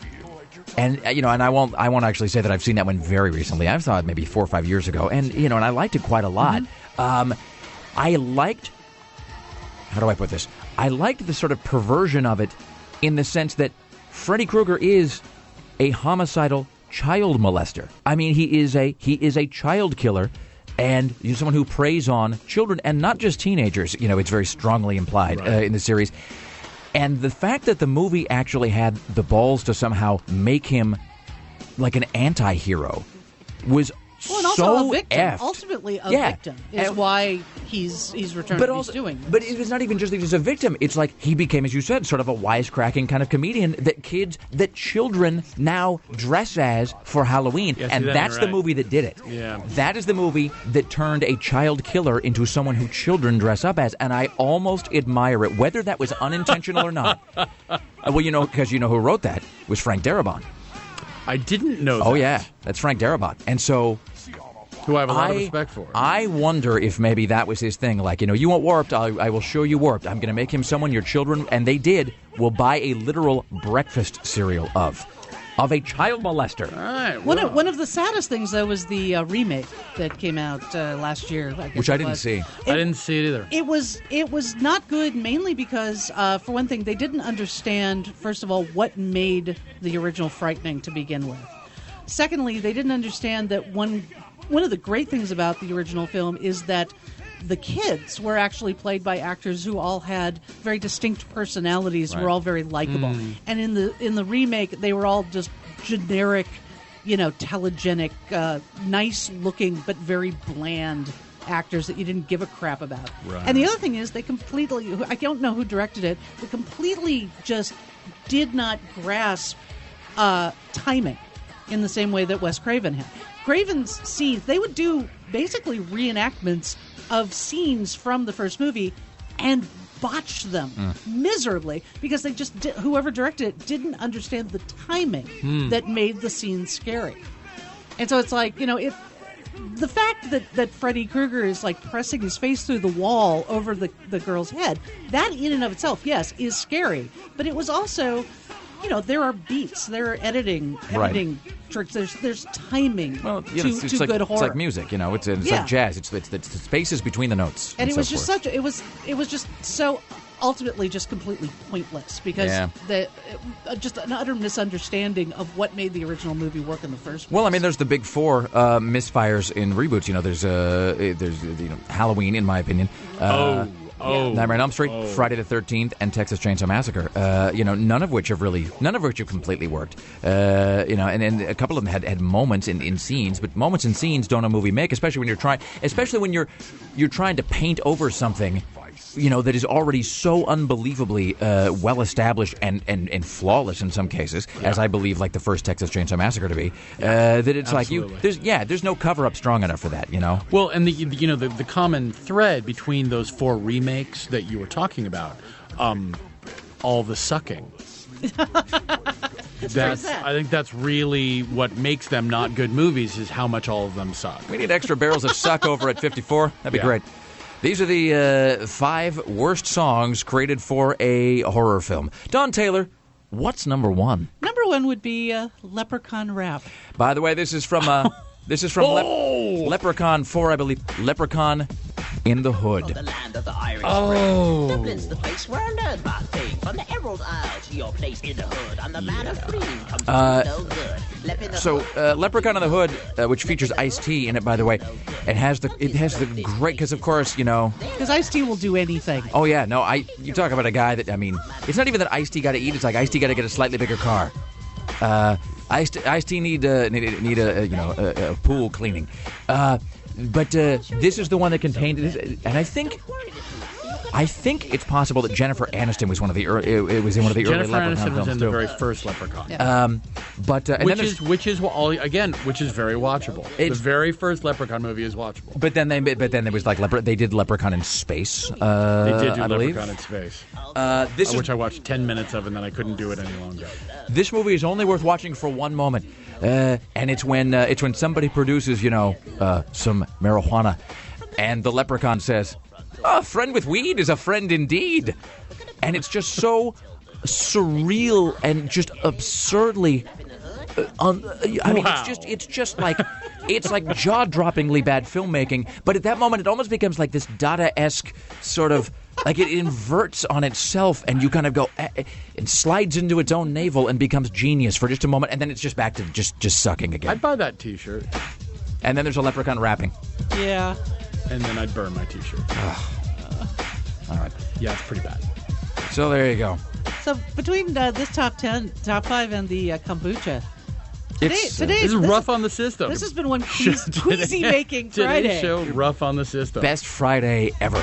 And you know, and I won't. I won't actually say that I've seen that one very recently. I saw it maybe four or five years ago, and you know, and I liked it quite a lot. Mm-hmm. Um, I liked. How do I put this? I liked the sort of perversion of it, in the sense that Freddy Krueger is a homicidal child molester. I mean, he is a he is a child killer, and he's someone who preys on children and not just teenagers. You know, it's very strongly implied right. uh, in the series. And the fact that the movie actually had the balls to somehow make him like an anti-hero was well, and also so a victim. effed. Ultimately, a yeah. victim is and, why he's he's returned but to also, he's doing. But it was not even just that he's a victim. It's like he became, as you said, sort of a wisecracking kind of comedian that kids, that children now dress as for Halloween. Yeah, and that that's right. the movie that did it. Yeah. That is the movie that turned a child killer into someone who children dress up as. And I almost admire it, whether that was unintentional or not. Uh, well, you know, because you know who wrote that was Frank Darabont. I didn't know that. Oh, yeah. That's Frank Darabont. And so Who I have a lot of I- respect for. I wonder if maybe that was his thing. Like, you know, you want Warped, I, I will show you Warped. I'm going to make him someone your children, and they did, will buy a literal breakfast cereal of. Of a child molester. All right, One of, one of the saddest things, though, was the uh, remake that came out uh, last year. I guess Which I it didn't was. see. I didn't see it either. It was it was not good, mainly because, uh, for one thing, they didn't understand, first of all, what made the original frightening to begin with. Secondly, they didn't understand that one one of the great things about the original film is that the kids were actually played by actors who all had very distinct personalities, Right. were all very likable. Mm. And in the in the remake, they were all just generic, you know, telegenic, uh, nice-looking but very bland actors that you didn't give a crap about. Right. And the other thing is, they completely, I don't know who directed it, but completely just did not grasp uh, timing in the same way that Wes Craven had. Craven's scenes, they would do basically reenactments of scenes from the first movie and botch them Mm. miserably because they just di- whoever directed it didn't understand the timing Hmm. that made the scene scary. And so it's like, you know, it the fact that, that Freddy Krueger is like pressing his face through the wall over the, the girl's head, that in and of itself, yes, is scary. But it was also, you know, there are beats, there are editing Right. editing tricks, there's there's timing You know, to, it's, it's to like, good it's horror. like music, you know. It's, it's Yeah. like jazz. It's, it's, it's the spaces between the notes. And it so was just forth. such a, it was it was just so ultimately just completely pointless because Yeah. the uh, just an utter misunderstanding of what made the original movie work in the first place. Well, I mean, there's the big four uh, misfires in reboots. You know, there's uh, there's you know Halloween, in my opinion. Uh, Oh, oh, Nightmare on Elm Street, oh. Friday the thirteenth, and Texas Chainsaw Massacre. Uh, you know, none of which have really, none of which have completely worked. Uh, you know, and, and a couple of them had, had moments in, in scenes, but moments in scenes don't a movie make, especially when you're trying, especially when you're you're trying to paint over something. You know, that is already so unbelievably uh, well established and, and, and flawless in some cases, as I believe, like the first Texas Chainsaw Massacre to be. Uh, that it's like you, Absolutely. there's yeah, there's no cover up strong enough for that. You know. Well, and the you know the, the common thread between those four remakes that you were talking about, um, all the sucking. That's I think that's really what makes them not good movies is how much all of them suck. We need extra barrels of suck over at fifty-four. That'd be Yeah. great. These are the uh, five worst songs created for a horror film. Don Taylor, what's number one? Number one would be uh, Leprechaun Rap. By the way, this is from uh, this is from Lep- Oh! Leprechaun four, I believe. Leprechaun in the Hood. Oh. Dublin's the place where I learned my thing. From the Emerald Isle to your place in the hood. On the land of green comes Uh, no good. Lep in the So, hood. uh, Leprechaun in the Hood, uh, which features Ice-T in it, by the way, it has the it has the great because of course you know. Because Ice-T will do anything. Oh yeah, no, I you talk about a guy that I mean, it's not even that Ice-T got to eat. It's like Ice-T got to get a slightly bigger car. Uh, Ice Ice-T need uh, need need a, a you know a, a pool cleaning. Uh, but uh, this is the one that contained it, and I think. I think it's possible that Jennifer Aniston was one of the early, it, it was in one of the Jennifer early Leprechaun Aniston was films in too. the very first Leprechaun. Um, but uh, and which then is there's- which is all again, which is very watchable. The It's- very first Leprechaun movie is watchable. But then they, but then there was like lepre- they did Leprechaun in Space. Uh, They did do I believe. Leprechaun in Space, Uh, this uh, is which I watched ten minutes of, and then I couldn't do it any longer. This movie is only worth watching for one moment, uh, and it's when uh, it's when somebody produces, you know, uh, some marijuana, and the leprechaun says, "A friend with weed is a friend indeed," and it's just so surreal and just absurdly. Uh, un- I mean, Wow. it's just it's just like it's like jaw-droppingly bad filmmaking. But at that moment, it almost becomes like this Dada-esque sort of. Like it inverts on itself, and you kind of go, eh, eh, it slides into its own navel and becomes genius for just a moment, and then it's just back to just just sucking again. I'd buy that T-shirt, And then there's a leprechaun rapping. Yeah. and then I'd burn my T-shirt. All right. Yeah, it's pretty bad. So there you go. So between uh, this top ten, top five, and the uh, kombucha, today, It's, uh, today This is rough on the system. This has been one queasy, queasy making Today's Friday. show rough on the system. Best Friday ever.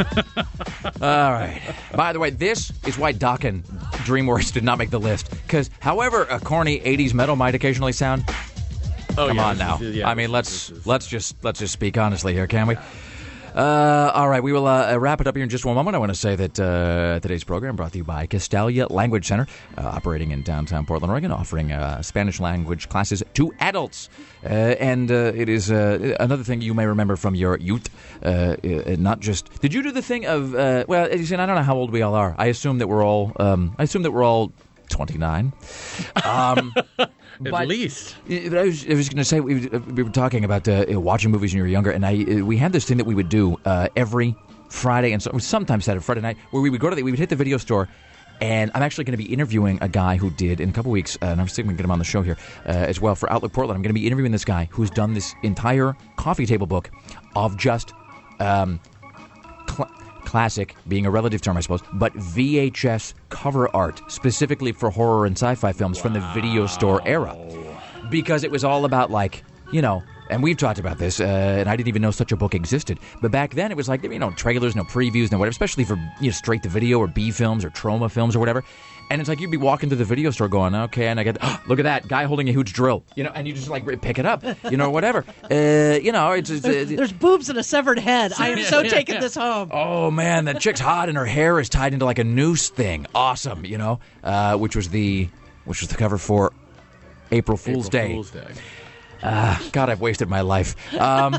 All right. By the way, this is why Doc and DreamWorks did not make the list. Because however a corny eighties metal might occasionally sound, Oh, come yeah, on this now. is- yeah, I mean, let's let's just let's just speak honestly here, can we? Uh, all right, we will uh, wrap it up here in just one moment. I want to say that uh, today's program brought to you by Castalia Language Center, uh, operating in downtown Portland, Oregon, offering uh, Spanish language classes to adults. Uh, and uh, it is uh, another thing you may remember from your youth, uh, uh, not just... Did you do the thing of... Uh, well, as you said, I don't know how old we all are. I assume that we're all... Um, I assume that we're all twenty-nine. Um... At but, least. I was, I was going to say, we, we were talking about uh, watching movies when you were younger, and I uh, we had this thing that we would do uh, every Friday, and so, sometimes Saturday, Friday night, where we would go to the, we would hit the video store, and I'm actually going to be interviewing a guy who did, in a couple weeks, uh, and I'm still going to get him on the show here uh, as well, for Outlook Portland. I'm going to be interviewing this guy who's done this entire coffee table book of just... Um, cl- classic, being a relative term, I suppose, but V H S cover art, specifically for horror and sci-fi films wow. from the video store era. Because it was all about, like, you know, and we've talked about this, uh, and I didn't even know such a book existed. But back then, it was like, you know, trailers, no previews, no whatever, especially for, you know, straight-to-video or B-films or trauma films or whatever. And it's like you'd be walking through the video store going, okay, and I get, oh, look at that, guy holding a huge drill, you know, and you just, like, pick it up, you know, whatever. Uh, you know, it's... it's there's, uh, there's boobs and a severed head. I am so taking this home. Oh, man, that chick's hot, and her hair is tied into, like, a noose thing. Awesome, you know, uh, which was the which was the cover for April Fool's April Day. Fool's Day. Uh, God, I've wasted my life. Um,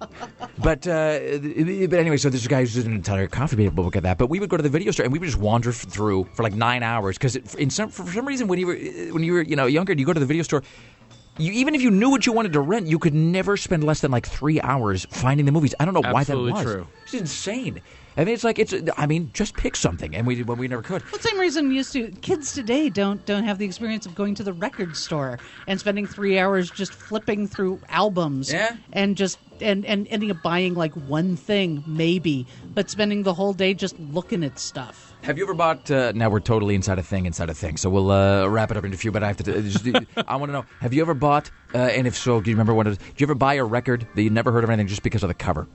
but uh, but anyway, so this guy who's an entire coffee table book at that. But we would go to the video store and we would just wander through for like nine hours because in some for some reason when you were when you were you know younger, you go to the video store. You, even if you knew what you wanted to rent, you could never spend less than like three hours finding the movies. I don't know Absolutely why that was. True. It's insane. I mean, it's like it's. I mean, just pick something, and we when we never could. Well, same reason used to kids today don't don't have the experience of going to the record store and spending three hours just flipping through albums, yeah. and just and and ending up buying like one thing maybe, but spending the whole day just looking at stuff. Have you ever bought? Uh, now we're totally inside a thing, inside a thing. So we'll uh, wrap it up in a few. But I have to. Uh, just, I want to know: have you ever bought? Uh, and if so, do you remember what? Did you ever buy a record that you never heard of anything just because of the cover?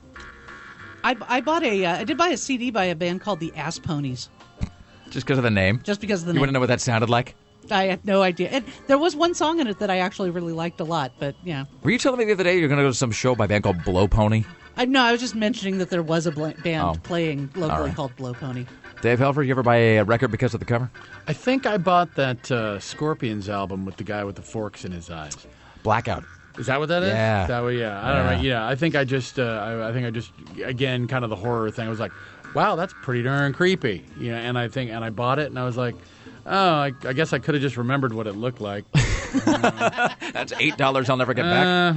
I, I bought a. Uh, I did buy a C D by a band called the Ass Ponies. Just because of the name? Just because of the you name. You want to know what that sounded like? I had no idea. And there was one song in it that I actually really liked a lot, but yeah. Were you telling me the other day you're going to go to some show by a band called Blow Pony? I, no, I was just mentioning that there was a bl- band oh. playing locally right. called Blow Pony. Dave Helfer, you ever buy a record because of the cover? I think I bought that uh, Scorpions album with the guy with the forks in his eyes. Blackout. Is that what that is? Yeah. Is that what, yeah. I don't yeah. know. Yeah, I think I just, uh, I, I think I just, again, kind of the horror thing. I was like, wow, that's pretty darn creepy. Yeah, and I think, and I bought it, and I was like, oh, I, I guess I could have just remembered what it looked like. uh, that's eight dollars I'll never get back.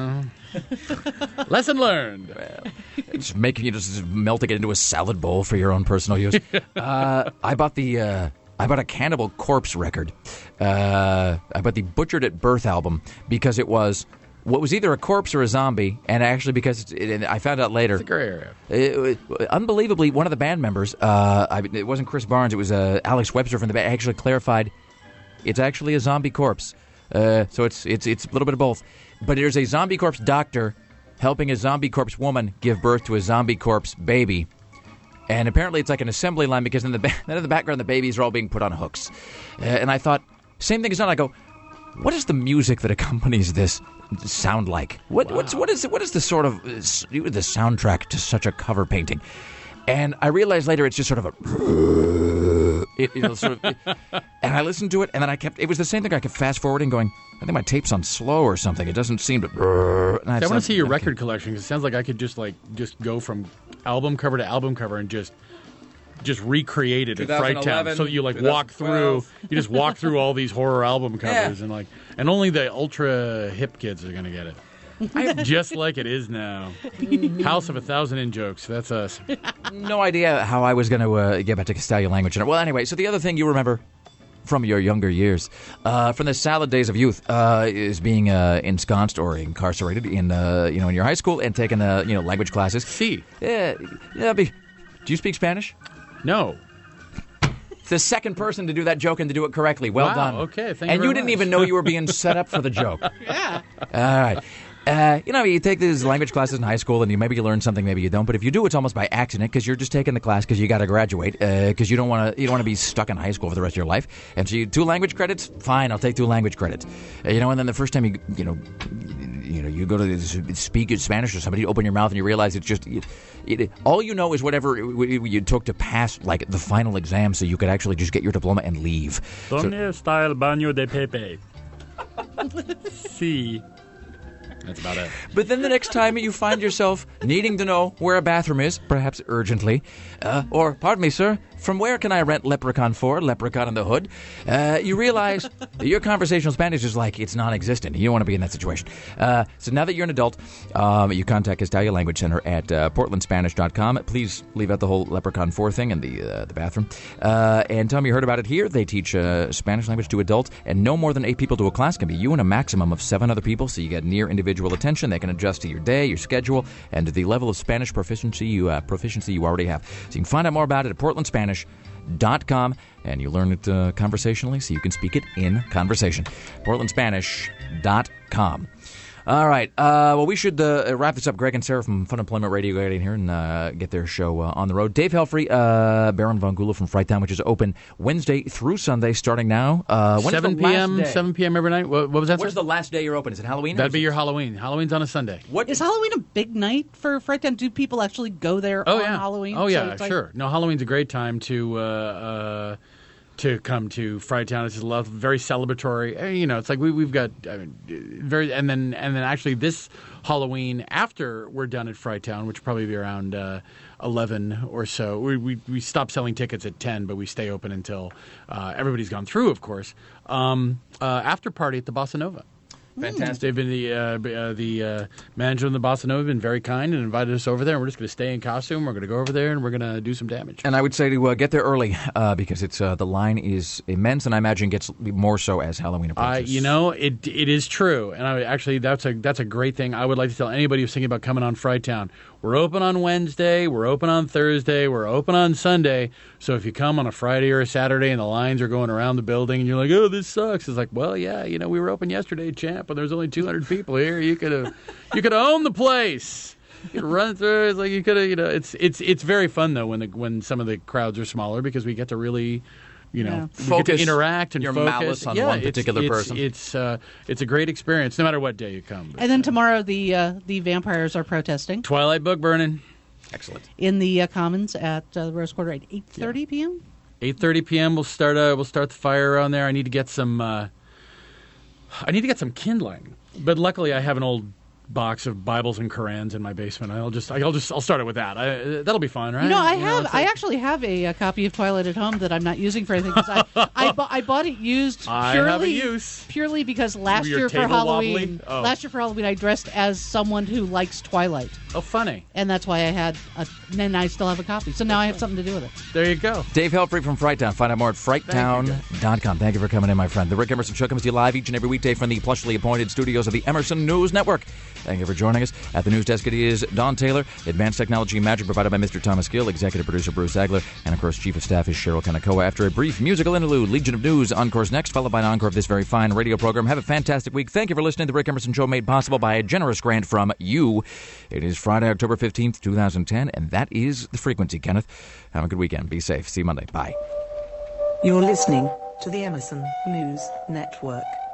Uh-huh. Lesson learned. Well, it's making you just melting it into a salad bowl for your own personal use. uh, I bought the. Uh, I bought a Cannibal Corpse record. Uh, I bought the Butchered at Birth album because it was what was either a corpse or a zombie, and actually because it's, it, and I found out later. It's a gray area. It, it, unbelievably, one of the band members, uh, I, it wasn't Chris Barnes, it was uh, Alex Webster from the band, actually clarified it's actually a zombie corpse. Uh, so it's it's it's a little bit of both. But there's a zombie corpse doctor helping a zombie corpse woman give birth to a zombie corpse baby. And apparently it's like an assembly line because in the, ba- in the background the babies are all being put on hooks. Uh, and I thought, same thing is done. I go, what does the music that accompanies this sound like? What wow. what's what is what is the sort of uh, the soundtrack to such a cover painting? And I realized later it's just sort of a, it, you know, sort of. It, and I listened to it, and then I kept. It was the same thing. I kept fast forwarding, going, I think my tape's on slow or something. It doesn't seem to. And I, I want to see your record collection because it sounds like I could just like just go from album cover to album cover and just. Just recreate it at Fright Town, so you like walk through. You just walk through all these horror album covers, yeah. and like, and only the ultra hip kids are gonna get it. Just like it is now. House of a Thousand In Jokes. That's us. No idea how I was going to uh, get back to Castalia language. Well, anyway, so the other thing you remember from your younger years, uh, from the salad days of youth, uh, is being uh, ensconced or incarcerated in, uh, you know, in your high school and taking, uh, you know, language classes. See, yeah, yeah. Be, do you speak Spanish? No. The second person to do that joke and to do it correctly. Well wow, done. Okay, thank and you. you didn't much. even know you were being set up for the joke. Yeah. All right. Uh, you know, you take these language classes in high school, and you maybe you learn something, maybe you don't. But if you do, it's almost by accident because you're just taking the class because you got to graduate because uh, you don't want to you don't want to be stuck in high school for the rest of your life. And so, you two language credits, fine, I'll take two language credits. Uh, you know, and then the first time you you know you know, you go to speak in Spanish or somebody, open your mouth and you realize it's just it, it, all you know is whatever you took to pass like the final exam, so you could actually just get your diploma and leave. ¿Dónde so, está el baño de Pepe? Sí. That's about it. But then the next time you find yourself needing to know where a bathroom is, perhaps urgently, uh, or, pardon me, sir, from where can I rent Leprechaun four, Leprechaun in the Hood, uh, you realize that your conversational Spanish is like it's non-existent. You don't want to be in that situation. Uh, so now that you're an adult, um, you contact Castalia Language Center at uh, portland spanish dot com. Please leave out the whole Leprechaun four thing in the uh, the bathroom. Uh, and tell them you heard about it here. They teach uh, Spanish language to adults, and no more than eight people to a class can be you and a maximum of seven other people, so you get near individual attention. They can adjust to your day, your schedule, and to the level of Spanish proficiency you uh, proficiency you already have. So you can find out more about it at portland spanish dot com, and you learn it uh, conversationally, so you can speak it in conversation. portland spanish dot com. All right. Uh, well, we should uh, wrap this up. Greg and Sarah from Fun Employment Radio get in here and uh, get their show uh, on the road. Dave Helfrey, uh, Baron Von Gula from Fright Town, which is open Wednesday through Sunday, starting now. Uh, when seven p.m. seven p.m. every night. What, what was that? When's the last day you're open? Is it Halloween? That'd be your Halloween. Halloween's on a Sunday. What is Halloween a big night for Fright Town? Do people actually go there oh, on yeah. Halloween? Oh yeah, so it's sure. Like... No, Halloween's a great time to. Uh, uh, To come to Fright Town, it's just love, very celebratory. You know, it's like we we've got I mean, very, and then and then actually this Halloween after we're done at Fright Town, which will probably be around uh, eleven or so. We, we we stop selling tickets at ten, but we stay open until uh, everybody's gone through, of course. Um, uh, after party at the Bossa Nova. Fantastic. They've been the uh, uh, the uh, manager of the Bossa Nova have been very kind and invited us over there. And we're just going to stay in costume. We're going to go over there and we're going to do some damage. And I would say to uh, get there early uh, because it's uh, the line is immense, and I imagine gets more so as Halloween approaches. Uh, you know, it it is true, and I actually that's a that's a great thing. I would like to tell anybody who's thinking about coming on Fright Town. We're open on Wednesday, we're open on Thursday, we're open on Sunday. So if you come on a Friday or a Saturday and the lines are going around the building and you're like, oh, this sucks. It's like, well, yeah, you know, we were open yesterday, champ, and there's only two hundred people here. You could have you could have owned the place. You could run through. It's like you could have, you know, it's it's it's very fun though when the when some of the crowds are smaller because we get to really, you know, yeah. we focus get to interact and your focus. malice on yeah, one it's, particular it's, person. It's uh, it's a great experience no matter what day you come. And then tomorrow the uh, the vampires are protesting. Twilight book burning. Excellent. In the uh, Commons at uh, the Rose Quarter at eight thirty yeah. p.m. eight thirty p.m. We'll start. Uh, we'll start the fire around there. I need to get some. Uh, I need to get some kindling, but luckily I have an old box of Bibles and Korans in my basement. I'll just. I'll just. I'll start it with that. I, that'll be fine, right? You know, I you have. Know, I like, actually have a, a copy of Twilight at home that I'm not using for anything because I I, bu- I bought it used I purely have a use. purely because last Your year for table Halloween, wobbly? Oh. last year for Halloween I dressed as someone who likes Twilight. Oh, funny. And that's why I had. A, and I still have a copy. So now I have something to do with it. There you go. Dave Helfrey from Fright Town. Find out more at fright town dot com. Thank you for coming in, my friend. The Rick Emerson Show comes to you live each and every weekday from the plushly appointed studios of the Emerson News Network. Thank you for joining us. At the news desk, it is Don Taylor. Advanced technology and magic provided by Mister Thomas Gill. Executive producer Bruce Agler. And, of course, Chief of Staff is Cheryl Kanakoa. After a brief musical interlude, Legion of News Encore's next, followed by an encore of this very fine radio program. Have a fantastic week. Thank you for listening to The Rick Emerson Show, made possible by a generous grant from you. It is Friday, October fifteenth, twenty ten, and that is the frequency, Kenneth. Have a good weekend. Be safe. See you Monday. Bye. You're listening to the Emerson News Network.